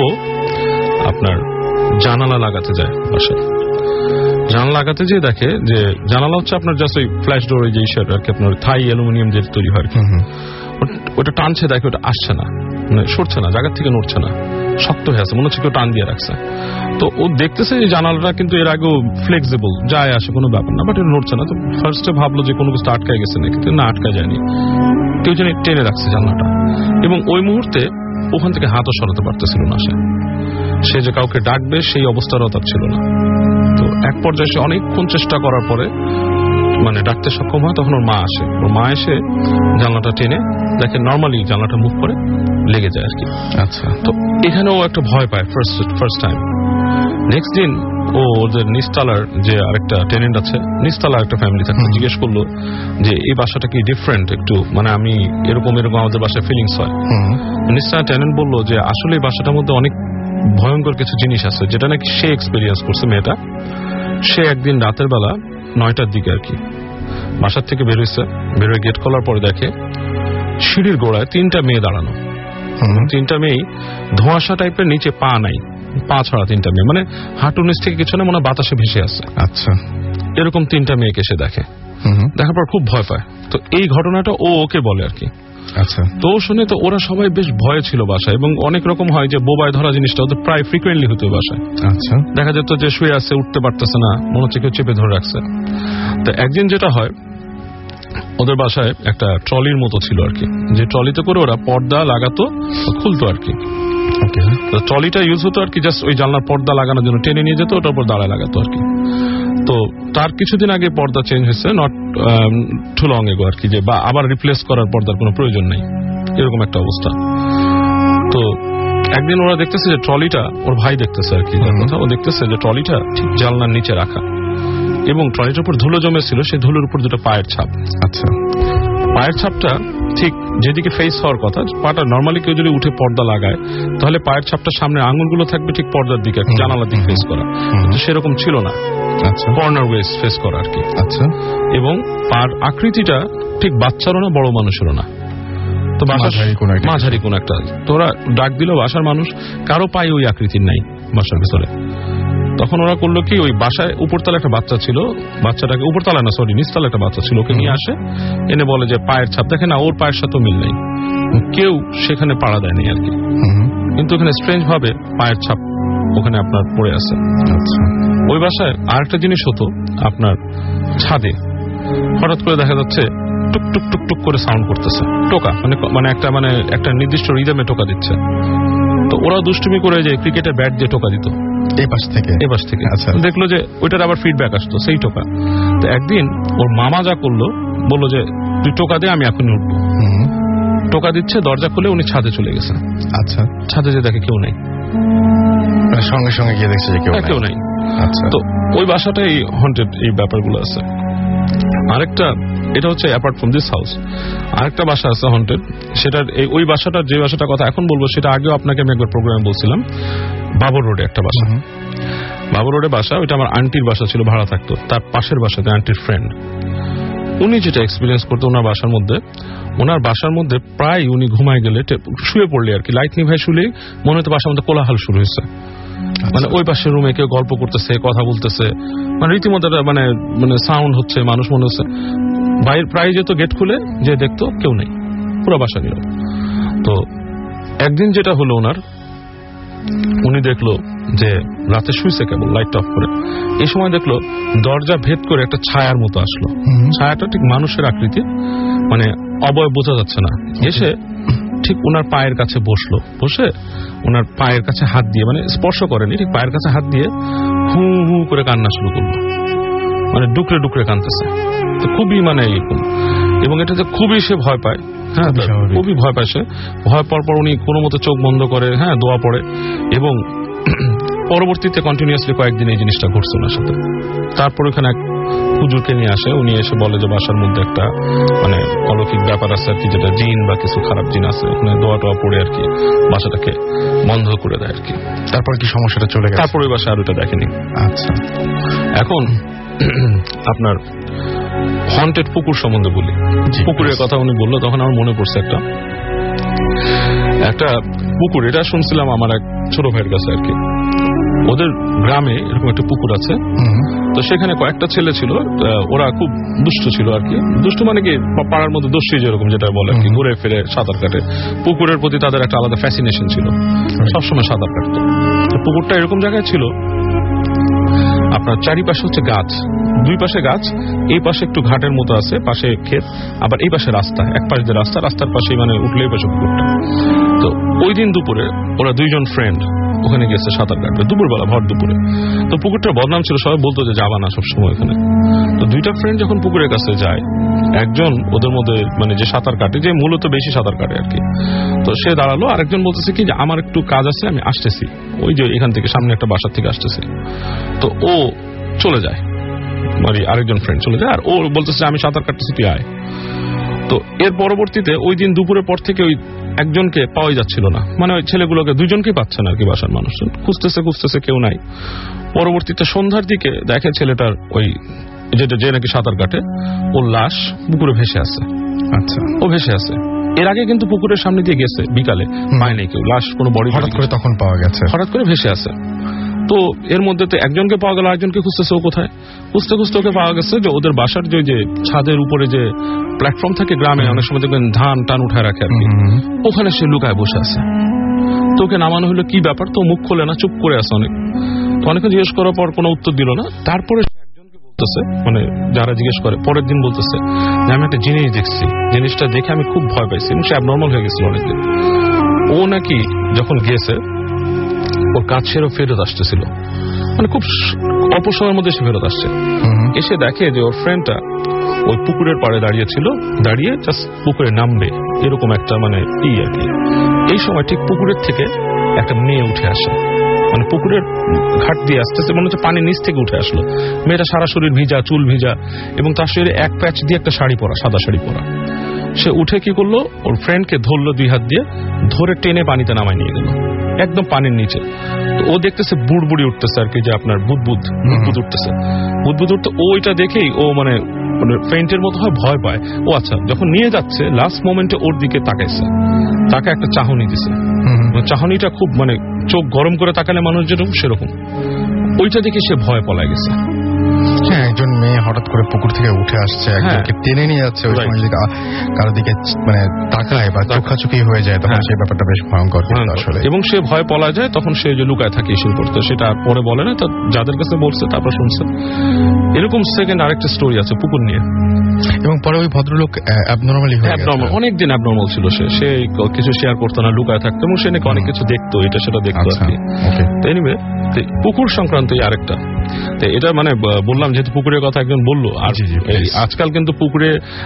আপনার জানালা লাগাতে যায় বাসায়। জানালা লাগাতে যেয়ে দেখে যে জানালা হচ্ছে আপনার জাস্ট ওই ফ্ল্যাশ ডোর, যে ইস্যুটা আর কি, আপনার থাই অ্যালুমিনিয়াম যে তৈরি হয় আর কি, ওটা টানছে, দেখে ওটা আসছে না, মানে সরছে না, জায়গা থেকে নড়ছে না, শক্ত হয়ে আছে, মনে হচ্ছে কেউ টান দিয়ে রাখছে। তো ও দেখতেছে যে জানালাটা কিন্তু এর আগেও ফ্লেক্সিবল, যায় আসে, কোনো ব্যাপার না, বাট এটা নড়ছে না। তো ফার্স্টে ভাবলো যে কোনো কিছু আটকায় গেছে নাকি, কিন্তু না, আটকায় যায়নি, কেউ যেন টেনে রাখছে জানলাটা। এবং ওই মুহূর্তে ওখান থেকে হাতও সরাতে পারতেছিল না সে। সে যে কাউকে ডাকবে সেই অবস্থাটাও তার ছিল না। তো এক পর্যায়ে সে অনেকক্ষণ চেষ্টা করার পরে মানে ডাকতে সক্ষম হয়। তখন ওর মা আসে। ওর মা এসে জানলাটা টেনে দেখে নর্মালি জানলাটা মুভ করে লেগে যায় আর কি। আচ্ছা, তো এখানেও একটা ভয় পায় ফার্স্ট ফার্স্ট টাইম। নেক্সট দিন ও ওদের নিচতলার যে আরেকটা টেনেন্ট আছে, নিচতলার একটা ফ্যামিলি থাকে, জিজ্ঞেস করলো যে এই বাসাটা কি ডিফারেন্ট একটু, মানে আমি এরকম এরকম আমাদের বাসায় ফিলিংস হয়। নিচতলার টেনেন্ট বললো যে আসলে এই বাসাটার মধ্যে অনেক ভয়ঙ্কর কিছু জিনিস আছে যেটা নাকি সে এক্সপেরিয়েন্স করছে মেয়েটা। সে একদিন রাতের বেলা নয়টার দিকে আর কি বাসার থেকে বেরোচ্ছে, বেরোয় গেট খোলার পরে দেখে সিঁড়ির গোড়ায় তিনটা মেয়ে দাঁড়ানো। তিনটা মেয়ে ধোঁয়াশা টাইপের, নিচে পা নাই, পা ছড়া তিনটা মেয়ে, মানে হাঁটুর নিচ থেকে কিছু না, মনে বাতাসে ভেসে আছে। আচ্ছা, এরকম তিনটা মেয়েকে সে দেখে। দেখার পর খুব ভয় পায়। তো এই ঘটনাটা ও ওকে বলে আর কি। আচ্ছা, তো শুনে তো ওরা সবাই বেশ ভয়ে ছিল বাসায়, এবং অনেক রকম হয় যে বোবায় ধরা জিনিসটা ওদের প্রায় ফ্রিকুয়েন্টলি হতো বাসায়। আচ্ছা, দেখা যেত যে শুয়ে আছে, উঠতে পারতেছে না, মনে হচ্ছে কেউ চেপে ধরে রাখছে। তো একদিন যেটা হয়, ওদের বাসায় একটা ট্রলির মতো ছিল আর কি, যে ট্রলিতে করে ওরা পর্দা লাগাতো, খুলতো আর কি। ট্রলিটা ইউজ হতো আর কি জাস্ট ওই জানলার পর্দা লাগানোর জন্য, টেনে নিয়ে যেত, ওটার উপর দাঁড়ায় লাগাতো আর কি। তো তার কিছুদিন আগে পর্দা চেঞ্জ হয়েছে, নট টু লং এগো আর কি, যে বা আবার রিপ্লেস করার পর্দার কোনো প্রয়োজন নেই, এরকম একটা অবস্থা। তো একদিন ওরা দেখতেছে যে ট্রলিটা, ওর ভাই দেখতেছে আর কি, কথা ও দেখতেছে যে ট্রলিটা ঠিক জানলার নিচে রাখা, এবং ট্রলিটার উপর ধুলো জমেছিল, সেই ধুলোর উপর দুটো পায়ের ছাপ। আচ্ছা, পায়ের ছাপটা ঠিক যেদিকে ফেস হওয়ার কথা, পাটা নর্মালি কেউ যদি উঠে পর্দা লাগায় তাহলে পায়ের ছাপটা সামনে আঙুলগুলো থাকবে ঠিক পর্দার দিকে, জানালার দিকে ফেস করা, কিন্তু সেরকম ছিল না, কর্নার ওয়েস ফেস করা আর কি। আচ্ছা, এবং পার আকৃতিটা ঠিক বাচ্চারও না, বড় মানুষেরও না, তো মাঝারি কোন একটা। তোরা ডাক দিল বাসার মানুষ, কারো পায়ে ওই আকৃতির নাই বাসার ভিতরে। তখন ওরা করলো কি, ওই বাসায় উপরতলা একটা বাচ্চা ছিল, বাচ্চাটাকে উপরতলা না সরি নিচতলা একটা বাচ্চা ছিল, ওকে নিয়ে আসে, এনে বলে যে পায়ের ছাপ দেখে না, ওর পায়ের সাথে মিল নেই, কেউ সেখানে পাড়া দেয়নি আর কি, কিন্তু ওখানে স্ট্রেঞ্জ ভাবে পায়ের ছাপ ওখানে আপনার পড়ে আছে। ওই বাসায় আরেকটা জিনিস হতো, আপনার ছাদে হঠাৎ করে দেখা যাচ্ছে টুক টুক টুক টুক করে সাউন্ড করতেছে, টোকা মানে মানে একটা মানে একটা নির্দিষ্ট রিদমে টোকা দিচ্ছে। তো ওরা দুষ্টুমি করে যে ক্রিকেটের ব্যাট দিয়ে টোকা দিত এই পাশ থেকে এই পাশ থেকে। আচ্ছা, দেখলো যে ওইটার আবার ফিডব্যাক আসতো সেই টোকা। তো একদিন ওর মামা যা করলো, বললো যে তুই টোকা দে, আমি এখনই উঠবো। টোকা দিচ্ছে, দরজা খুলে উনি ছাদে চলে গেছে। আচ্ছা, ছাদে যে দেখে কেউ নেই, সঙ্গে সঙ্গে গিয়ে দেখছে যে কেউ নেই। আচ্ছা, তো ওই বাসাটাই হন্টেড, এই ব্যাপারগুলো আছে। আরেকটা, এটা হচ্ছে অ্যাপার্ট ফ্রম দিস হাউস, আরেকটা বাসা আছে হন্টেড, সেটার ওই বাসাটার যে বাসাটার কথা এখন বলবো সেটা আগেও আপনাকে আমি একবার প্রোগ্রামে বলছিলাম। বাবর রোডে একটা বাসা, বাবর রোডে বাসা, ওইটা আমার আন্টির বাসা ছিল, ভাড়া থাকতো। তার পাশের বাসাতে আন্টির ফ্রেন্ড, উনি যেটা এক্সপিরিয়েন্স করতো ওনার বাসার মধ্যে, ওনার বাসার মধ্যে প্রায় উনি ঘুমায় গেলে শুয়ে পড়লে আর কি, লাইট নিভায় শুলে মনে হতো বাসার মধ্যে কোলাহল শুরু হয়েছে, মানে ওই পাশের রুমে কেউ গল্প করতেছে, কথা বলতেছে, মানে রীতিমতো মানে মানে সাউন্ড হচ্ছে, মানুষ মনে হচ্ছে। বাইরে প্রায় যেত, গেট খুলে যে দেখতো কেউ নেই, পুরো বাসা নিল। তো একদিন যেটা হলো, ওনার উনি দেখলো যে রাতে শুইছে কেবল লাইট অফ করে, এই সময় দেখলো দরজা ভেদ করে একটা ছায়ার মতো আসলো, ছায়াটা ঠিক মানুষের আকৃতি, মানে অবয়ব বোঝা যাচ্ছে না, এসে ঠিক ওনার পায়ের কাছে বসলো, বসে ওনার পায়ের কাছে হাত দিয়ে, মানে স্পর্শ করেনি, ঠিক পায়ের কাছে হাত দিয়ে হু হু করে কান্না শুরু করলো, মানে ডুকরে ডুকরে কাঁদতেছে। তো খুবই মানে এরকম, এবং এটা যে খুবই সে ভয় পায়, হ্যাঁ খুবই ভয় পায় সে। ভয় পাওয়ার পর উনি কোনো মতো চোখ বন্ধ করে, হ্যাঁ দোয়া পড়ে, এবং পরবর্তীতে কন্টিনিউয়াসলি কয়েকদিন এই জিনিসটা ঘটছে ওনার সাথে। তারপর ওখানে এক হুজুরকে নিয়ে আসে, উনি এসে বলে যে বাসার মধ্যে একটা মানে অলৌকিক ব্যাপার আছে আর কি, যেটা জিন বা কিছু খারাপ জিন আছে, ওখানে দোয়া টোয়া পড়ে আর কি বাসাটাকে বন্ধ করে দেয় আর কি। তারপর কি সমস্যাটা চলে গেছে? তারপর ওই বাসা আর ওটা দেখেনি। আচ্ছা, এখন আপনার হন্টেড পুকুর সম্বন্ধে বলি। পুকুরের কথা উনি বললো, তখন আমার মনে পড়ছে একটা একটা পুকুর, এটা শুনছিলাম আমার এক ছোট ভাইয়ের কাছে আর কি। ওদের গ্রামে এরকম একটা পুকুর আছে, তো সেখানে কয়েকটা ছেলে ছিল, ওরা খুব দুষ্ট ছিল আর কি। দুষ্ট মানে কি, পাড়ার মধ্যে দস্যি যেরকম যেটা বলে আর কি, ঘুরে ফিরে সাঁতার কাটে। পুকুরের প্রতি তাদের একটা আলাদা ফ্যাসিনেশন ছিল, সবসময় সাঁতার কাটতো। পুকুরটা এরকম জায়গায় ছিল, আপনার চারিপাশে হচ্ছে গাছ, দুই পাশে গাছ, এই পাশে একটু ঘাটের মতো আছে, পাশে ক্ষেত, আবার এই পাশে রাস্তা, এক পাশে যে রাস্তা, রাস্তার পাশে মানে উঠলে এই পাশে পুকুরটা। তো ওই দিন দুপুরে ওরা দুইজন ফ্রেন্ড ওখানে গেছে সাঁতার কাটবে, দুপুরবেলা ভর দুপুরে। তো পুকুরটার বদনাম ছিল, সবাই বলতো যে যাবা না সবসময় ওখানে। তো দুইটা ফ্রেন্ড যখন পুকুরের কাছে যায়, একজন ওদের মধ্যে মানে যে সাঁতার কাটে, যে মূলত বেশি সাঁতার কাটে আর কি, তো সে দাঁড়ালো, আরেকজন বলতেছে কি যে আমার একটু কাজ আছে, আমি আসতেছি, ওই যে এখান থেকে সামনে একটা বাসার থেকে আসতেছি। তো ও চলে যায়, মানে আরেকজন ফ্রেন্ড চলে যায়, আর ও বলতেছে আমি সাঁতার কাটতেছি, তুই আয়। তো এর পরবর্তীতে ওই দিন দুপুরের পর থেকে ওই একজনকে পাওয়াই যাচ্ছিল না, মানে ওই ছেলেগুলোকে দুজনকেই পাচ্ছে না আর কি, বাসার মানুষ খুঁজতেছে খুঁজতেছে কেউ নাই। পরবর্তীতে সন্ধ্যার দিকে দেখে ছেলেটার ওই যেটা যে নাকি সাঁতার কাটে ওর লাশ পুকুরে ভেসে আছে। আচ্ছা, ও ভেসে আছে। এর আগে কিন্তু পুকুরের সামনে দিয়ে গেছে বিকালে, পায় নাই কেউ লাশ, কোনো বডি হঠাৎ করে তখন পাওয়া গেছে, হঠাৎ করে ভেসে আছে। তো এর মধ্যে তো একজনকে পাওয়া গেল, আরেকজনকে খুঁজতেছে ও কোথায়, খুঁজতে খুঁজতে ওকে পাওয়া গেছে যে ওদের বাসার যে ছাদের উপরে যে প্ল্যাটফর্ম থাকে গ্রামে, অনেক সময় দেখবেন ধান টান উঠায় রাখে আর কি, ওখানে সে লুকায় বসে আছে। তো ওকে নামানো হলো, কি ব্যাপার, তো মুখ খোলে না, চুপ করে আছে অনেক। তো অনেকে জিজ্ঞেস করার পর কোনো উত্তর দিল না। তারপরে একজনকে বলতেছে, মানে যারা জিজ্ঞেস করে পরের দিন বলতেছে যে আমি একটা জিনিস দেখছি, জিনিসটা দেখে আমি খুব ভয় পাইছি এবং সে অ্যাবনর্মাল হয়ে গেছিল অনেকদিন। ও নাকি যখন গিয়েছে ওর কাজ সেরও ফেরত আসতেছিল, মানে খুব অল্প সময়ের মধ্যে সে ফেরত আসছে। এসে দেখে যে ওর ফ্রেন্ডটা ওই পুকুরের পাড়ে দাঁড়িয়ে ছিল, দাঁড়িয়ে জাস্ট পুকুরে নামবে এরকম একটা মানে ই আর কি। এই সময় ঠিক পুকুরের থেকে একটা মেয়ে উঠে আসে, মানে পুকুরের ঘাট দিয়ে আসতেছে, মনে হচ্ছে পানির নিচ থেকে উঠে আসলো। মেয়েটা সারা শরীর ভিজা, চুল ভিজা, এবং তার শরীরে এক প্যাচ দিয়ে একটা শাড়ি পরা, সাদা শাড়ি পরা। সে উঠে কি করলো, ওর ফ্রেন্ডকে ধরলো দুই হাত দিয়ে, ধরে টেনে পানিতে নামায় নিয়ে গেল একদম পানির নিচে। তো ও দেখতেছে বুড়বুড়ি উঠতেছে আর কি, যে আপনার বুদবুদ বুদবুদ উঠতেছে, বুদবুদ উঠতে ওইটা দেখেই ও মানে ফেন্টের মতো হয়, ভয় পায়। ও আচ্ছা, যখন নিয়ে যাচ্ছে লাস্ট মোমেন্টে ওর দিকে তাকাইছে, তাকে একটা চাহনি দিছে। চাহনিটা খুব মানে চোখ গরম করে তাকালে মানুষ যেরকম সেরকম, ওইটা দেখে সে ভয় পলায় গেছে। হ্যাঁ, একজন মেয়ে হঠাৎ করে পুকুর থেকে উঠে আসছে, একজনকে টেনে নিয়ে যাচ্ছে, ওই সময় যদি কারোর দিকে মানে তাকায় বা চোখাচোখি হয়ে যায় তখন সেই ব্যাপারটা বেশ ভয়ঙ্কর আসলে। এবং সে ভয় পলা যায়, তখন সে যে লুকায় থাকে এসে পড়তে, সেটা পরে বলে না, তো যাদের কাছে বলছে তারপর শুনছে। এরকম সেকেন্ড আরেকটা স্টোরি আছে পুকুর নিয়ে। এবং পরে ওই ভদ্রলোক অ্যাবনর্মালি হয়ে গেছে, অনেক দিন অ্যাবনর্মাল ছিল সে, সে কিছু শেয়ার করতো না, লুকায় থাকতো, এবং সে নাকি অনেক কিছু দেখতো, এটা সেটা দেখতো আর কি। এনিওয়ে, পুকুর সংক্রান্ত আরেকটা, এটা মানে বললাম যেহেতু পুকুরের কথা একজন বললো, আর আজকাল কিন্তু পুকুরে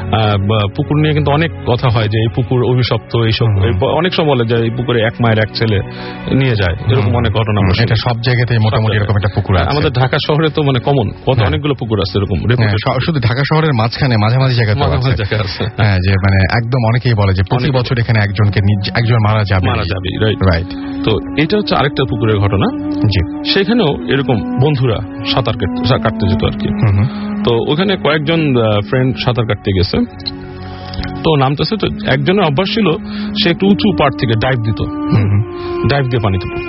পুকুর নিয়ে কিন্তু অনেক কথা হয় যে এই পুকুর অভিশপ্ত, এইসব অনেক সময় বলে যে এই পুকুরে এক মায়ের এক ছেলে নিয়ে যায়, এরকম অনেক ঘটনা। এটা সব জায়গাতেই মোটামুটি এরকম একটা পুকুর আছে। আমাদের ঢাকা শহরে তো মানে কমন, কত অনেকগুলো পুকুর আছে এরকম। শুধু ঢাকা শহরের মাঝখানে মাঝামাঝি জায়গায় আছে, হ্যাঁ, যে মানে একদম অনেকেই বলে যে প্রতি বছর এখানে একজনকে একজন মারা যাবে মারা যাবে রাইট। তো এটা হচ্ছে আরেকটা পুকুরের ঘটনা। জি, সেখানেও এরকম বন্ধুরা সাঁতার কাটতে যেত আর কি। তো ওখানে কয়েকজন ফ্রেন্ড সাঁতার কাটতে গেছে, তো নামতেছে, তো একজনের অভ্যাস ছিল সে একটু উঁচু পাড় থেকে ডাইভ দিত, ডাইভ দিয়ে পানিতে পড়তো।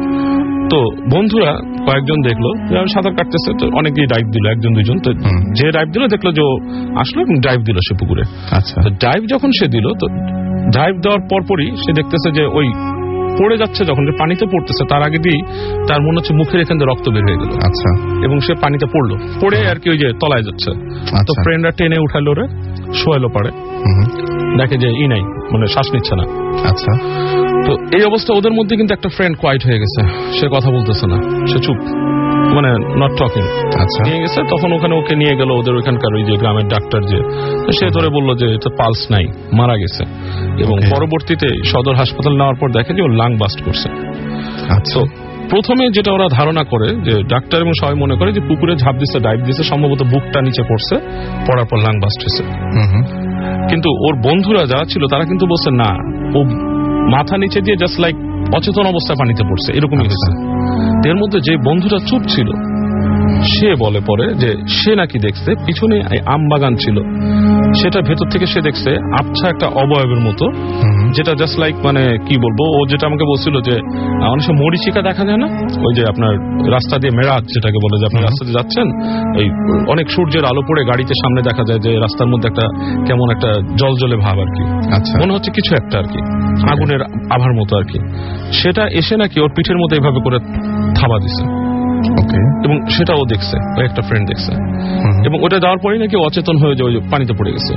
তো বন্ধুরা কয়েকজন দেখলো সাঁতার কাটতেছে, তো অনেকেই ডাইভ দিল, একজন দুইজন। তো যে ডাইভ দিল দেখলো যে আসলো এবং ডাইভ দিল সে পুকুরে। আচ্ছা, ডাইভ যখন সে দিল, তো ডাইভ দেওয়ার পরপরই সে দেখতেছে যে ওই পড়ে যাচ্ছে, যখন পানিতে পড়তেছে তার আগে দিয়ে তার মনে হচ্ছে মুখের এখান থেকে রক্ত বের হয়ে গেল। আচ্ছা, এবং সে পানিতে পড়লো, পড়ে আর কি ওই যে তলায় যাচ্ছে। তো ফ্রেন্ডরা টেনে উঠালো, রে শোয়ালো পারে, দেখে যে ই নাই, মানে শ্বাস নিচ্ছে না। আচ্ছা, তো এই অবস্থা ওদের মধ্যে কিন্তু একটা ফ্রেন্ড কোয়াইট হয়ে গেছে, সে কথা বলতেছে না, সে চুপ, মানে নট টকিং। আচ্ছা, নিয়ে গেছে, তখন ওখানে ওকে নিয়ে গেল ওদের ওখানকার ওই যে গ্রামের ডাক্তার, যে সে ধরে বললো যে এটা পালস নাই, মারা গেছে। এবং পরবর্তীতে সদর হাসপাতাল নেওয়ার পর দেখে যে ও লাং বাস্ট করছে। আচ্ছা, প্রথমে যেটা ওরা ধারণা করে যে ডাক্তার এবং সবাই মনে করে যে পুকুরে ঝাঁপ দিচ্ছে, ডাইভ দিচ্ছে, সম্ভবত বুকটা নিচে পড়ছে, পড়ার পর লাং বাস্ট হয়েছে। কিন্তু ওর বন্ধুরা যারা ছিল তারা কিন্তু বলছে না, ও মাথা নিচে দিয়ে জাস্ট লাইক অচেতন অবস্থায় পানিতে পড়ছে, এরকমই হয়েছে। এর মধ্যে যে বন্ধুটা চুপ ছিল সে বলে পরে যে সে নাকি দেখছে পিছনে আম বাগান ছিল, সেটা ভেতর থেকে সে দেখছে আবছা একটা অবয়বের মতো, যেটা জাস্ট লাইক মানে কি বলবো, ও যেটা আমাকে বলছিল যে অনেক সময় মরিচিকা দেখা যায় না, ওই যে আপনার রাস্তা দিয়ে মেরাজ যেটাকে বলে, যে আপনি রাস্তা দিয়ে যাচ্ছেন, এই অনেক সূর্যের আলো পড়ে গাড়িতে সামনে দেখা যায় যে রাস্তার মধ্যে একটা কেমন একটা জল জলে ভাব আর কি, মনে হচ্ছে কিছু একটা আর কি, আগুনের আভার মতো আর কি। সেটা এসে নাকি ওর পিঠের মধ্যে এভাবে করে থাবা দিছে, এবং সেটা ও দেখছে, ওই একটা ফ্রেন্ড দেখছে, এবং ওটা দেওয়ার পরেই নাকি অচেতন হয়ে যে পানিতে পড়ে গেছে।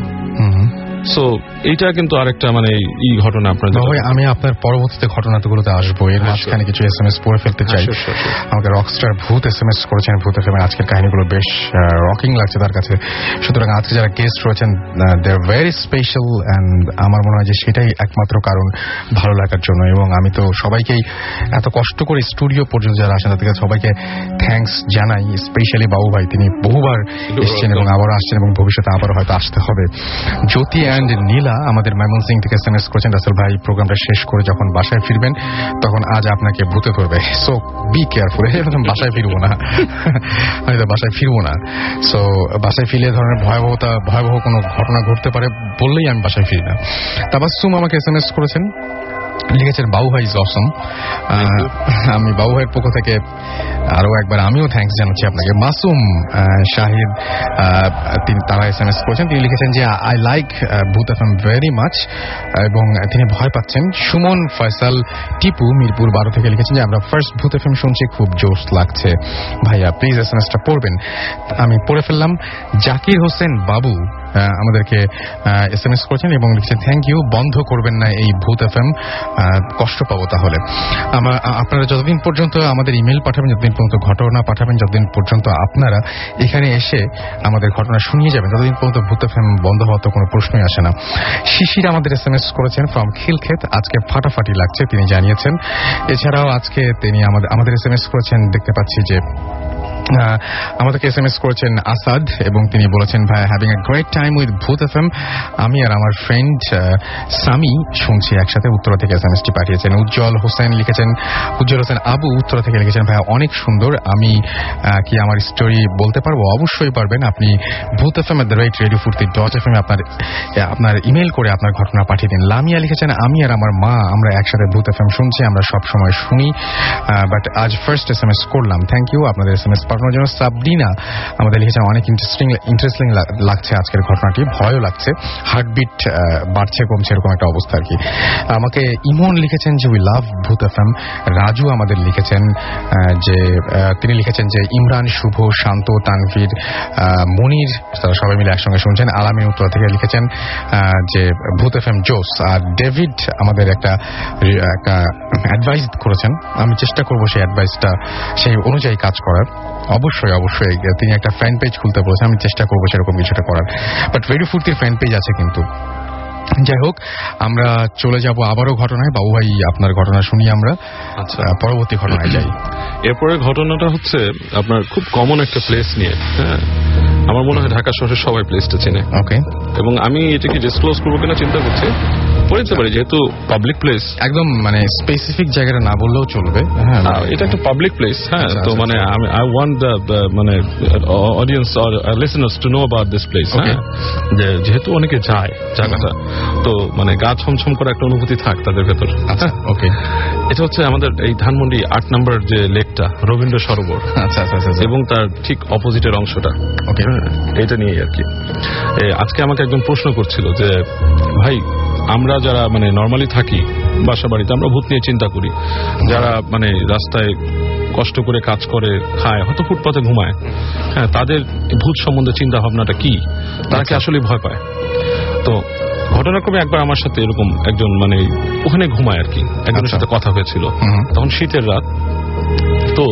সো এইটা কিন্তু আরেকটা মানে এই ঘটনা আপনার। আমি আপনার পরবর্তীতে ঘটনাগুলোতে আসবো, এর মাঝখানে কিছু এস এম এস পড়ে ফেলতে চাই। আমাকে রকস্টার ভূত এস এম এস করেছেন, ভূত এফ এম এর আজকের কাহিনীগুলো বেশ রকিং লাগছে তার কাছে। সুতরাং আজকে যারা গেস্ট রয়েছেন they are very special, and আমার মনে হয় যে সেটাই একমাত্র কারণ ভালো লাগার জন্য। এবং আমি তো সবাইকেই এত কষ্ট করে স্টুডিও পর্যন্ত যারা আসেন তাদেরকে সবাইকে থ্যাঙ্কস জানাই, স্পেশালি বাবু ভাই, তিনি বহুবার এসছেন এবং আবারও আসছেন এবং ভবিষ্যতে আবারও হয়তো আসতে হবে। জ্যোতি অ্যান্ড নীলা আমাদের ময়মনসিং থেকে এসএমএস করেছেন, রাসেল ভাই প্রোগ্রামটা শেষ করে যখন বাসায় ফিরবেন তখন আজ আপনাকে ভূতে ধরবে, সো বি কেয়ারফুল। এরকম বাসায় ফিরবো না, আমি তো বাসায় ফিরবো না। সো বাসায় ফিরে ধরনের ভয়াবহতা ভয়াবহ কোনো ঘটনা ঘটতে পারে বললেই আমি বাসায় ফিরি না। তাবাসসুম আমাকে এসএমএস করেছেন, লিখেছেন বাবু ভাই ইজ অসম। আমি বাবু ভাইয়ের পক্ষ থেকে আরো একবার আমিও থ্যাঙ্কস জানাচ্ছি আপনাকে। মাসুম শাহিদ তিনি তারা এসএমএস করেছেন, তিনি লিখেছেন যে I like Bhoot FM very much এবং তিনি ভয় পাচ্ছেন। সুমন ফয়সাল টিপু মিরপুর বারো থেকে লিখেছেন যে আমরা ফার্স্ট ভূত এফএম শুনছি, খুব জোশ লাগছে ভাইয়া, প্লিজ এসএমএসটা পড়বেন। আমি পড়ে ফেললাম। জাকির হোসেন বাবু আমাদেরকে এসএমএস করেছেন এবং লিখছেন থ্যাংক ইউ, বন্ধ করবেন না এই ভূত এফএম, কষ্ট পাবো তাহলে। আপনারা যতদিন পর্যন্ত আমাদের ইমেল পাঠাবেন, যতদিন পর্যন্ত ঘটনা পাঠাবেন, যতদিন পর্যন্ত আপনারা এখানে এসে আমাদের ঘটনা শুনিয়ে যাবেন, ততদিন পর্যন্ত ভূত এফএম বন্ধ হওয়ার তো কোনো প্রশ্নই আসে না। শিশির আমাদের এসএমএস করেছেন ফ্রম খিলক্ষেত, আজকে ফাটাফাটি লাগছে তিনি জানিয়েছেন। এছাড়াও আজকে তিনি আমাদের আমাদের এসএমএস করেছেন, দেখতে পাচ্ছি যে আমাদেরকে এসএমএস করেছেন আসাদ এবং তিনি বলেছেন ভাই having a great time with Bhoot FM, আমি আর আমার ফ্রেন্ড সামি শুনছি একসাথে, উত্তরা থেকে এসএমএসটি পাঠিয়েছেন। উজ্জ্বল হোসেন লিখেছেন, উজ্জ্বল হোসেন আবু উত্তরা থেকে লিখেছেন ভাই অনেক সুন্দর, আমি কি আমার স্টোরি বলতে পারবো? অবশ্যই পারবেন, আপনি Bhoot FM at the rate radio Foorti dot F M আপনার আপনার ইমেল করে আপনার ঘটনা পাঠিয়ে দিন। লামিয়া লিখেছেন আমি আর আমার মা আমরা একসাথে ভূত এফএম শুনছি, আমরা সব সময় শুনি, বাট আজ ফার্স্ট এসএমএস করলাম। থ্যাংক ইউ আপনাদের এসএমএস পাঠানোর জন্য। সাবরিনা আমাদের লিখেছেন অনেক ইন্টারেস্টিং ইন্টারেস্টিং লাগছে আজকের ঘটনাটি, ভয়ও লাগছে, হার্টবিট বাড়ছে কমছে এরকম একটা অবস্থা আর কি। আমাকে ইমন লিখেছেন যে উই লাভ ভূত এফএম। রাজু আমাদের লিখেছেন যে তিনি লিখেছেন যে ইমরান, শুভ, শান্ত, তানভীর, মনির তারা সবাই মিলে একসঙ্গে শুনছেন। আলামিন উত্তর থেকে লিখেছেন যে ভূত এফএম জোস। আর ডেভিড আমাদের একটা একটা অ্যাডভাইস করেছেন, আমি চেষ্টা করবো সেই অ্যাডভাইসটা সেই অনুযায়ী কাজ করার। অবশ্যই অবশ্যই তিনি একটা ফ্যান পেজ খুলতে বলেছেন, আমি চেষ্টা করবো সেরকম কিছুটা করার। বাট রেডিও ফুর্তির ফ্যান পেজ আছে কিন্তু। যাই হোক, আমরা চলে যাব আবারও ঘটনায়। বাবু ভাই আপনার ঘটনা শুনি আমরা, আচ্ছা পরবর্তী ঘটনায় যাই। এরপরে ঘটনাটা হচ্ছে আপনার খুব কমন একটা প্লেস নিয়ে। হ্যাঁ, আমার মনে হয় ঢাকা শহরের সবাই প্লেসটা চেনে। ওকে, এবং আমি এটাকে ডিসক্লোজ করবো কিনা চিন্তা করছি, বলতে পারি যেহেতু পাবলিক প্লেস, একদম মানে স্পেসিফিক জায়গাটা না বললেও চলবে। হ্যাঁ, এটা একটা পাবলিক প্লেস। হ্যাঁ, তো মানে আমি আই ওয়ান্ট দ্য মানে audience or listeners to know about this place. হ্যাঁ, যেহেতু অনেকে যায় জায়গাটা, তো মানে গা ছমছম করে একটা অনুভূতি থাক তাদের ভেতর। আচ্ছা, ওকে। এটা হচ্ছে আমাদের এই ধানমন্ডি আট নম্বর যে লেকটা, রবীন্দ্র সরোবর। আচ্ছা আচ্ছা, এবং তার ঠিক অপোজিটের অংশটা। ওকে, এটা নিয়ে আর কি। আজকে আমাকে একজন প্রশ্ন করছিল যে ভাই আমরা যারা মানে নর্মালি থাকি বাসা বাড়িতে, আমরা ভূত নিয়ে চিন্তা করি, যারা মানে রাস্তায় কষ্ট করে কাজ করে খায়, হয়তো ফুটপাতে ঘুমায়, হ্যাঁ, তাদের ভূত সম্বন্ধে চিন্তা ভাবনাটা কি, তারা কি আসলে ভয় পায়? তো ঘটনাক্রমে একবার আমার সাথে এরকম একজন মানে ওখানে ঘুমায় আর কি, একজনের সাথে কথা হয়েছিল, তখন শীতের রাত। তো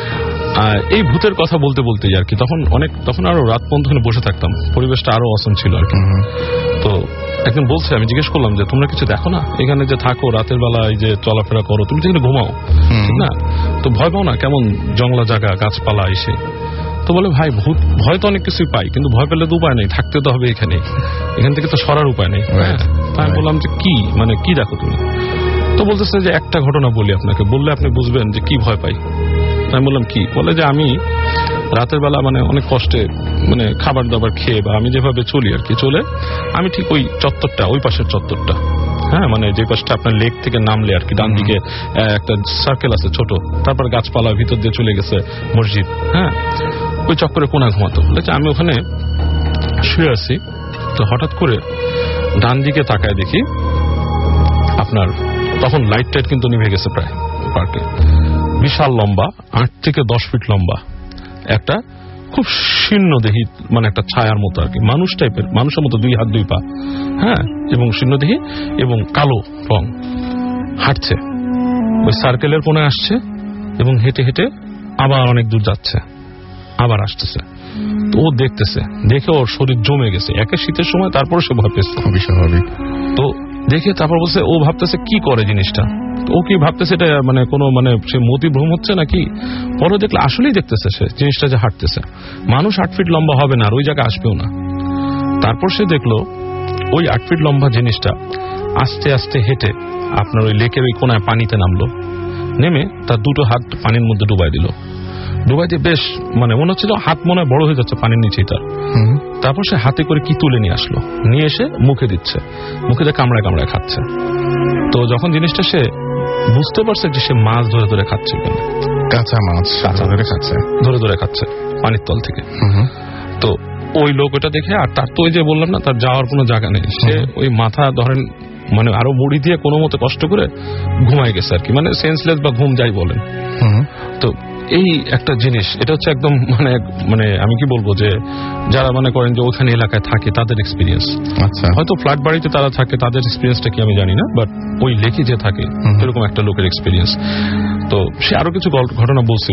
এই ভূতের কথা বলতে বলতে আর কি, তখন অনেক তখন আরো রাত পর্যন্ত বসে থাকতাম, পরিবেশটা আরো অসম ছিল আর কি। তো একদিন বলছে, আমি জিজ্ঞেস করলাম যে তোমরা কিছু দেখো না এখানে যে থাকো, রাতের বেলা এই যে চলাফেরা করো, তুমি তো এখানে ঘুমাও, ঠিক না? তো ভয় পাও না? কেমন জঙ্গলা জায়গা, গাছপালা এসে। তো বলে ভাই ভূত ভয় তো অনেক কিছুই পাই, কিন্তু ভয় পেলে তো উপায় নেই, থাকতে তো হবে এখানে, এখান থেকে তো সরার উপায় নেই। আমি বললাম যে কি মানে কি দেখো তুমি? তো বলতেছে যে একটা ঘটনা বলি আপনাকে, বললে আপনি বুঝবেন যে কি ভয় পাই। আমি বললাম কি? বলে যে আমি রাতের বেলা মানে অনেক কষ্টে মানে খাবার দাবার খেয়ে বা আমি যেভাবে চলি আর কি, চলে আমি ঠিক ওই চত্বরটা, ওই পাশের চত্বরটা, হ্যাঁ মানে যে পাশটা আপনার লেক থেকে নামলে আর কি, ডান দিকে একটা সার্কেল আছে ছোট, তারপর গাছপালা ভিতর দিয়ে চলে গেছে মসজিদ, হ্যাঁ ওই চক্করে কোনা ঘুমাতো। বলেছে আমি ওখানে শুয়ে আছি, তো হঠাৎ করে ডান দিকে তাকায় দেখি আপনার তখন লাইট টাইট কিন্তু নিভে গেছে প্রায় পার্কে, বিশাল লম্বা, আট থেকে দশ ফিট লম্বা একটা খুব শীর্ণ দেহি মানে একটা ছায়ার মতো আর কি, মানুষ টাইপের, মানুষের মতো দুই হাত দুই পা, হ্যাঁ, এবং শীর্ণ দেহি এবং কালো রং, হাঁটছে ওই সার্কেলের কোণে, আসছে এবং হেঁটে হেঁটে আবার অনেক দূর যাচ্ছে, আবার আসতেছে। তো ও দেখতেছে, দেখে ওর শরীর জমে গেছে, একে শীতের সময়, তারপরে সে ভয় পেয়েছে খুবই স্বাভাবিক। তো দেখে তারপর বলছে, ও ভাবতেছে কি করে জিনিসটা, ও কি ভাবতেছে এটা মানে কোনো মানে সে মতিভ্রম হচ্ছে নাকি। পরে দেখলে আসলেই দেখতেছে সে জিনিসটা যে হাঁটতেছে, মানুষ আট ফিট লম্বা হবে না আর ওই জায়গায় আসবেও না। তারপর সে দেখলো ওই আট ফিট লম্বা জিনিসটা আস্তে আস্তে হেঁটে আপনার ওই লেকের ওই কোনায় পানিতে নামলো, নেমে তার দুটো হাত পানির মধ্যে ডুবাই দিল। ডুবাই দিয়ে বেশ মানে মনে হচ্ছিল হাত মনে হয় বড় হয়ে যাচ্ছে পানির নিচেই তার। তারপর সে হাতে করে কি তুলে নিয়ে আসলো, নিয়ে এসে মুখে দিচ্ছে, মুখে দিয়ে কামড়ায় কামড়ায় খাচ্ছে। তো যখন জিনিসটা সে বুঝতে পারছে যে সে মাছ ধরে ধরে খাচ্ছে, কেন কাঁচা মাছ কাঁচা ধরে খাচ্ছে, ধরে ধরে খাচ্ছে পানির তল থেকে। তো ওই লোক ওটা দেখে, আর তার তো ওই যে বললাম না তার যাওয়ার কোনো জায়গা নেই, সে ওই মাথা ধরেন মানে আরো মুড়ি দিয়ে কোনো মতে কষ্ট করে ঘুমায় গেছে আর কি, মানে সেন্সলেস বা ঘুম যাই বলেন। তো এই একটা জিনিস, এটা হচ্ছে একদম মানে মানে আমি কি বলবো যে যারা মনে করেন যে ওখানে এলাকায় থাকে তাদের এক্সপিরিয়েন্স। আচ্ছা, হয়তো ফ্ল্যাট বাড়িতে তারা থাকে, তাদের এক্সপিরিয়েন্সটা কি আমি জানি না, বাট ওই লেকে যে থাকে এরকম একটা লোকের এক্সপিরিয়েন্স। তো সে আরো কিছু ঘটনা বলছিল,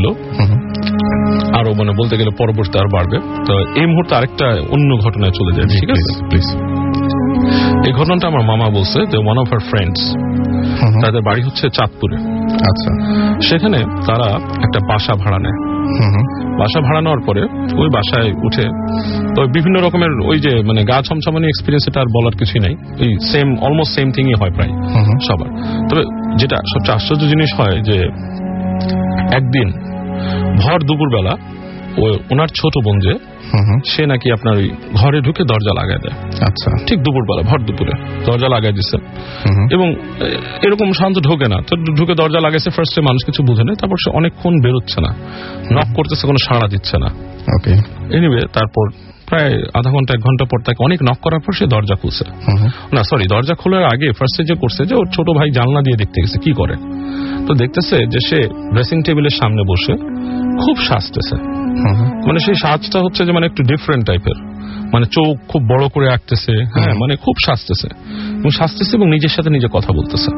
আরো মানে বলতে গেলে পরবর্তী আর বাড়বে। তো এই মুহূর্তে আরেকটা অন্য ঘটনায় চলে যায়, ঠিক আছে প্লিজ। এই ঘটনাটা আমার মামা বলছে যে ওয়ান অফ হার ফ্রেন্ডস, তাদের বাড়ি হচ্ছে চাঁদপুরে। আচ্ছা, সেখানে তারা একটা বাসা ভাড়া নেয়। বাসা ভাড়া নেওয়ার পরে ওই বাসায় উঠে তো বিভিন্ন রকমের ওই যে মানে গা ছমছমানি এক্সপিরিয়েন্স, এটা আর বলার কিছুই নাই, ওই সেম অলমোস্ট সেম থিংই হয় প্রায় সবার। তবে যেটা সবচেয়ে আশ্চর্য জিনিস হয় যে একদিন ভর দুপুরবেলা ওনার ছোট বোন যে সে নাকি আপনার ওই ঘরে ঢুকে দরজা লাগাই দেয়। আচ্ছা, ঠিক দুপুরবেলা ভর দুপুরে দরজা লাগাই দিচ্ছে, এবং এরকম শান্ত ঢোকে না। তো ঢুকে দরজা লাগাইছে, ফার্স্টে মানুষ কিছু বুঝে নেই, তারপর সে অনেকক্ষণ বেরোচ্ছে না, নক করতেছে, কোনো সাড়া দিচ্ছে না। ওকে, এনিওয়ে তারপর প্রায় আধা ঘন্টা এক ঘন্টা পর তাকে অনেক নক করার পর সে দরজা খুলছে। না সরি, দরজা খোলার আগে ফার্স্টে যে করছে যে ওর ছোট ভাই জানলা দিয়ে দেখতে গেছে কি করে। তো দেখতেছে যে সে ড্রেসিং টেবিলের সামনে বসে খুব সাজতেছে, মানে সেই সাজটা হচ্ছে যে মানে একটু ডিফারেন্ট টাইপের, মানে চোখ খুব বড় করে আঁকতেছে, হ্যাঁ মানে খুব সাজতেছে এবং সাজতেছে এবং নিজের সাথে নিজে কথা বলতেছে।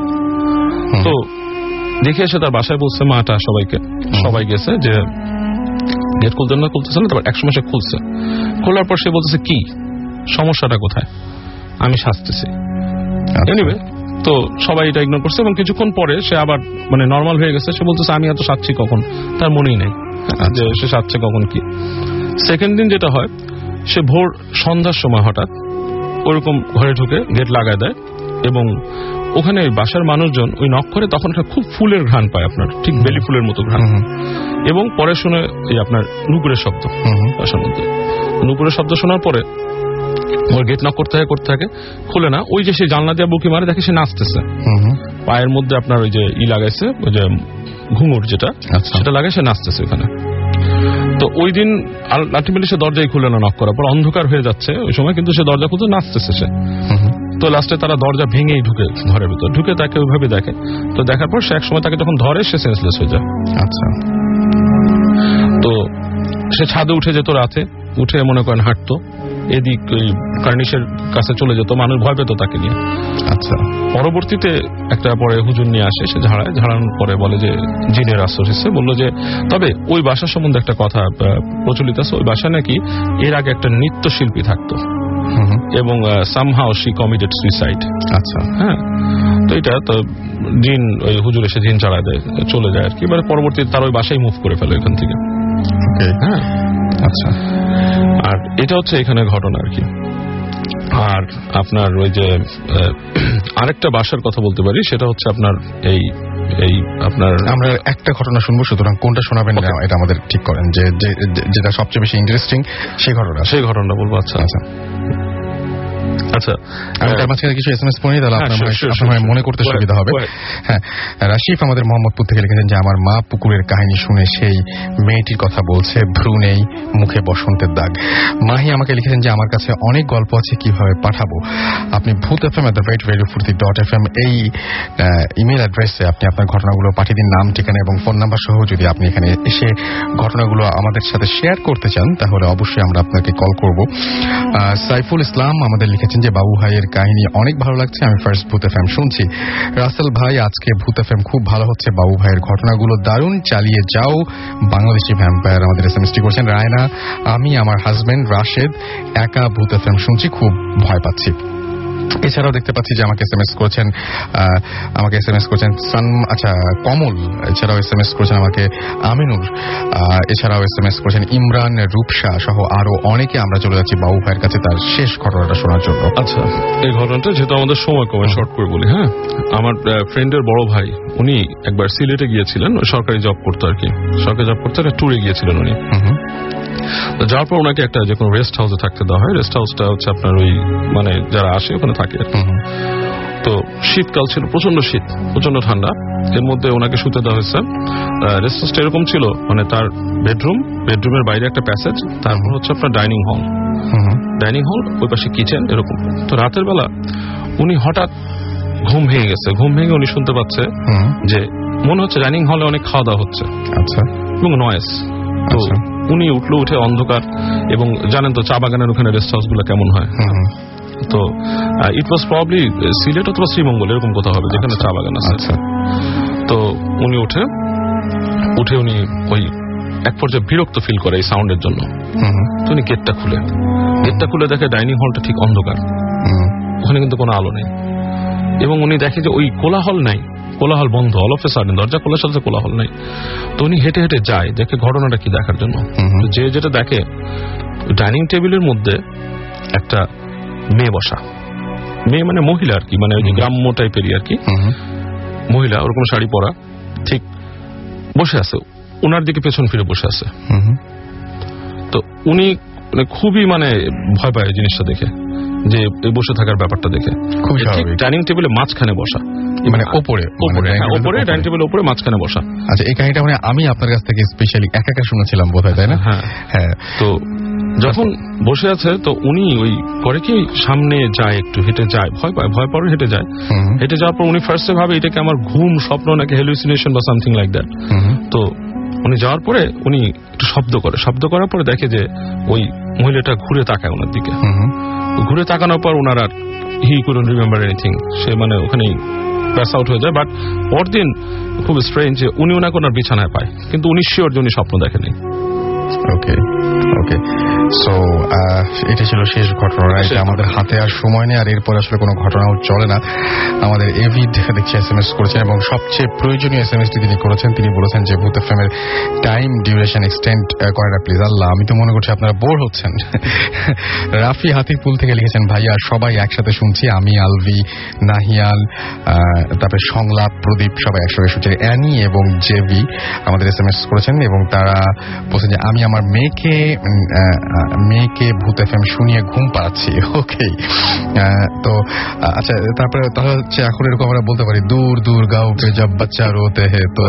তো দেখে এসে তার বাসায় বলছে মাটা সবাইকে, সবাই গেছে যে গেট খুলতে না খুলতেছে না, তারপর একসময় সে খুলছে, খোলার পর সে বলতেছে কি সমস্যাটা কোথায়, আমি সাজতেছি। এনিওয়ে তো সবাই এটা ইগনোর করছে এবং কিছুক্ষণ পরে সে আবার মানে নর্মাল হয়ে গেছে। সে বলতেছে আমি এত সাজছি কখন, তার মনেই নেই যে সে সাজছে কখন কি। সেকেন্ড দিন যেটা হয়, সে ভোর সন্ধ্যার সময় হঠাৎ ওরকম ঘরে ঢুকে গেট লাগায় দেয় এবং ওখানে বাসার মানুষজন ওই নক করে, তখন একটা খুব ফুলের ঘ্রাণ পায়, আপনার ঠিক বেলি ফুলের মতো ঘ্রাণ, এবং পরে শুনে এই আপনার নুপুরের শব্দ বাসার মধ্যে। নুপুরের শব্দ শোনার পরে ওর গেট নক করতে থাকে করতে থাকে খুলে না, ওই যে সে জানলা দিয়ে বুকি মারে, দেখে সে নাচতেছে, পায়ের মধ্যে আপনার ওই যে ই লাগাইছে, ওই যে ঘুঙুর যেটা সেটা লাগাই সে নাচতেছে ওখানে। তো ওই দিন আলটিমেটলি সে দরজাই খুলে না, নক করার পর অন্ধকার হয়ে যাচ্ছে ওই সময়, কিন্তু সে দরজা খুলতে নাচতেছে সে। তো লাস্টে তারা দরজা ভেঙেই ঢুকে ঘরের ভিতর, ঢুকে তাকে ওইভাবে দেখে। তো দেখার পর সে এক সময় তাকে যখন ধরে সে সেন্সলেস হয়ে যায়। আচ্ছা, তো সে ছাদে উঠে যেত রাতে, উঠে মনে করেন হাঁটতো, এদিক ওই কার্নিশের কাছে চলে যেত, মানুষ ভয় পেত তাকে নিয়ে। আচ্ছা, পরবর্তীতে একটা পরে হুজুর নিয়ে আসে, সে ঝাড়ায়, ঝাড়ানোর পরে বলে যে জিনের আশ্রয় হয়েছে। বললো যে তবে ওই বাসার সম্বন্ধে একটা কথা প্রচলিত আছে, ওই বাসা নাকি এর আগে একটা নৃত্যশিল্পী থাকতো এবং সামহাউ শি কমিটেড সুইসাইড। আচ্ছা, হ্যাঁ, তো এটা তো জিন ওই হুজুর এসে জিন চালায় দেয়, চলে যায় আর কি, মানে পরবর্তীতে তার ওই বাসায় মুভ করে ফেলে এখান থেকে। হ্যাঁ, আচ্ছা, আর এটা হচ্ছে এখানে ঘটনা আর কি। আর আপনার ওই যে আরেকটা বাসার কথা বলতে পারি, সেটা হচ্ছে আপনার এই এই আপনার আমরা একটা ঘটনা শুনবো, সুতরাং কোনটা শোনাবেন না এটা আমাদের ঠিক করেন, যে যেটা সবচেয়ে বেশি ইন্টারেস্টিং সেই ঘটনা সেই ঘটনাটা বলবো। আচ্ছা আচ্ছা আচ্ছা, আমি তার মাঝখানে কিছু এসএমএস পড়ি, তাহলে আপনার মনে করতে সুবিধা হবে। হ্যাঁ, রাশিফ আমাদের মোহাম্মদপুর থেকে লিখেছেন যে আমার মা পুকুরের কাহিনী শুনে সেই মেয়েটির কথা বলছে, ভ্রু নেই, মুখে বসন্তের দাগ। মাহি আমাকে লিখেছেন যে আমার কাছে অনেক গল্প আছে, কিভাবে পাঠাবো। আপনি Bhoot F M at the rate radio Foorti dot F M এই ইমেল অ্যাড্রেসে আপনি আপনার ঘটনাগুলো পাঠিয়ে দিন, নাম, ঠিকানা এবং ফোন নাম্বার সহ। যদি আপনি এখানে এসে ঘটনাগুলো আমাদের সাথে শেয়ার করতে চান, তাহলে অবশ্যই আমরা আপনাকে কল করব। সাইফুল ইসলাম আমাদের লিখেছেন যে বাবু ভাইয়ের কাহিনী অনেক ভালো লাগছে, আমি ফার্স্ট ভূত এফ এম শুনছি। রাসেল ভাই, আজকে ভূত এফ এম খুব ভালো হচ্ছে, বাবু ভাইয়ের ঘটনাগুলো দারুণ, চালিয়ে যাও। বাংলাদেশি ভ্যাম্পায়ার আমাদের এসএমএসটি করছেন। রায়না, আমি আমার হাজবেন্ড রাশেদ একা ভূত এফ এম শুনছি, খুব ভয় পাচ্ছি। এছাড়াও দেখতে পাচ্ছি যে আমাকে এসএমএস করেছেন আমাকে এসএমএস করেছেন সান আচ্ছা কমল, এছাড়াও এসএমএস করেছেন আমাকে আমিনুর, এছাড়াও এসএমএস করেছেন ইমরান, রূপসা সহ আরো অনেকে। আমরা চলে যাচ্ছি বাবু ভাইয়ের কাছে তার শেষ ঘটনাটা শোনার জন্য। আচ্ছা, এই ঘটনাটা যেহেতু আমাদের সময় কমে, শর্ট করে বলি। হ্যাঁ, আমার ফ্রেন্ডের বড় ভাই উনি একবার সিলেটে গিয়েছিলেন, সরকারি জব করতো আর কি, সরকারি জব করতে একটা ট্যুরে গিয়েছিলেন উনি। যাওয়ার পর ওনাকে একটা যে কোনো রেস্ট হাউসে থাকতে দেওয়া হয়। রেস্ট হাউসটা হচ্ছে আপনার ওই মানে যারা আসে ওখানে থাকে। তো শীতকাল ছিল, প্রচন্ড শীত, প্রচন্ড ঠান্ডা, এর মধ্যে ওনাকে শুতে দেওয়া হয়েছে। রেস্ট হাউসটা এরকম ছিল, মানে তার বেডরুম, বেডরুমের বাইরে একটা প্যাসেজ, তারপর হচ্ছে আপনার ডাইনিং হল, ডাইনিং হল ওই পাশে কিচেন, এরকম। তো রাতের বেলা উনি হঠাৎ ঘুম ভেঙে গেছে, ঘুম ভেঙে উনি শুনতে পাচ্ছে যে মনে হচ্ছে ডাইনিং হলে অনেক খাওয়া দাওয়া হচ্ছে। আচ্ছা, এবং নয়েস। তো উনি উঠলো, উঠে অন্ধকার, এবং জানেন তো চা বাগানের ওখানে রেস্ট হাউস গুলো কেমন হয়। তো ইট ওয়াজ প্রবাবলি সিলেট অথবা শ্রীমঙ্গল, এরকম কোথাও হবে যেখানে চা বাগান আছে। তো উনি উঠে উঠে উনি ওই এক পর্যায়ে বিরক্ত ফিল করে এই সাউন্ডের জন্য। তো উনি গেটটা খুলে গেটটা খুলে দেখে ডাইনিং হলটা ঠিক অন্ধকার, ওখানে কিন্তু কোনো আলো নেই, এবং উনি দেখে যে ওই কোলাহল নাই, কোলাহল বন্ধ, অল অফ এ সাডেন দরজা খোলার সাথে কোলাহল নাই। তো উনি হেঁটে হেঁটে যায় দেখে ঘটনাটা কি দেখার জন্য। যে যেটা দেখে, ডাইনিং টেবিলের মধ্যে একটা মেয়ে বসা, মেয়ে মানে মহিলা আর কি, মানে ওই গ্রাম্য টাইপেরই আর কি মহিলা, ওরকম শাড়ি পরা, ঠিক বসে আছে, ওনার দিকে পেছন ফিরে বসে আছে। তো উনি মানে খুবই মানে ভয় পায় জিনিসটা দেখে, যে বসে থাকার ব্যাপারটা দেখে। খুব স্বাভাবিক, ডাইনিং টেবিলে মাঝখানে বসা, মানে ওপরে ওপরে ডাইনিং টেবিলের ওপরে মাঝখানে বসা। আচ্ছা, এই কাহিনীটা মানে আমি আপনার কাছ থেকে স্পেশালি একা একা শুনেছিলাম বোধহয়, তাই না? হ্যাঁ হ্যাঁ। তো যখন বসে আছে, তো উনি ওই করে কি সামনে যায়, একটু হেঁটে যায়, ভয় পায়, ভয় পাওয়ার হেঁটে যায়। হেঁটে যাওয়ার পর উনি ফার্স্টে ভাবে এটাকে আমার ঘুম, স্বপ্ন, নাকি হ্যালুসিনেশন বা সামথিং লাইক দ্যাট। তো উনি যাওয়ার পরে উনি একটু শব্দ করে, শব্দ করার পরে দেখে যে ওই মহিলাটা ঘুরে তাকায় ওনার দিকে। ঘুরে তাকানোর পর ওনার আর হি কুডন্ট রিমেম্বার এনিথিং, সে মানে ওখানেই প্যাস আউট হয়ে যায়। বাট পরদিন খুব স্ট্রেঞ্জ যে উনি ওনাকে ওনার বিছানায় পায়, কিন্তু উনি শিওর যে উনি স্বপ্ন দেখেনি। ওকে ওকে সো এটা ছিল শেষ ঘটনা। আমাদের হাতে আর সময় নেই, আর এরপর আসলে কোনো ঘটনাও চলে না। আমাদের এভিড দেখছি এস এম এস করেছেন, এবং সবচেয়ে প্রয়োজনীয় এস এম এসটি তিনি করেছেন। তিনি বলেছেন যে ভূত এফএমের টাইম ডিউরেশন এক্সটেন্ড করে না প্লিজ। আল্লাহ, আমি তো মনে করছি আপনারা বোর হচ্ছেন। রাফি হাতিপুল থেকে লিখেছেন, ভাইয়া সবাই একসাথে শুনছি, আমি, আলভি, নাহিয়াল, তারপরে সংলাপ, প্রদীপ, সবাই একসঙ্গে শুনছি। অ্যানি এবং জেভি আমাদের এস এম এস করেছেন, এবং তারা বলছেন যে আমি আমার মেয়েকে মেয়েকে ভূত এফএম শুনিয়ে ঘুম পাচ্ছি। ওকে, তো আচ্ছা, তারপরে তাহলে হচ্ছে এখন এরকম আমরা বলতে পারি দূর দূর গাঁও পে জব বাচ্চা রোতে হে, তো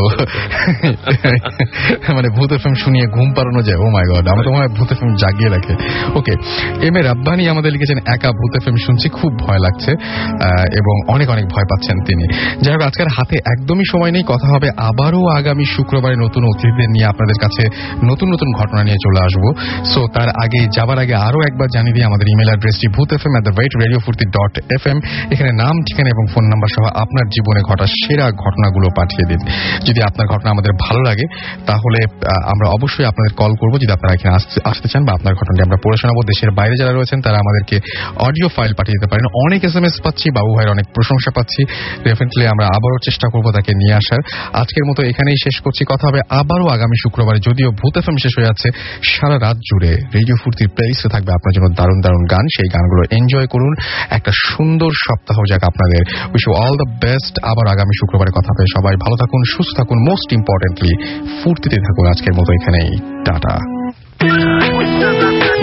মানে ভূত এফএম শুনিয়ে ঘুম পাড়ানো যায়। ও মাই গড, আমার তো মনে হয় ভূত এফএম জাগিয়ে রাখে। ওকে, এম এ রাব্বানি আমাদের লিখেছেন, একা ভূত এফএম শুনছি, খুব ভয় লাগছে, এবং অনেক অনেক ভয় পাচ্ছেন তিনি। যাই হোক, আজকের হাতে একদমই সময় নেই, কথা হবে আবারও আগামী শুক্রবারে নতুন অতিথিদের নিয়ে, আপনাদের কাছে নতুন নতুন ঘটনা নিয়ে চলে আসবো। সো তার আগে যাবার আগে আরো একবার জানিয়ে দিই আমাদের ইমেল অ্যাড্রেসটি Bhoot F M at the rate radio Foorti dot F M. এখানে নাম, ঠিকানা এবং ফোন নাম্বার সহ আপনার জীবনে ঘটা সেরা ঘটনাগুলো পাঠিয়ে দিন। যদি আপনার ঘটনা আমাদের ভালো লাগে তাহলে আমরা অবশ্যই আপনাদের কল করবো, যদি আপনারা এখানে আসতে চান বা আপনার ঘটনাটি আমরা পড়ে শোনাবো। দেশের বাইরে যারা রয়েছেন তারা আমাদেরকে অডিও ফাইল পাঠিয়ে দিতে পারেন। অনেক এস এম এস পাচ্ছি, বাবু ভাইয়ের অনেক প্রশংসা পাচ্ছি। ডেফিনেটলি আমরা আবারও চেষ্টা করবো তাকে নিয়ে আসার। আজকের মতো এখানেই শেষ করছি, কথা হবে আবারও আগামী শুক্রবারে। যদিও ভূত এফ এম শেষ হয়ে যাচ্ছে, সারা রাত জুড়ে রেডিও ফুর্তির প্লেলিস্টে থাকবে আপনার জন্য দারুণ দারুণ গান। সেই গানগুলো এনজয় করুন। একটা সুন্দর সপ্তাহ যাক আপনাদের। Wish you all the best. আবার আগামী শুক্রবারে কথা হবে। সবাই ভালো থাকুন, সুস্থ থাকুন, মোস্ট ইম্পর্টেন্টলি ফুর্তিতে থাকুন। আজকের মতো এখানেই টাটা।